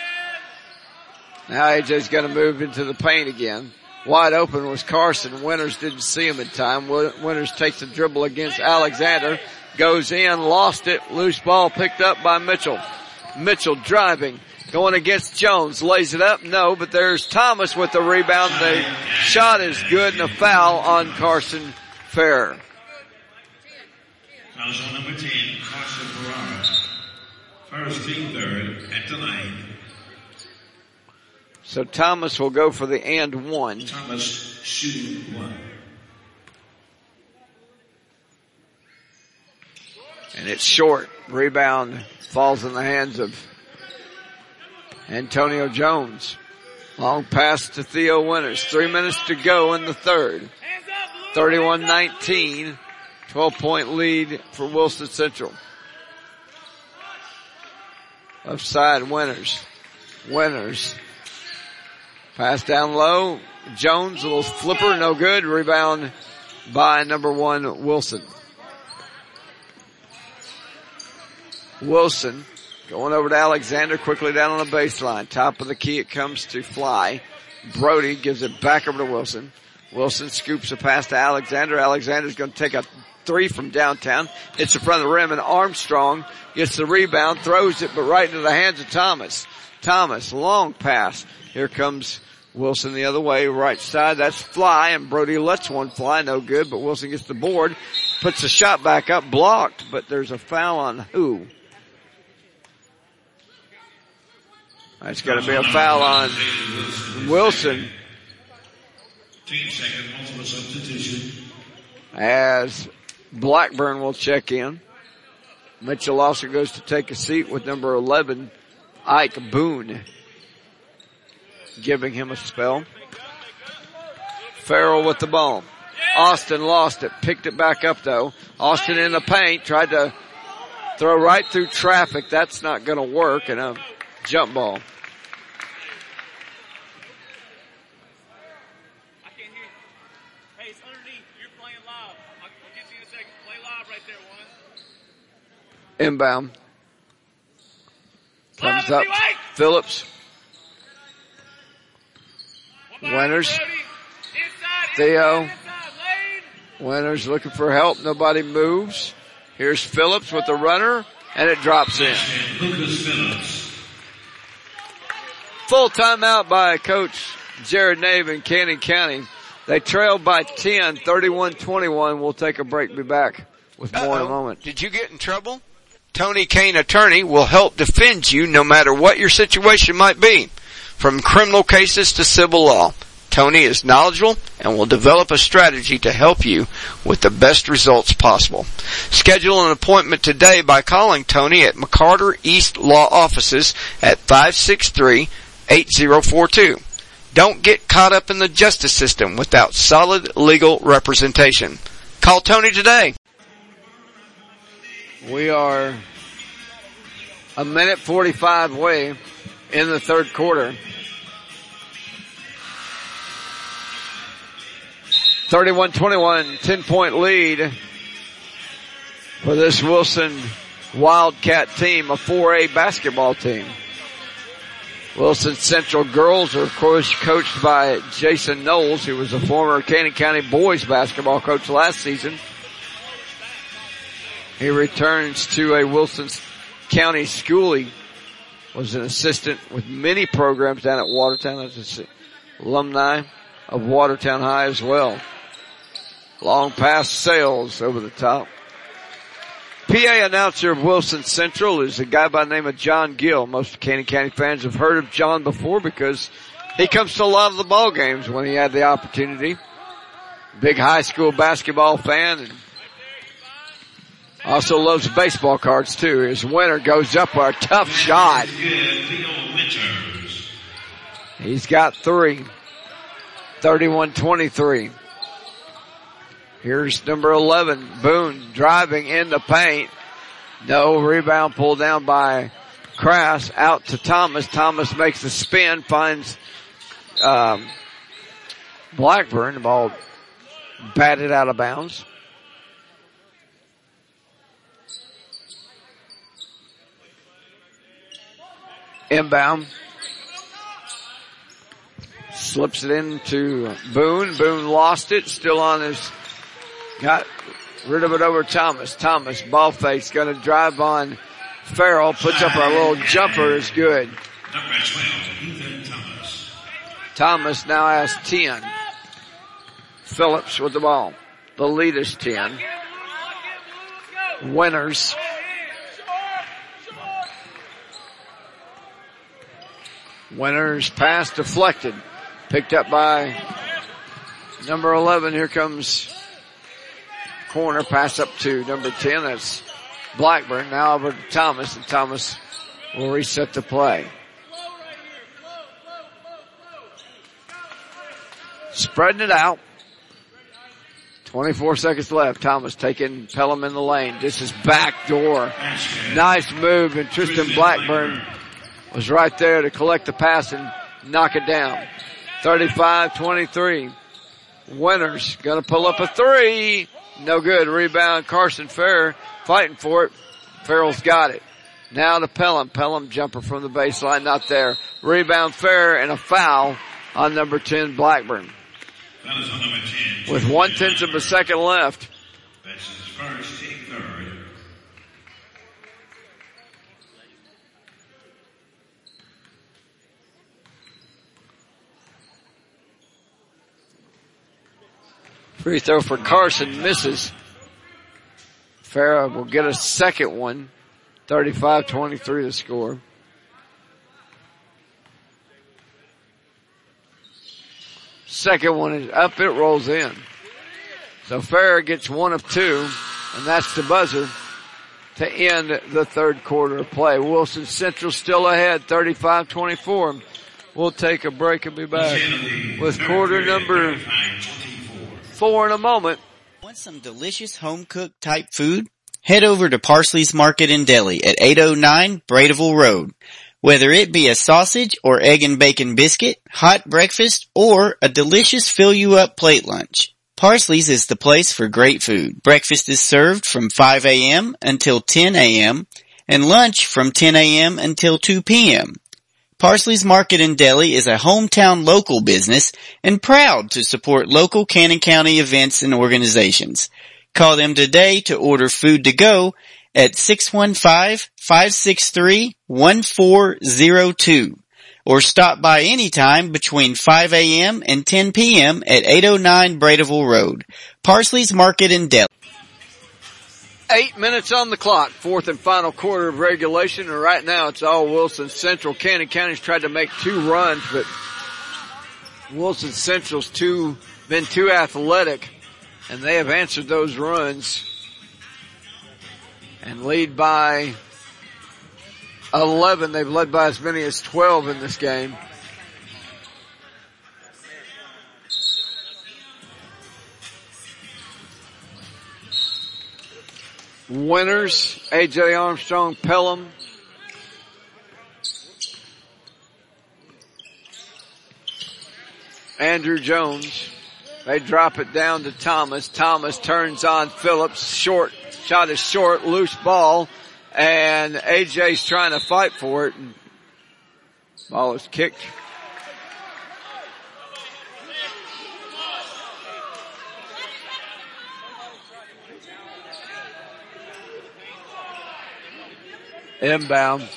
Now A.J.'s going to move into the paint again. Wide open was Carson. Winters didn't see him in time. Winters takes the dribble against Alexander. Goes in, lost it. Loose ball picked up by Mitchell. Mitchell driving. Going against Jones. Lays it up. No, but there's Thomas with the rebound. The shot is good and a foul on Carson Fair. Foul on number 10, Carson Ferrara. First team third at the line. So Thomas will go for the and one. Thomas shooting one. And it's short. Rebound falls in the hands of Antonio Jones. Long pass to Theo Winters. 3 minutes to go in the third. 31-19. 12-point lead for Wilson Central. Left side, Winters. Winters. Pass down low. Jones, a little flipper, no good. Rebound by number 1, Wilson. Wilson going over to Alexander, quickly down on the baseline. Top of the key, it comes to Fly. Brody gives it back over to Wilson. Wilson scoops a pass to Alexander. Alexander's going to take a three from downtown. Hits in front of the rim, and Armstrong gets the rebound, throws it, but right into the hands of Thomas. Thomas, long pass. Here comes Wilson the other way, right side. That's Fly, and Brody lets one fly, no good, but Wilson gets the board, puts the shot back up, blocked, but there's a foul on who? That's going to be a foul on Wilson. 15-second multiple substitution. As Blackburn will check in. Mitchell also goes to take a seat with number 11, Ike Boone, giving him a spell. Farrell with the ball. Austin lost it, picked it back up though. Austin in the paint, tried to throw right through traffic. That's not going to work, and a jump ball. Inbound. Comes up. Phillips. Winters. Theo. Winters looking for help. Nobody moves. Here's Phillips with the runner, and it drops in. Full timeout by Coach Jared Nave in Cannon County. They trail by 10, 31-21. We'll take a break. Be back with more in a moment. Did you get in trouble? Tony Kane Attorney will help defend you no matter what your situation might be. From criminal cases to civil law, Tony is knowledgeable and will develop a strategy to help you with the best results possible. Schedule an appointment today by calling Tony at McCarter East Law Offices at 563-8042. Don't get caught up in the justice system without solid legal representation. Call Tony today. We are a minute 45 away in the third quarter. 31-21, 10-point lead for this Wilson Wildcat team, a 4A basketball team. Wilson Central girls are, of course, coached by Jason Knowles, who was a former Cannon County boys basketball coach last season. He returns to a Wilson County schoolie, was an assistant with many programs down at Watertown. That's an alumni of Watertown High as well. Long pass sails over the top. PA announcer of Wilson Central is a guy by the name of John Gill. Most Canyon County fans have heard of John before because he comes to a lot of the ball games when he had the opportunity. Big high school basketball fan and also loves baseball cards too. His winner goes up for a tough shot. He's got 3. 31-23. Here's number 11, Boone, driving in the paint. No, rebound pulled down by Crass. Out to Thomas. Thomas makes the spin, finds Blackburn. The ball batted out of bounds. Inbound. Slips it into Boone. Boone lost it. Still on his, got rid of it over Thomas. Thomas, ball fake, gonna drive on Farrell. Puts up a little jumper, is good. Number 12, Ethan Thomas. Thomas now has 10. Phillips with the ball. The lead is 10. Winners. Winners pass deflected. Picked up by number 11. Here comes corner pass up to number 10. That's Blackburn. Now over to Thomas, and Thomas will reset the play. Spreading it out. 24 seconds left. Thomas taking Pelham in the lane. This is backdoor. Nice move, and Tristan Blackburn was right there to collect the pass and knock it down. 35-23. Winners gonna pull up a 3. No good. Rebound. Carson Fair fighting for it. Farrell's got it. Now to Pelham. Pelham jumper from the baseline. Not there. Rebound Fair and a foul on number 10 Blackburn. That is on number 10. With 1/10 of a second left. That's his first, take third. Free throw for Carson misses. Farrah will get a second one. 35-23 the score. Second one is up, it rolls in. So Farrah gets 1 of 2, and that's the buzzer to end the third quarter of play. Wilson Central still ahead, 35-24. We'll take a break and be back with quarter number 4 in a moment. Want some delicious home-cooked type food? Head over to Parsley's Market and Deli at 809 Bradeville Road. Whether it be a sausage or egg and bacon biscuit, hot breakfast, or a delicious fill-you-up plate lunch, Parsley's is the place for great food. Breakfast is served from 5 a.m. until 10 a.m. and lunch from 10 a.m. until 2 p.m. Parsley's Market and Deli is a hometown local business and proud to support local Cannon County events and organizations. Call them today to order food to go at 615-563-1402 or stop by anytime between 5 a.m. and 10 p.m. at 809 Bradeville Road. Parsley's Market and Deli. 8 minutes on the clock, fourth and final quarter of regulation, and right now it's all Wilson Central. Cannon County's tried to make 2 runs, but Wilson Central's been too athletic, and they have answered those runs and lead by 11. They've led by as many as 12 in this game. Winners, A.J. Armstrong, Pelham. Andrew Jones. They drop it down to Thomas. Thomas turns on Phillips. Short. Shot is short. Loose ball. And A.J.'s trying to fight for it. And ball is kicked. Inbound.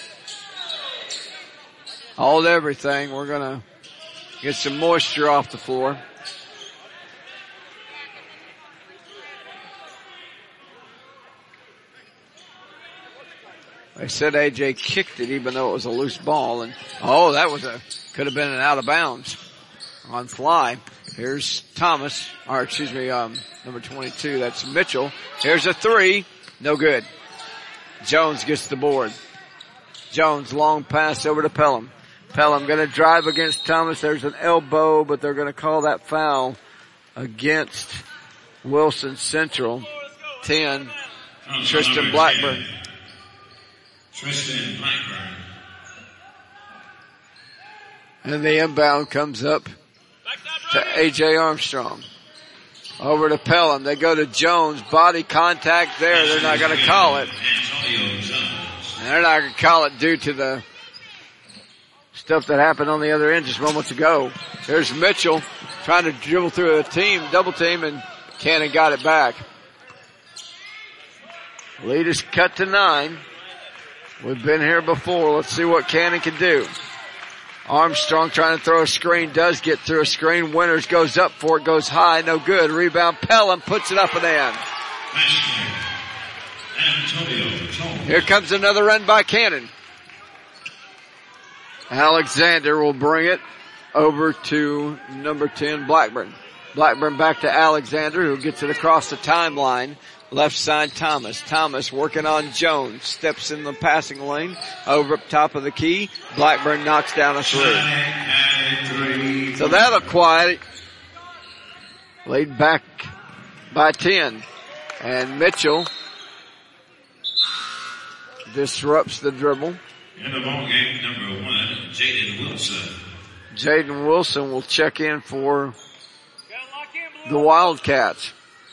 Hold everything. We're going to get some moisture off the floor. They said AJ kicked it even though it was a loose ball. And could have been an out of bounds on fly. Here's Thomas, number 22. That's Mitchell. Here's a three. No good. Jones gets the board. Jones, long pass over to Pelham. Pelham going to drive against Thomas. There's an elbow, but they're going to call that foul against Wilson Central. 10, Tristan Blackburn. Tristan Blackburn. And the inbound comes up to A.J. Armstrong. Over to Pelham. They go to Jones. Body contact there. They're not going to call it. And they're not going to call it due to the stuff that happened on the other end just moments ago. There's Mitchell trying to dribble through a double team, and Cannon got it back. Lead is cut to 9. We've been here before. Let's see what Cannon can do. Armstrong trying to throw a screen, does get through a screen. Winters goes up for it, goes high, no good. Rebound, Pelham puts it up and in. Here comes another run by Cannon. Alexander will bring it over to number 10, Blackburn. Blackburn back to Alexander, who gets it across the timeline. Left side, Thomas. Thomas working on Jones. Steps in the passing lane. Over up top of the key. Blackburn knocks down a three. So that'll quiet it. Lead back by 10. And Mitchell disrupts the dribble. In the ball game, number 1, Jaden Wilson. Jaden Wilson will check in for the Wildcats.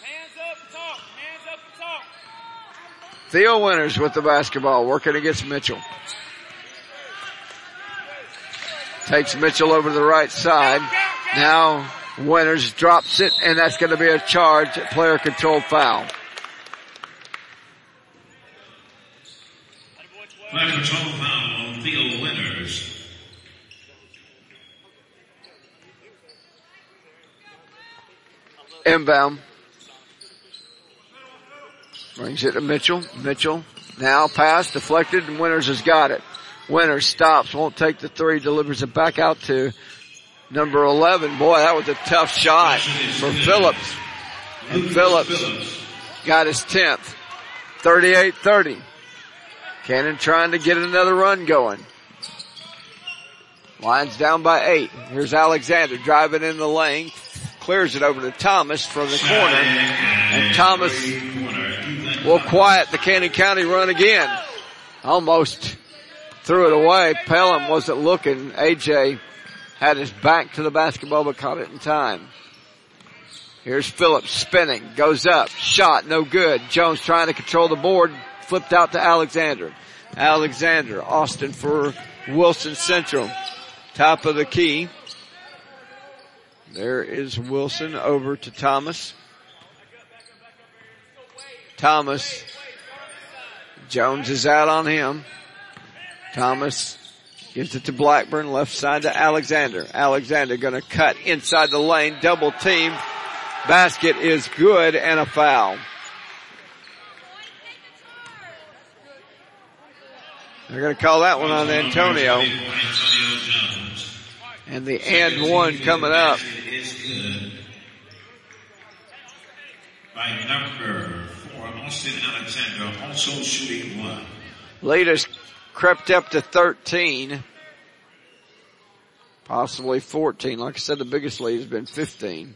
Theo Winters with the basketball, working against Mitchell. Takes Mitchell over to the right side. Now Winters drops it, and that's going to be a charge, player control foul. Player control foul on Theo Winters. Inbound. Brings it to Mitchell. Mitchell now pass deflected, and Winters has got it. Winters stops, won't take the three, delivers it back out to number 11. Boy, that was a tough shot for Phillips. And Phillips got his 10th. 38-30. Cannon trying to get another run going. Lions down by 8. Here's Alexander driving in the lane. Clears it over to Thomas from the corner. And Thomas will quiet the Cannon County run again. Almost threw it away. Pelham wasn't looking. AJ had his back to the basketball but caught it in time. Here's Phillips spinning. Goes up. Shot. No good. Jones trying to control the board. Flipped out to Alexander. Alexander. Austin for Wilson Central. Top of the key. There is Wilson over to Thomas. Thomas. Jones is out on him. Thomas gives it to Blackburn. Left side to Alexander. Alexander going to cut inside the lane. Double team. Basket is good and a foul. They're going to call that one on Antonio. And the and one coming up. By number 4, Austin Alexander, also shooting 1. Lead has crept up to 13. Possibly 14. Like I said, the biggest lead has been 15.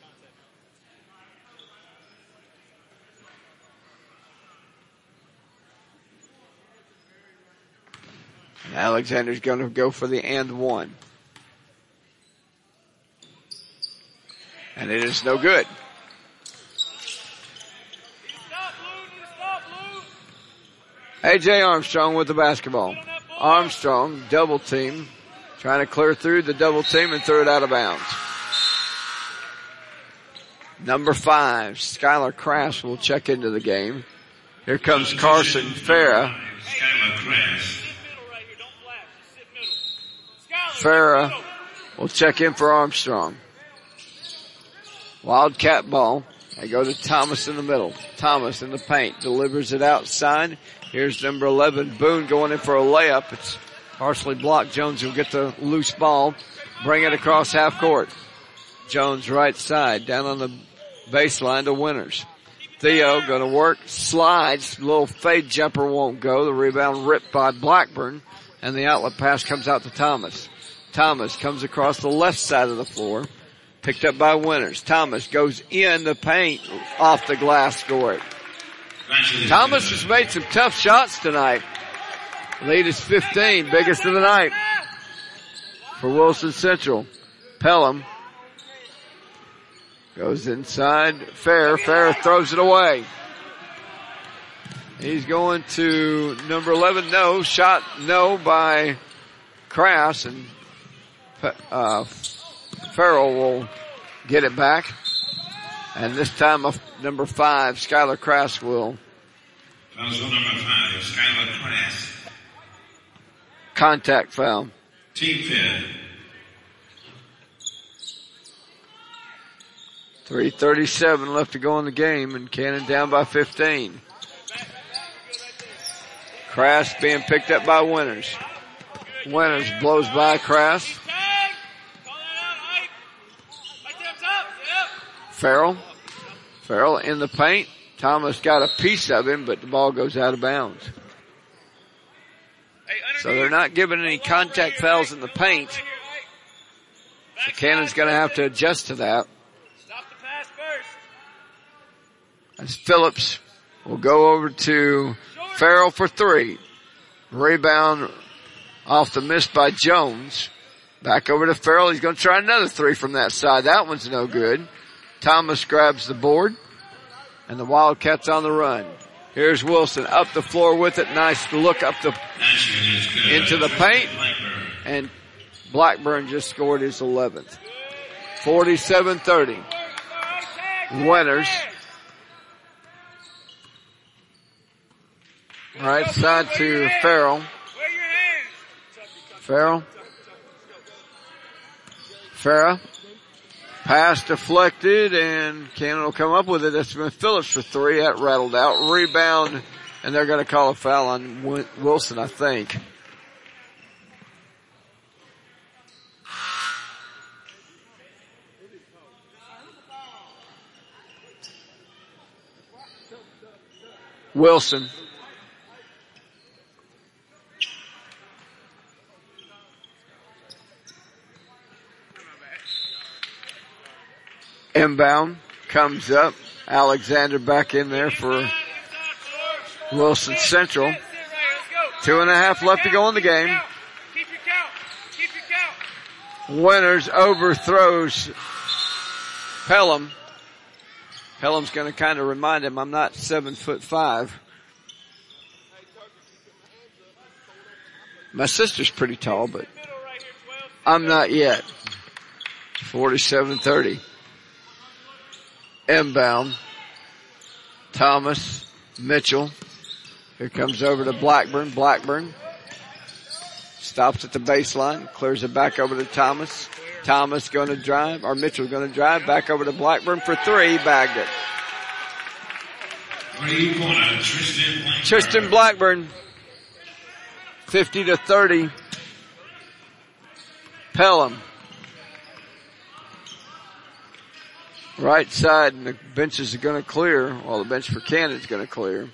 And Alexander's going to go for the and one. And it is no good. A.J. Armstrong with the basketball. Armstrong, double team, trying to clear through the double team and throw it out of bounds. Number 5, Skylar Crafts will check into the game. Here comes Carson Farah. Skylar Crass. Farah will check in for Armstrong. Wildcat ball. They go to Thomas in the middle. Thomas in the paint. Delivers it outside. Here's number 11, Boone, going in for a layup. It's partially blocked. Jones will get the loose ball. Bring it across half court. Jones right side. Down on the baseline to Winters. Theo going to work. Slides. Little fade jumper won't go. The rebound ripped by Blackburn. And the outlet pass comes out to Thomas. Thomas comes across the left side of the floor. Picked up by Winters. Thomas goes in the paint, off the glass, score it. Thomas has made some tough shots tonight. Lead is 15, biggest of the night for Wilson Central. Pelham goes inside. Fair throws it away. He's going to number 11. No, shot no by Crass, and Farrell will get it back. And this time number 5, Skylar Crass will. Also number 5, Skylar Crass. Contact foul. Team fifth. 3:37 left to go in the game, and Cannon down by 15. Crass being picked up by Winters. Winters blows by Crass. Farrell in the paint. Thomas got a piece of him, but the ball goes out of bounds. So they're not giving any contact fouls in the paint. So Cannon's going to have to adjust to that. As Phillips will go over to Farrell for 3. Rebound off the miss by Jones. Back over to Farrell. He's going to try another 3 from that side. That one's no good. Thomas grabs the board, and the Wildcats on the run. Here's Wilson up the floor with it. Nice look up into the paint, and Blackburn just scored his 11th. 47-30. Winters. Right side to Farrell. Farrah. Pass deflected, and Cannon will come up with it. That's been Phillips for 3. That rattled out. Rebound, and they're going to call a foul on Wilson, I think. Wilson. Inbound comes up. Alexander back in there for Wilson Central. 2.5 left to go in the game. Winters overthrows Pelham. Pelham's going to kind of remind him, I'm not 7'5". My sister's pretty tall, but I'm not yet. 47-30. Inbound. Thomas, Mitchell. Here comes over to Blackburn. Blackburn stops at the baseline, clears it back over to Thomas. Thomas going to drive, or Mitchell going to drive back over to Blackburn for 3. Bagged it. Tristan Blackburn. 50-30. Pelham. Right side, and the benches are going to clear. Well, the bench for Cannon's going to clear.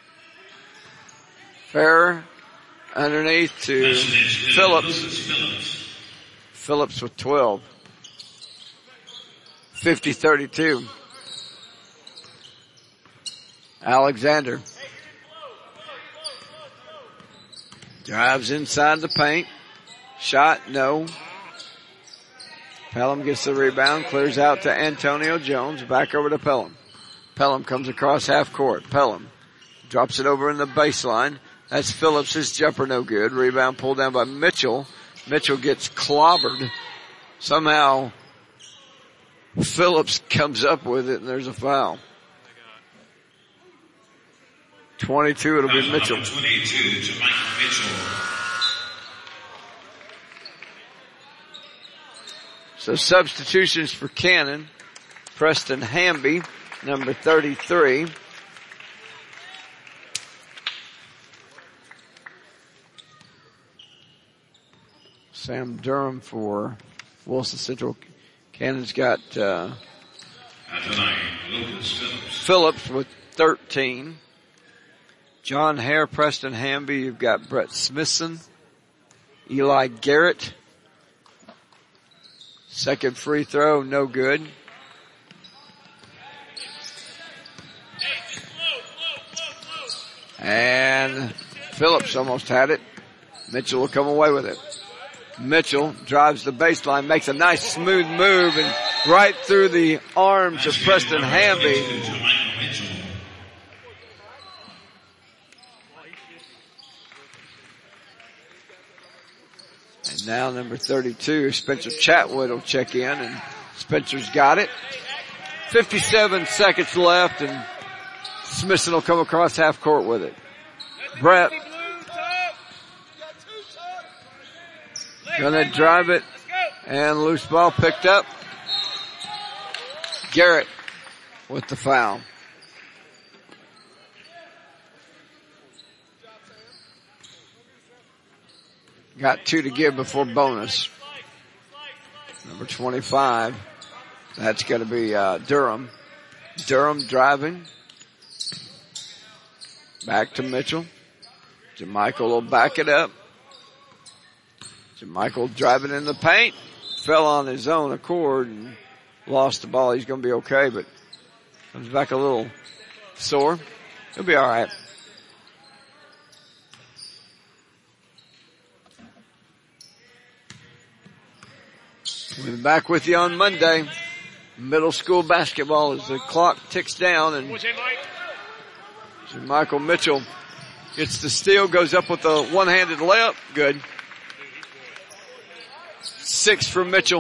Farrer underneath to Phillips. Phillips with 12. 50-32. Alexander. Drives inside the paint. Shot, no. Pelham gets the rebound, clears out to Antonio Jones, back over to Pelham. Pelham comes across half court. Pelham drops it over in the baseline. That's Phillips. His jumper no good. Rebound pulled down by Mitchell. Mitchell gets clobbered. Somehow Phillips comes up with it, and there's a foul. 22, it'll be Mitchell. 22 to Michael Mitchell. So substitutions for Cannon. Preston Hamby, number 33. Sam Durham for Wilson Central. Cannon's got Phillips with 13. John Hare, Preston Hamby. You've got Brett Smithson. Eli Garrett. Second free throw, no good. And Phillips almost had it. Mitchell will come away with it. Mitchell drives the baseline, makes a nice smooth move and right through the arms of Preston Hamby. And now number 32, Spencer Chatwood will check in, and Spencer's got it. 57 seconds left, and Smithson will come across half court with it. Brett gonna drive it, and loose ball picked up. Garrett with the foul. Got 2 to give before bonus. Number 25. That's going to be Durham. Durham driving. Back to Mitchell. Jermichael will back it up. Jermichael driving in the paint. Fell on his own accord and lost the ball. He's going to be okay, but comes back a little sore. He'll be all right. We'll be back with you on Monday. Middle school basketball as the clock ticks down, and Michael Mitchell gets the steal, goes up with a one-handed layup. Good. 6 for Mitchell.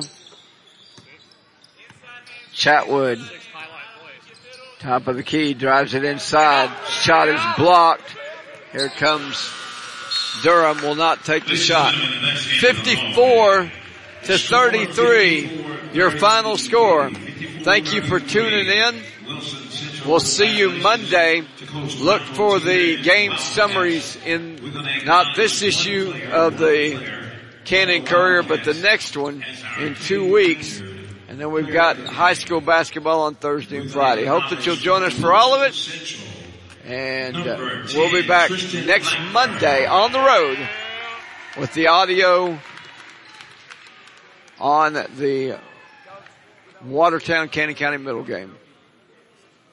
Chatwood, top of the key, drives it inside. Shot is blocked. Here comes Durham, will not take the shot. 54-33, your final score. Thank you for tuning in. We'll see you Monday. Look for the game summaries in not this issue of the Cannon Courier, but the next one in 2 weeks. And then we've got high school basketball on Thursday and Friday. Hope that you'll join us for all of it. And we'll be back next Monday on the road with the audio on the Watertown Cannon County Middle game.